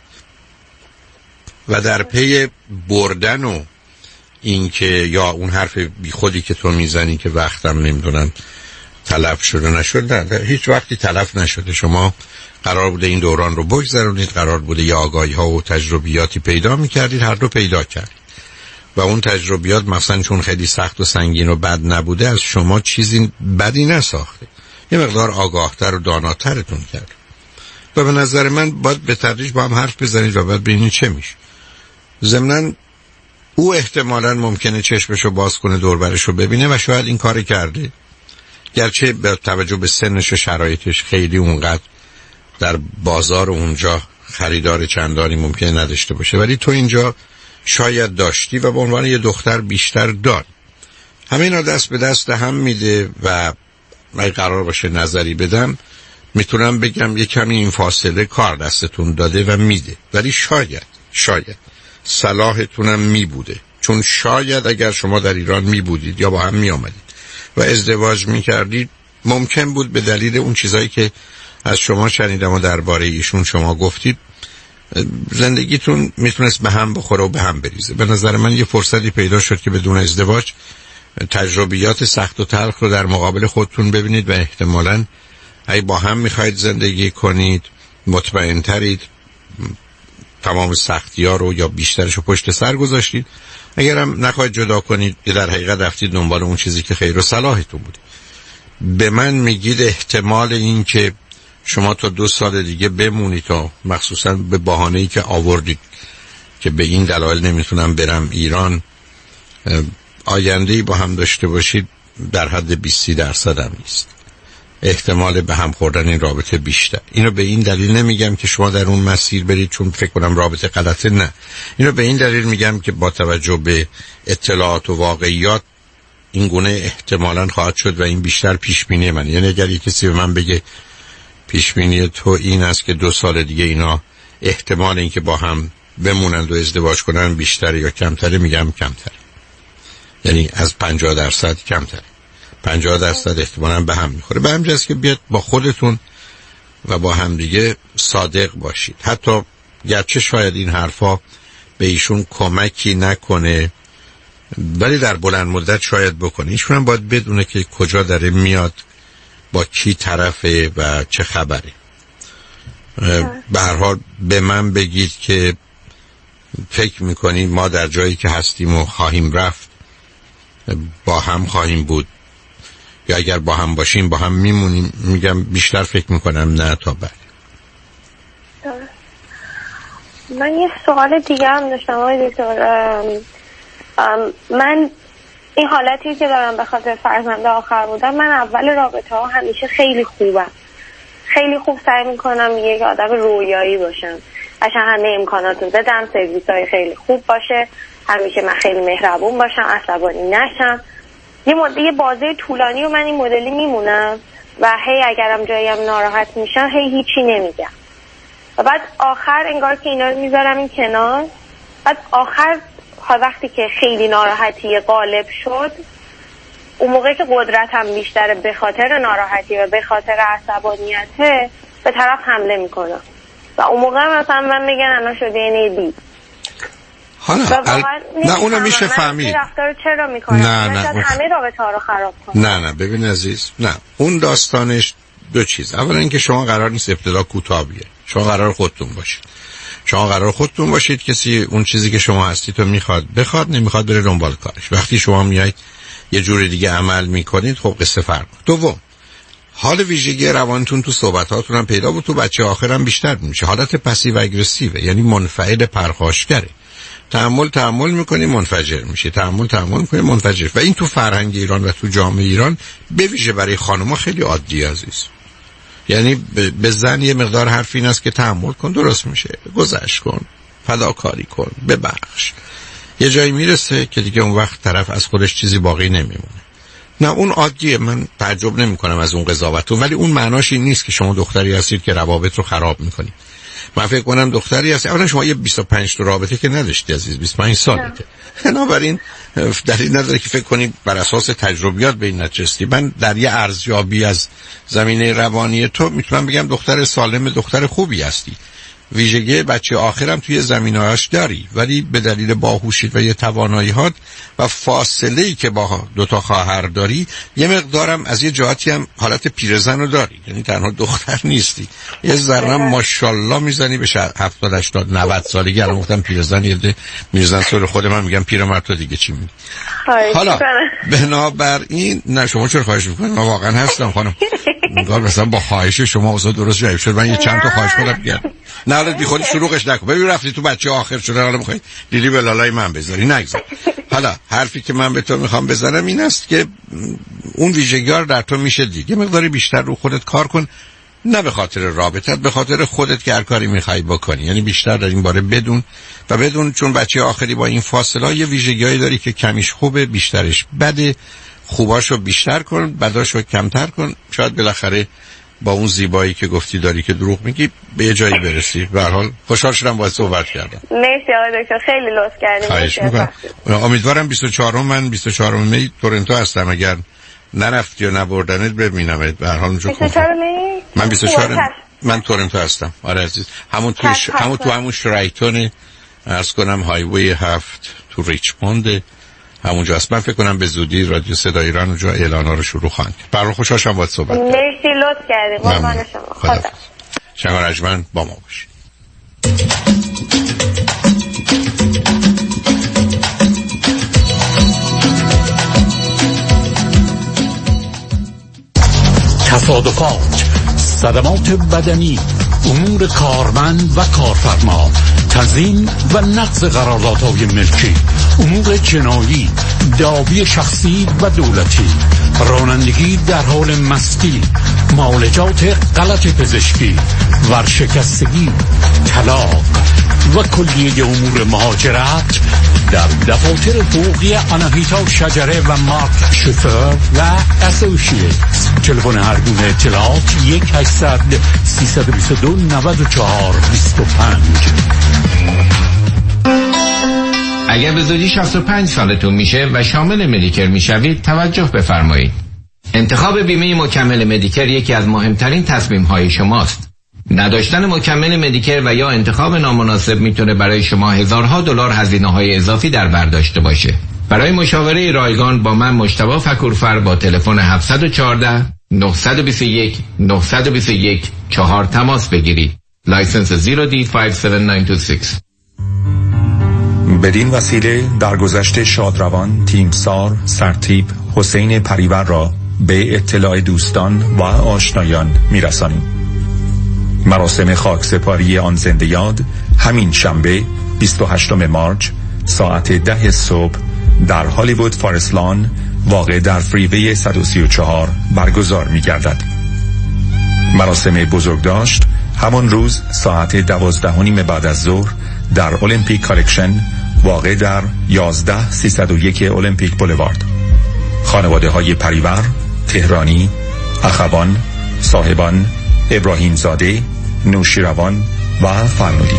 و در پی بردن و این که یا اون حرف بی خودی که تو میزنی که وقتم نمیدونم تلف شده نشد، نه هیچ وقتی تلف نشده. شما قرار بوده این دوران رو بگذرونید، قرار بوده یا آگاهی ها و تجربیاتی پیدا میکردید، هر دو پیدا کرد و اون تجربیات مثلا چون خیلی سخت و سنگین و بد نبوده از شما چیزی بدی نساخته، یه مقدار آگاهتر و داناترتون کرد و به نظر من باید به تدریج با هم حرف بزنید و بعد ببینید چه میشه. ضمناً او احتمالاً ممکنه چشمشو باز کنه دور برشو ببینه و شاید این کار کرده، گرچه به توجه به سنش و شرایطش خیلی اونقدر در بازار اونجا خریدار چندانی ممکنه نداشته باشه، ولی تو اینجا شاید داشتی و به عنوان یه دختر بیشتر دار. همه اینا دست به دست هم میده و اگه قرار باشه نظری بدم میتونم بگم یه کمی این فاصله کار دستتون داده و میده، ولی شاید شاید صلاحتونم میبوده، چون شاید اگر شما در ایران میبودید یا با هم میآمدید و ازدواج میکردید ممکن بود به دلیل اون چیزایی که از شما شنیدم و درباره ایشون شما گفتید زندگیتون میتونست به هم بخوره و به هم بریزه. به نظر من یه فرصتی پیدا شد که بدون ازدواج تجربیات سخت و تلخ رو در مقابل خودتون ببینید و احتمالاً اگه با هم میخواید زندگی کنید مطمئن ترید، تمام سختی ها رو یا بیشترش رو پشت سر گذاشتید. اگرم نخواهید جدا کنید که در حقیقت رفتید دنبال اون چیزی که خیر و صلاحتون بود. به من میگید احتمال این که شما تا دو سال دیگه بمونید تا مخصوصا به بهانه‌ای که آوردید که به این دلایل نمیتونم برم ایران، آینده‌ای با هم داشته باشید در حد بیست درصد هم نیست. احتمال به هم خوردن این رابطه بیشتر. اینو به این دلیل نمیگم که شما در اون مسیر برید چون فکر کنم رابطه غلطه، نه، اینو به این دلیل میگم که با توجه به اطلاعات و واقعیات این گونه احتمالاً خواهد شد و این بیشتر پیش بینی من. یعنی اگر کسی به من بگه پیش بینی تو این است که دو سال دیگه اینا احتمال این که با هم بمونند و ازدواج کنن بیشتره یا کمتره، میگم کمتره. یعنی از پنجاه درصد کمتر. پنجاه درصد احتمالاً به هم میخوره. به همجاست که بیاد با خودتون و با همدیگه صادق باشید. حتی گرچه شاید این حرفا به ایشون کمکی نکنه، ولی در بلند مدت شاید بکنه. ایشون هم باید بدونه که کجا داره میاد، با کی طرفه و چه خبره. به هر حال به من بگید که فکر میکنید ما در جایی که هستیم و خواهیم رفت با هم خواهیم بود، یا اگر با هم باشیم با هم میمونیم. میگم بیشتر فکر میکنم نه تا بعد. من یه سوال دیگه هم داشتم آقای دکتر. من این حالتی که دارم به خاطر فرزند آخر بودم، من اول رابطه ها همیشه خیلی خوبم، خیلی خوب سعی میکنم یک آدم رویایی باشم، قشنگ همه امکانات رو بدم، سرویس های خیلی خوب باشه، همیشه من خیلی مهربون باشم، عصبانی نشم. یه مدت یه بازه طولانی و من این مدلی میمونم و هی اگرم جاییم ناراحت میشم هی هیچی نمیگم و بعد آخر انگار که اینا رو میذارم این کنار. بعد آخر وقتی که خیلی ناراحتی غالب شد، اون موقع که قدرتم بیشتره به خاطر ناراحتی و به خاطر عصبانیته، به طرف حمله میکنم و اون موقع مثلا من میگن الان شده اینه بی. حالا ال... نه اونو میشه فهمید. رفتار چرا میکنم؟ نه نه اون... همه رابطه ها رو خراب کنم. نه نه ببین عزیز، نه اون داستانش دو چیز. اولا اینکه شما قرار نیست ابتدا کوتاه بیه، شما قرار خودتون باشید. شما قرار خودتون باشید، کسی اون چیزی که شما هستید تو میخواد بخواد، نمیخواد بره دنبال کارش. وقتی شما میایید یه جور دیگه عمل میکنید، خب قصه فرق. دوم، حال ویژگی روانتون تو صحبتاتون هم پیدا بود، تو بچه آخرام بیشتر میشه. حالت پسیو اگریسیو، یعنی منفعل پرخاشگره. تحمل تحمل میکنی منفجر میشه، تحمل تحمل میکنی منفجر. و این تو فرهنگ ایران و تو جامعه ایران به ویژه برای خانم‌ها خیلی عادی عزیز. یعنی به زن یه مقدار حرف این است که تحمل کن درست میشه، گذشت کن، فداکاری کن، ببخش. یه جایی میرسه که دیگه اون وقت طرف از خودش چیزی باقی نمیمونه. نه اون عادیه، من تعجب نمی کنم از اون قضاوتون، ولی اون معناش این نیست که شما دختری هستید که روابط رو خراب میکنید. من فکر کنم دختری هستی، اولا شما یه بیست و پنج تا رابطه که نداشتی عزیز، بیست و پنج سالته. بنابراین دلیل نداره که فکر کنید بر اساس تجربیات به این نتیجه. من در یه ارزیابی از زمینه روانی تو میتونم بگم دختر سالم، دختر خوبی هستی. ویژگی بچه آخرم توی زمینه‌اش داری، ولی به دلیل باهوشیت و یه توانایی‌هات و فاصله‌ای که با دو تا خواهر داری، یه مقدارم از یه جهاتی هم حالت پیرزن رو داری، یعنی تنها دختر نیستی. یه ذره ماشاءالله میزنی به هفتاد هشتاد نود سالگی. الان گفتم پیرزن، یه ده میرزن سر خود من میگم پیرمرد، تو دیگه چی میگی؟ حالا بنابراین نه شما چرا خواهش میکنید؟ من واقعا هستم خانم. انگار مثلا با خواهش شما اوضاع درست جایب شد. من یه چند تا خواهش کنم بگم. نه حالا بی خودی شروعش نکن. ببین رفتی تو بچه آخر شده، حالا میخوای دیدی به لالای من بذاری، نگذار. حالا حرفی که من به تو میخوام بزنم این است که اون ویژگی‌ها در تو میشه دید. یه مقداری بیشتر رو خودت کار کن، نه به خاطر رابطت، به خاطر خودت که هر کاری میخوای بکنی. یعنی بیشتر در این باره بدون و بدون، چون بچه آخری با این فاصله یه ویژگی‌هایی داری که کمیش خوبه، بیشترش بده. خوباشو بیشتر کن، بداشو کمتر کن. شاید بالاخره با اون زیبایی که گفتی داری که دروغ میگی به یه جایی برسی. به هر حال خوشحال شدم باهات صحبت کردم. مرسی آقای دکتر، خیلی لطف کردید. خواهش می‌کنم. امیدوارم بیست و چهارم من بیست و چهارم می تورنتو هستم، اگر نرفتی و نبردنت ببینمت. به هر حال اونجا بیست و چهارم می من بیست و چهارم من تورنتو هستم. آره عزیز، همون تو ش... همون تو همون شرایتون عرض کنم هایوی هفت تو ریچموند همونجا است. من فکر کنم به زودی رادیو صدای ایران اونجا اعلانا رو شروع خواهند. برای خوشحال شدم باهات صحبت کردم. مرسی لطف کردید. قربان شما. خدا. شنگ رجمن با ما باش. تصادفات، صدمات بدنی، امور کارمند و کارفرما، تضمین و نقض قراردادهای ملکی، امور جنایی، دعاوی شخصی و دولتی، رانندگی در حال مستی، معالجات غلط پزشکی، ورشکستگی، طلاق و کلیه امور مهاجرت در دفاتر حقوقی آناهیتا شجره و مارک شفر و اسوسییتس. تلفن هر گونه اطلاعات یک هشتصد سیصد و بیست و دو نود و چهار بیست و پنج. اگر به زودی شصت و پنج سالتون میشه و شامل مدیکر میشوید توجه بفرمایید. انتخاب بیمه مکمل مدیکر یکی از مهمترین تصمیم‌های شماست. نداشتن مکمل مدیکر و یا انتخاب نامناسب میتونه برای شما هزارها دلار هزینه‌های اضافی در بر داشته باشه. برای مشاوره رایگان با من مجتبی فکورفر با تلفن هفت یک چهار نه دو یک نه دو یک چهار تماس بگیرید. لایسنس زیرو دی پنج هفت نه دو شش. بدین وسیله در گذشت شادروان، تیمسار، سرتیپ، حسین پریور را به اطلاع دوستان و آشنایان میرسانیم. مراسم خاکسپاری آن زنده یاد همین شنبه بیست و هشتم مارچ ساعت ده صبح در هالیوود فارست لان واقع در فریوی صد و سی و چهار برگزار می گردد. مراسم بزرگداشت همان روز ساعت دوازده و نیم بعد از ظهر در المپیک کالکشن واقع در یازده سیصد و یک المپیک بولوارد. خانواده های پریور، تهرانی، اخوان، صاحبان، ابراهیم زاده، نوشیروان و فرنودی.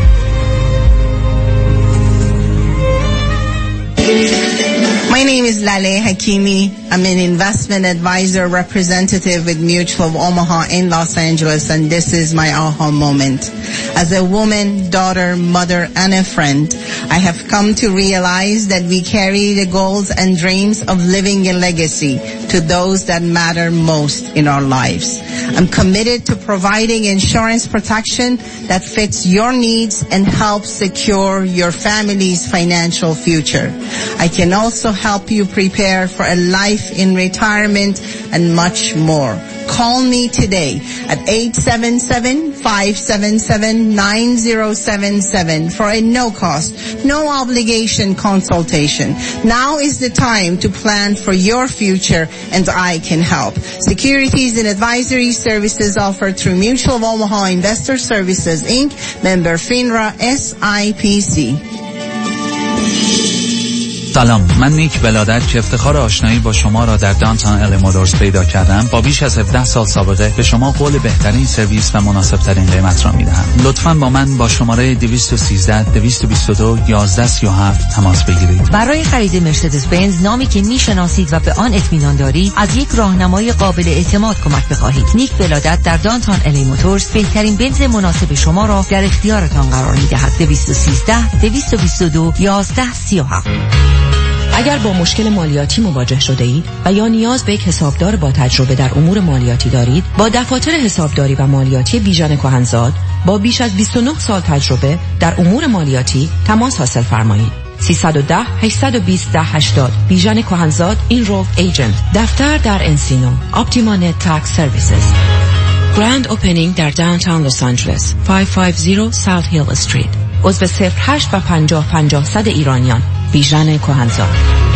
My name is Laleh Hakimi. I'm an investment advisor representative with Mutual of Omaha in Los Angeles, and this is my aha moment. As a woman, daughter, mother, and a friend, I have come to realize that we carry the goals and dreams of living a legacy to those that matter most in our lives. I'm committed to providing insurance protection that fits your needs and helps secure your family's financial future. I can also help you prepare for a life in retirement and much more. Call me today at eight seven seven, five seven seven, nine zero seven seven for a no-cost, no-obligation consultation. Now is the time to plan for your future, and I can help. Securities and advisory services offered through Mutual of Omaha Investor Services, Incorporated, member FINRA S I P C. سلام، من نیک ولادت که افتخار آشنایی با شما را در دانتان ال مودرز پیدا کردم. با بیش از هفده سال سابقه به شما قول بهترین سرویس و مناسب ترین قیمت را میدهم. لطفاً با من با شماره دویست و سیزده دویست و بیست و دو یازده سی و هفت تماس بگیرید. برای خرید مرسدس بنز، نامی که میشناسید و به آن اطمینان دارید، از یک راهنمای قابل اعتماد کمک بخواهید. نیک ولادت در دانتان ال موتورز بهترین بنز مناسب شما را در اختیارتان قرار میدهد. دویست و سیزده دویست و بیست و دو یازده سی و هفت. اگر با مشکل مالیاتی مواجه شده اید و یا نیاز به یک حسابدار با تجربه در امور مالیاتی دارید، با دفاتر حسابداری و مالیاتی بیژن کهنزاد با بیش از بیست و نه سال تجربه در امور مالیاتی تماس حاصل فرمایید. سیصد و ده هشتصد و بیست ده هشتاد. بیژن کهنزاد این رو ایجنت. دفتر در انسینو. اپتیما نت تکس سرویسز. گراند اوپنینگ در داونتاون لس آنجلس. پانصد و پنجاه ساوت هیل استریت. عضو صفر هشت و پنجاه پنجاه صد ایرانیان. بیژن کهنزاد.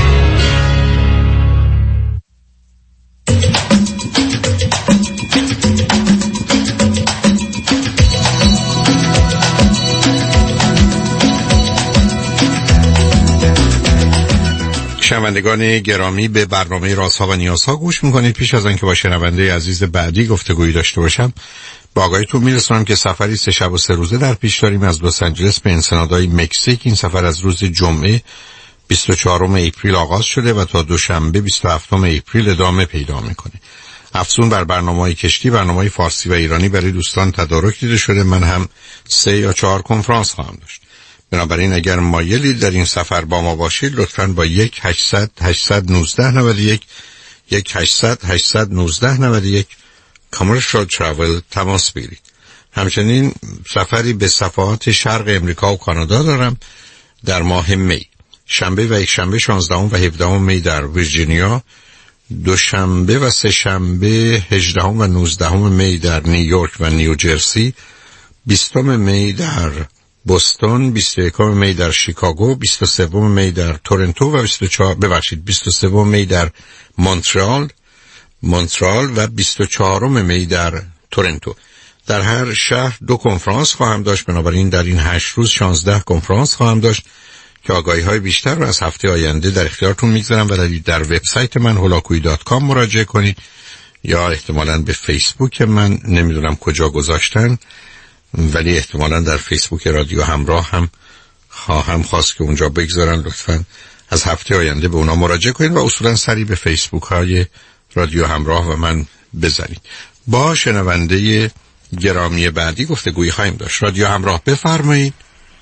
شنوندگان گرامی، به برنامه رازها و نیازها گوش میکنید. پیش از آنکه با شنونده عزیز بعدی گفتگویی داشته باشم، با آگاهیتون میرسونم که سفری سه شب و سه روزه در پیش داریم از لس آنجلس به انسنادای مکزیک. این سفر از روز جمعه بیست و چهارم اپریل آغاز شده و تا دوشنبه بیست و هفتم اپریل ادامه پیدا میکنه. افزون بر برنامه‌های کشتی، برنامه‌های فارسی و ایرانی برای دوستان تدارک دیده شده. من هم سه یا چهار کنفرانس خواهم داشت. بنابراین اگر مایلید در این سفر با ما باشید، لطفاً با یک هشتصد هشتصد و نوزده نود و یک یک هشتصد هشتصد و نوزده نود و یک کامرشال تراول تماس بگیرید. همچنین سفری به صفحات شرق امریکا و کانادا دارم در ماه می. شنبه و یک شنبه شانزدهم و هفدهم می در ویرجینیا، دوشنبه و سه شنبه هجدهم و نوزدهم می در نیویورک و نیوجرسی، بیستم می در بوستون، بیست و یکم می در شیکاگو، بیست و سوم می در تورنتو و بیست و چهارم ببخشید بیست و سوم می در مونترال مونترال و بیست و چهارم می در تورنتو. در هر شهر دو کنفرانس خواهم داشت. بنابراین در این هشت روز شانزده کنفرانس خواهم داشت که آگاهی های بیشتر رو از هفته آینده در اختیارتون میگذارم و در وبسایت من هولاکویی دات کام مراجعه کنید یا احتمالاً به فیسبوک من، نمیدونم کجا گذاشتن، ولی احتمالاً در فیسبوک رادیو همراه هم خواهم خواست که اونجا بگذارن، لطفاً از هفته آینده به اونا مراجعه کنید و اصولاً سری به فیسبوک های رادیو همراه و من بزنید. با شنونده گرامی بعدی گفتگویی خواهیم داشت. رادیو همراه، بفرمایید.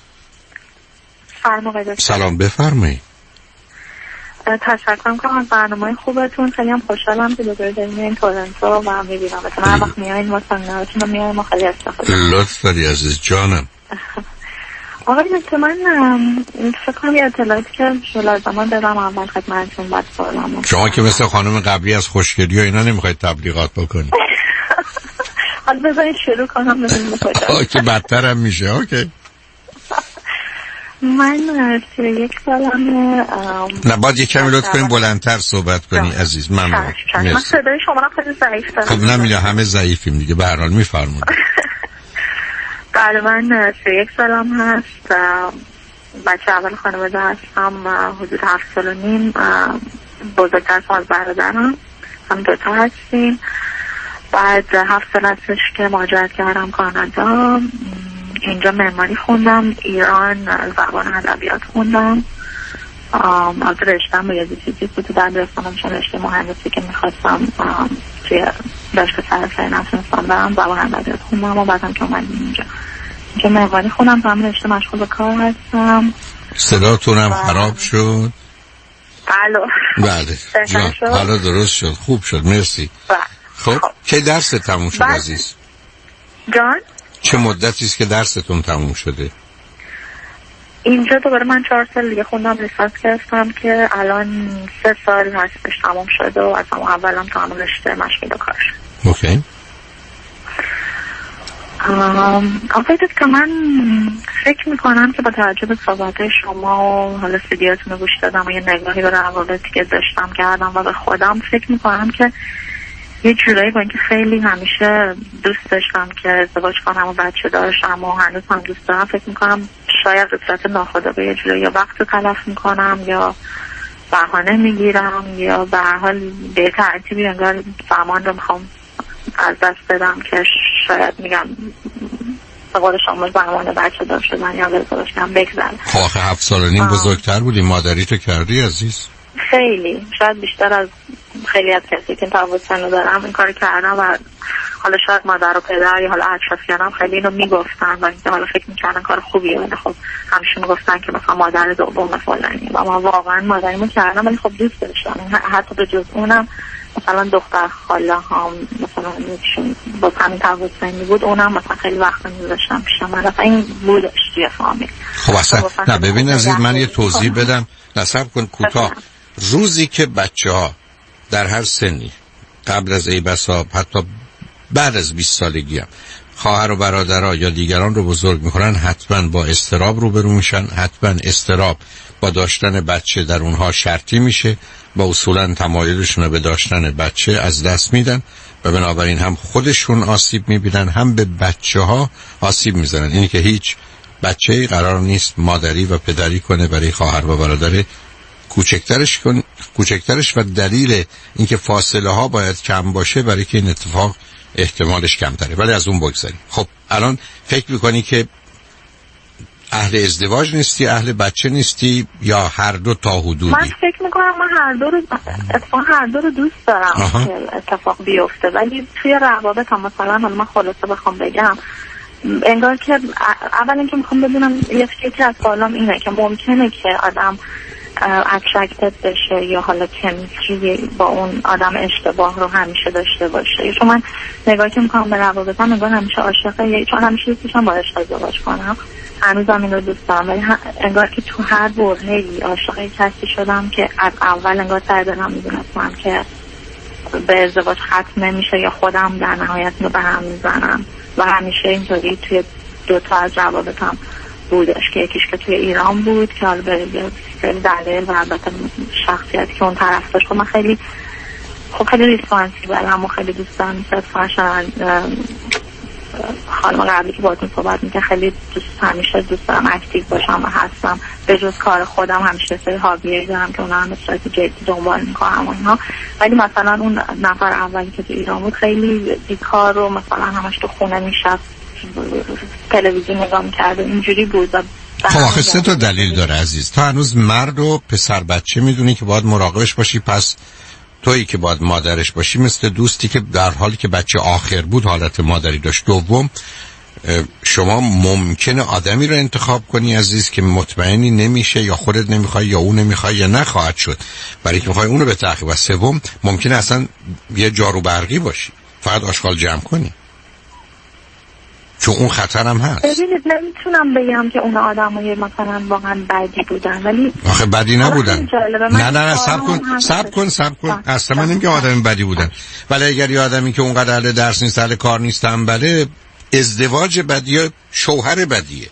سلام، بفرمایید. تشکر میکنم از برنامه خوبتون. خیلی هم خوشحالم که دوباره داریم این تورنتو و میبینم مثلا هر وقت میایین ما سنگارتون رو میاییم و خیلی استفاده لطف داری عزیز جانم. آقای دکتر، من فکر کنم یه اطلاعاتی که لازمه بدم اول خدمتتون بعد سوالم. شما که مثل خانم قبلی از خوشگلی و اینا نمیخواید تبلیغات بکنید. حالا بذارید شروع کنم ببینیم کجا که بدتر هم میشه. اوکی. من سی و یک سالمه. نه باید یک کمی لطف کنیم بلندتر صحبت کنی عزیز. من من صدای شما رو خیلی ضعیف دارم. خب نمیده همه ضعیفیم دیگه. به هر حال میفرمایید. بله، من سی و یک سالم هست. بچه اول خانواده هستم. حدود هفت سال و نیم. بزرگتر از برادرم. هم دوتا هستیم. بعد هفت سال هستش که مهاجرت کردم کانادا. اینجا معماری خوندم. ایران زبان ادبیات خوندم. از رشتم با یادی چیزی بود تو دبیرستانم شدم رشته مهندسی که میخواستم توی دانشگاه سراسری نتونستم برم. زبان ادبیات خوندم و بعدم که اومدیم اینجا اینجا معماری خوندم. تو همین رشته مشغول به کار هستم. صداتونم خراب شد. بله بله حالا درست شد، خوب شد، مرسی. خب چه درس تموم شد عزیز؟ جان چه مدتی است که درستون تموم شده؟ اینجا دوباره من چهار سال دیگه خوندم، لیسانس گرفتم که الان سه سال هستش تموم شده و از همون اولم تا همون رشته مشغول به کار شد. اوکی. آقای دکتر، من فکر میکنم که با توجه به صحبت شما و حالا سیدیاتون رو گوش دادم و یه نگاهی به روابطی که داشتم کردم و به خودم فکر میکنم که یه جورایی با اینکه خیلی همیشه دوست داشتم که ازدواج کنم و بچه دارشم و هنوز هم دوست دارم، فکر میکنم شاید به صورت ناخودآگاه به یه جورایی یا وقت رو تلف میکنم یا بهانه میگیرم یا به هر حال به ترتیبی انگار زمان رو میخوام از دست بدم که شاید میگم به قول شما زمان بچه دار شدن یا ازدواج کنم بگذره. آخه هفت سال و نیم بزرگتر بودی، مادری تو کردی عزیز؟ خیلی شاید بیشتر از خیلی از کسی که تفاوت سن دارم این کار کردم و حالا شاید مادر و پدر یا حالا اطرافیانم خیلی اینو میگفتن و اینکه حالا فکر میکردن کار خوبیه، ولی خب همیشه میگفتن که مثلا مادر دوم فلانی و ما واقعا مادریمو کردم ولی خب دوست داشتم. حتی به جز اونم مثلا دختر خاله هم مثلا یکشون با همین تفاوت سنی بود، اونم مثلا خیلی وقت میذاشتم پیش من. مثلا این بودش توی فامیل. خب اصلا نه ببین عزیز، من یه توضیح بدم. نصب کن کوتاه. روزی که بچه ها در هر سنی قبل از ای بسا حتی بعد از بیست سالگی هم خواهر و برادرها یا دیگران رو بزرگ میکنن، حتما با اضطراب روبرو میشن. حتما اضطراب با داشتن بچه در اونها شرطی میشه و اصولا تمایلشون رو به داشتن بچه از دست میدن و بنابراین هم خودشون آسیب میبینن هم به بچه ها آسیب میزنن. اینی که هیچ بچه‌ای قرار نیست مادری و پدری کنه برای خواهر و برادر کوچکترش کن کوچکترش و دلیل اینکه فاصله ها باید کم باشه برای که این اتفاق احتمالش کمتره. ولی از اون بگذاریم. خب الان فکر میکنی که اهل ازدواج نیستی، اهل بچه نیستی یا هر دو تا حدودی؟ من فکر میکنم من هر دو رو اتفاقا هر دو رو دوست دارم آها. که اتفاق بیفته، ولی توی روابط هم مثلا حالا من خلاصه بخوام بگم انگار که اول اینکه میخوام بدونم یه فکری از سوالم اینه که ممکنه که آدم اترکتد بشه یا حالا کمیستری با اون آدم اشتباه رو همیشه داشته باشه. چون من نگاه که میکنم به روابطم انگار همیشه عاشقه، چون همیشه دوستشم با عشق ازدواج کنم، هنوزم این رو دوست دارم، ولی انگار که تو هر برهه‌ای عاشق کسی شدم که از اول انگار سر دلم میدونستم که به ازدواج ختم نمیشه یا خودم در نهایت اینو به هم میزنم و همیشه اینطوری توی دوتا از روابطم بودش که یکیش که توی ایران بود که حالا به خیلی دلیل و البته شخصیتی که اون طرف داشت. من خیلی خب خیلی ریسپانسیبلم و خیلی دوست دارم مثل فرشن خانم قبلی که باهاتون صحبت میکنم خیلی دوست همیشه دوست دارم اکتیو باشم و هستم. به جز کار خودم همیشه سری هابیایی دارم که اونا هم صورت جدی دنبال میکنم و اینا. ولی مثلا اون نفر اولی که تو ایران بود خیلی بیکار و مثلا همش تو خونه میشست تلویزیون نگاه میکرد و اینجوری بود و خب آخه سه تا دلیل داره عزیز. تا هنوز مرد و پسر بچه میدونی که باید مراقبش باشی، پس تویی که باید مادرش باشی، مثل دوستی که در حالی که بچه آخر بود حالت مادری داشت. دوم، شما ممکنه آدمی رو انتخاب کنی عزیز که مطمئنی نمیشه، یا خودت نمیخوای یا اون نمیخوای یا نخواهد شد، برای که میخوای اونو به تعقیب. و سوم، ممکنه اصلا یه جارو برقی باشی، فقط آشغال جمع کنی، چون اون خطر هم هست. ببینید نمیتونم بگم که اون آدمای مثلا واقعا بدی بودن، ولی آخه بدی نبودن. نه نه نه صبر کن صبر کن صبر کن اصلا من نمیگم آدم بدی بودن، ولی اگر یه آدمی که اونقدر اهل درس نیست، اهل کار نیست، تنبله، ازدواج بدیه، شوهر بدیه.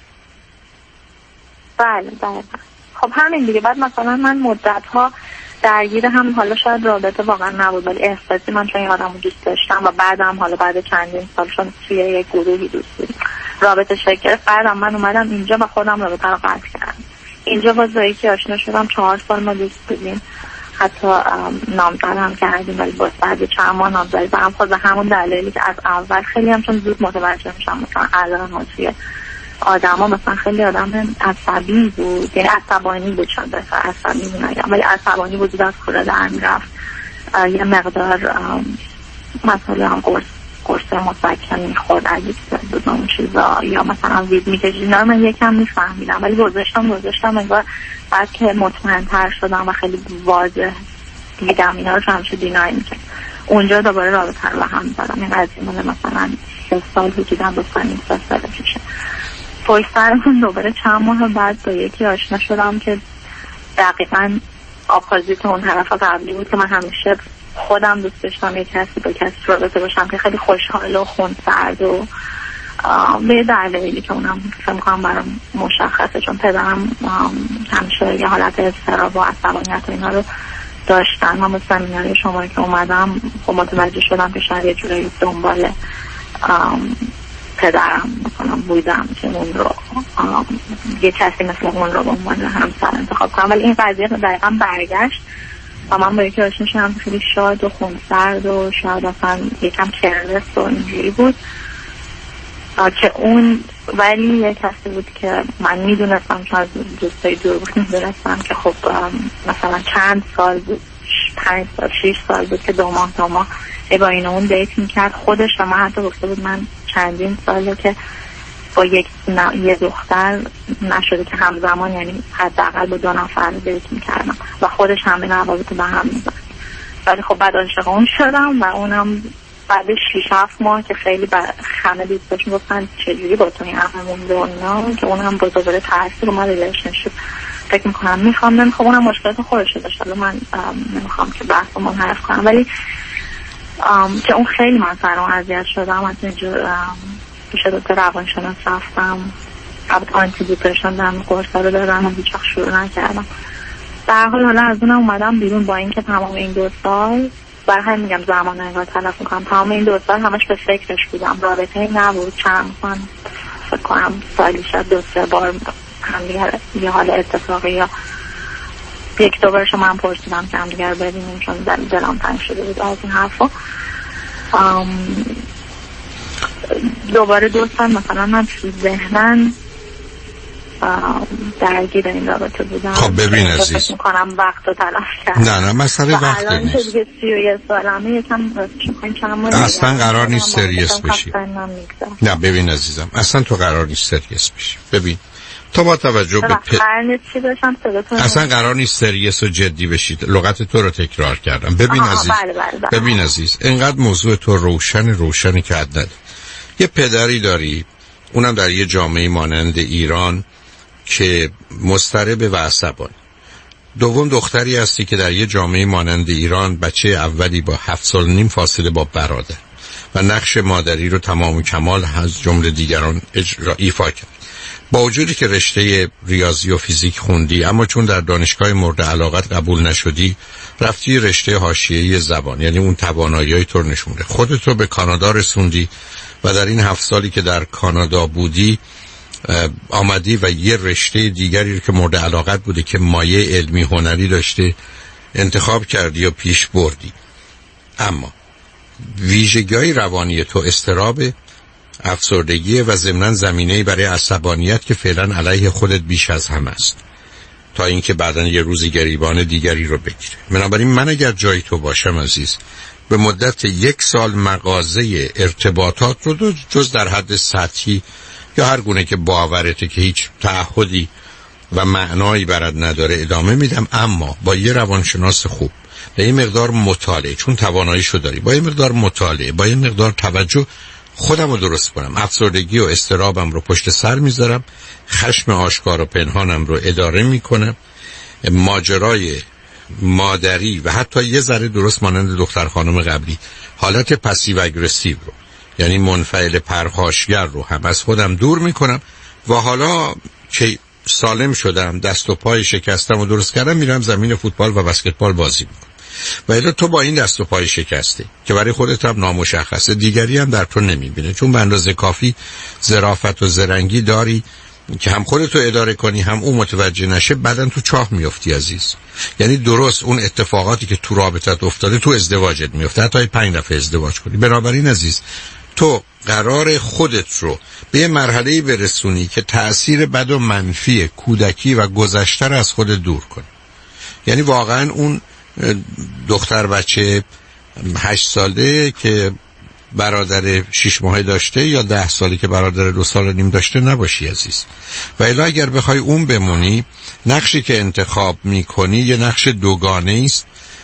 بله بله. خب همین دیگه. بعد مثلا من مدت ها درگیر هم، حالا شاید رابطه واقعا نبود ولی احساسی من چون این آدم رو دوست داشتم و بعدم حالا بعد چندین سال چون توی یک گروهی دوست بودیم رابطه شکل گرفت، بعدم من اومدم اینجا و خودم رابطه رو قطع کردم. اینجا با زایی که آشنا شدم، چهار سال ما دوست بودیم، حتی نامزد هم کردیم، ولی باز بعد چند ماه نامزدی به هم خود، به همون دلیلی که از اول خیلی هم چون زود متوجه میشم مثلا الان ما توی آدم ها مثلا خیلی آدم عصبی بود، یعنی عصبانی بود، چون بسر عصبی نگم ولی عصبانی بود، زود از کوره در میرفت، یه مقدار مثلا هم قرص قرص مسکن میخورد اگه بود اون چیزا، یا مثلا وید میکشید، اینا رو من یکم میفهمیدم ولی گذاشتم گذاشتم انگار بعد که مطمئن تر شدم و خیلی واضح دیدم اینا رو همیشه دینای میکرد، اونجا دوباره رابطه رو هم زدم. این قضیه مال مثلا سه سال حدودم دو سال این سه سال پیشه. پشت سرمون دوباره چند ماه بعد با یکی آشنا شدم که دقیقاً اپوزیت اون طرف قبلی بود که من همیشه خودم دوست داشتم یک کسی با کسی رابطه باشم که خیلی خوشحال و خونسرد و به دلیلی که اونم فکر می‌کنم برام مشخصه، چون پدرم همیشه یه حالت اضطراب و عصبانیت و اینا رو داشتن. من به سمیناری شما که اومدم خب متوجه شدم که شاید یه جورایی دنبال پدرم مثلا بودم که اون رو یه کسی مثل اون رو به عنوان همسر انتخاب کنم، ولی این قضیه دقیقا برگشت و من با یکی آشنا شدم خیلی شاد و خونسرد و شاید اصلا یکم کرلس و اینجوری بود که اون، ولی یه کسی بود که من میدونستم چون از دوستای دور بود میدونستم که خب مثلا چند سال بود، پنج سال شیش سال بود که دو ماه دو ماه با این اون دیت میکرد خودش و من حتی گفته بود من چندین ساله که با یک یه دختر نشده که همزمان، یعنی حداقل با دو نفر دیت میکردم و خودش همه روابط به هم میزد. ولی خب بعد عاشق اون شدم و اونم بعد شیش هفت ماه که خیلی همه دوستاش میگفتن چجوری با تو این هممون دنیا، که اونم با دوباره تاثیر اومد ریلیشنشیپ فکر میکنم میخوام نمیخوام اونم مشکلات خودش داشت، حالا من نمیخوام که بحث رو منحرف کنم، ولی که اون خیلی من سر اون اذیت شدم. از اینجور پیش دکتر روانشناس رفتم، البته آنتی دیپرشن دارم، قرصا رو دارم و هیچ وقت شروع نکردم. در حال حالا از اونم اومدم بیرون با اینکه تمام این دو سال، برای همین میگم زمان انگار تلف میکنم، تمام این دو سال همش به فکرش بودم، رابطه ای نبود، چند من فکر کنم سالی شد دو سه بار هم دیگر یه حال اتفاقی یا یک دو بارش من پرسیدم که هم دیگر ببینیم چون دلم تنگ شده بود از این حرفا. دوباره دو سال مثلا من تو ذهنن درگیر این رابطه بودم. خب ببین عزیز، فکر میکنم وقت رو تلف کردم. نه نه مسئله وقت نیست. الان که دیگه سی و یک سالمه یکم چند اصلا قرار نیست سریس بشی. نه ببین عزیزم، اصلا تو قرار نیست سریس بشی. ببین تو با توجه به پ... اصلا قرار نیست سریس و جدی بشید. لغت تو رو تکرار کردم. ببین آه عزیز بله بله بله. ببین عزیز، اینقدر موضوع تو روشن روشنی که حد نده. یه پدری داری، اونم در یه جامعه مانند ایران که مضطرب و عصبانی. دوم دختری هستی که در یه جامعه مانند ایران بچه اولی با هفت سال نیم فاصله با برادر و نقش مادری رو تمام و کمال از جمله دیگران اجرا ایفا کرد. با وجودی که رشته ریاضی و فیزیک خوندی، اما چون در دانشگاه مورد علاقت قبول نشدی رفتی رشته حاشیه‌ای زبان، یعنی اون توانایی‌های تو نشونده. خودت رو به کانادا رسوندی و در این هفت سالی که در کانادا بودی آمدی و یه رشته دیگری که مورد علاقت بوده که مایه علمی هنری داشته انتخاب کردی و پیش بردی. اما ویژگی‌های روانی تو اضطرابه، افسردگی و ضمناً زمینه‌ای برای عصبانیت که فعلا علیه خودت بیش از هم است، تا اینکه بعداً یه روزی گریبان دیگری رو بگیره. بنابراین من اگر جای تو باشم عزیز، به مدت یک سال مغازه ارتباطات رو جز در حد سطحی یا هر گونه که باورته که هیچ تعهدی و معنایی برات نداره ادامه میدم، اما با یه روانشناس خوب، با یه مقدار مطالعه، چون تواناییشو داری، با یه مقدار مطالعه، با یه مقدار توجه خودم رو درست کنم. افسردگی و اضطرابم رو پشت سر میذارم، خشم آشکار و پنهانم رو اداره میکنم، ماجرای مادری و حتی یه ذره درست مانند دختر خانم قبلی حالت پسیو اگریسیو رو، یعنی منفعل پرخاشگر رو هم از خودم دور میکنم و حالا که سالم شدم، دست و پای شکستم و درست کردم، میرم زمین فوتبال و بسکتبال بازی میکنم. و الا تو با این دست و پای شکسته که برای خودت هم نامشخصه، دیگری هم در تو نمیبینه، چون به اندازه کافی ظرافت و زرنگی داری که هم خودتو اداره کنی هم اون متوجه نشه، بعدن تو چاه میافتی عزیز. یعنی درست اون اتفاقاتی که تو رابطت افتاده تو ازدواجت میفته، حتی پنج دفعه ازدواج کنی. بنابراین عزیز، تو قرار خودت رو به یه مرحله‌ای برسونی که تأثیر بد و منفی کودکی و گذشته رو از خودت دور کنی. یعنی واقعا اون دختر بچه هشت ساله که برادر شش ماهه داشته یا ده سالی که برادر دو سال و نیم داشته نباشی عزیز. و الا اگر بخوای اون بمونی، نقشی که انتخاب میکنی یه نقش دوگانه است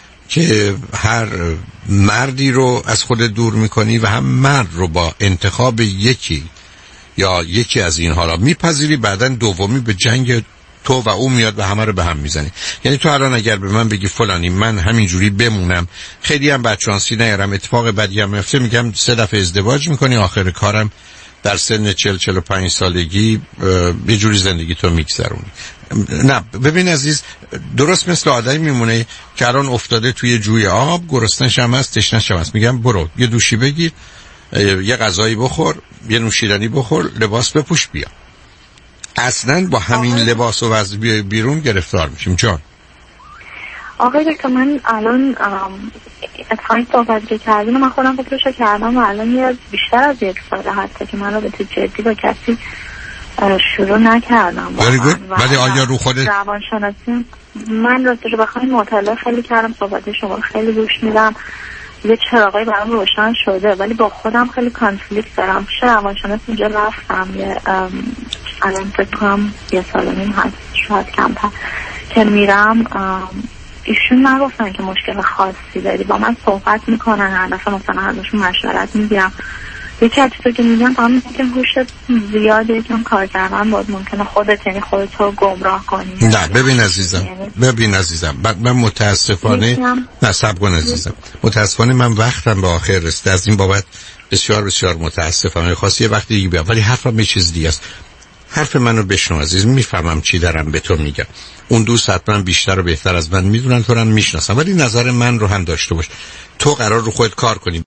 که هر مردی رو از خود دور میکنی و هم مرد رو با انتخاب یکی یا یکی از این حالا میپذیری، بعدن دومی به جنگ تو و اون میاد و همه رو به هم میزنی. یعنی تو الان اگر به من بگی فلانی من همینجوری بمونم، خیلی هم بدشانسی نیارم، اتفاق بدی هم میفته، میگم سه دفعه ازدواج میکنی، آخر کارم در سن چهل چهل و پنج سالگی یه جوری زندگی تو میگذرونی. نه ببین عزیز، درست مثل آدمی میمونه که الان افتاده توی جوی آب، گرسنه‌ش هم هست، تشنه‌ش هم هست، میگم برو یه دوشی بگیر، یه غذایی بخور، یه نوشیدنی بخور، لباس بپوش، بیا. اصلا با همین لباس و وضع بیرون گرفتار میشیم. جان آقای دکتر، من الان اتفاقی صحبت که کردیم من خودم فکرشو کردم و الان یه بیشتر از یک ساله حتی که من رو به تو جدی با کسی شروع نکردم. ولی آیا رو خودت روانشناسی من راستش بخوام مطالعه خیلی کردم، صحبت شما خیلی گوش میدم، یه چراغایی برام روشن شده، ولی با خودم خیلی کانفلیکت دارم. پیش روانشناس اینجا رفتم، یه الان فکر کنم یه سال و نیم هست، شاید کمتر که میرم، ایشون نگفتن که مشکل خاصی داری، با من صحبت میکنن، هر دفعه مثلا ازشون مشورت میگیرم. یکی از چیزا که میگم فهم میگم که هوشت زیاده، یکم کار کردن باید ممکنه خودت یعنی خودت رو گمراه کنی. نه ببین عزیزم، ببین عزیزم، من متاسفانه نصب کن عزیزم، متاسفانه من وقتم به آخر رسیده، از این بابت بسیار بسیار متاسفم. خواستی یه وقتی دیگه بیام، ولی حرفم یه چیز دیگه است. حرف منو بشنو عزیز، میفهمم چی دارم به تو میگم. اون دوست حتما بیشتر و بهتر از من میدونن، تو رو هم میشناسن، ولی نظر من رو هم داشته باش. تو قرار رو خودت کار کنی.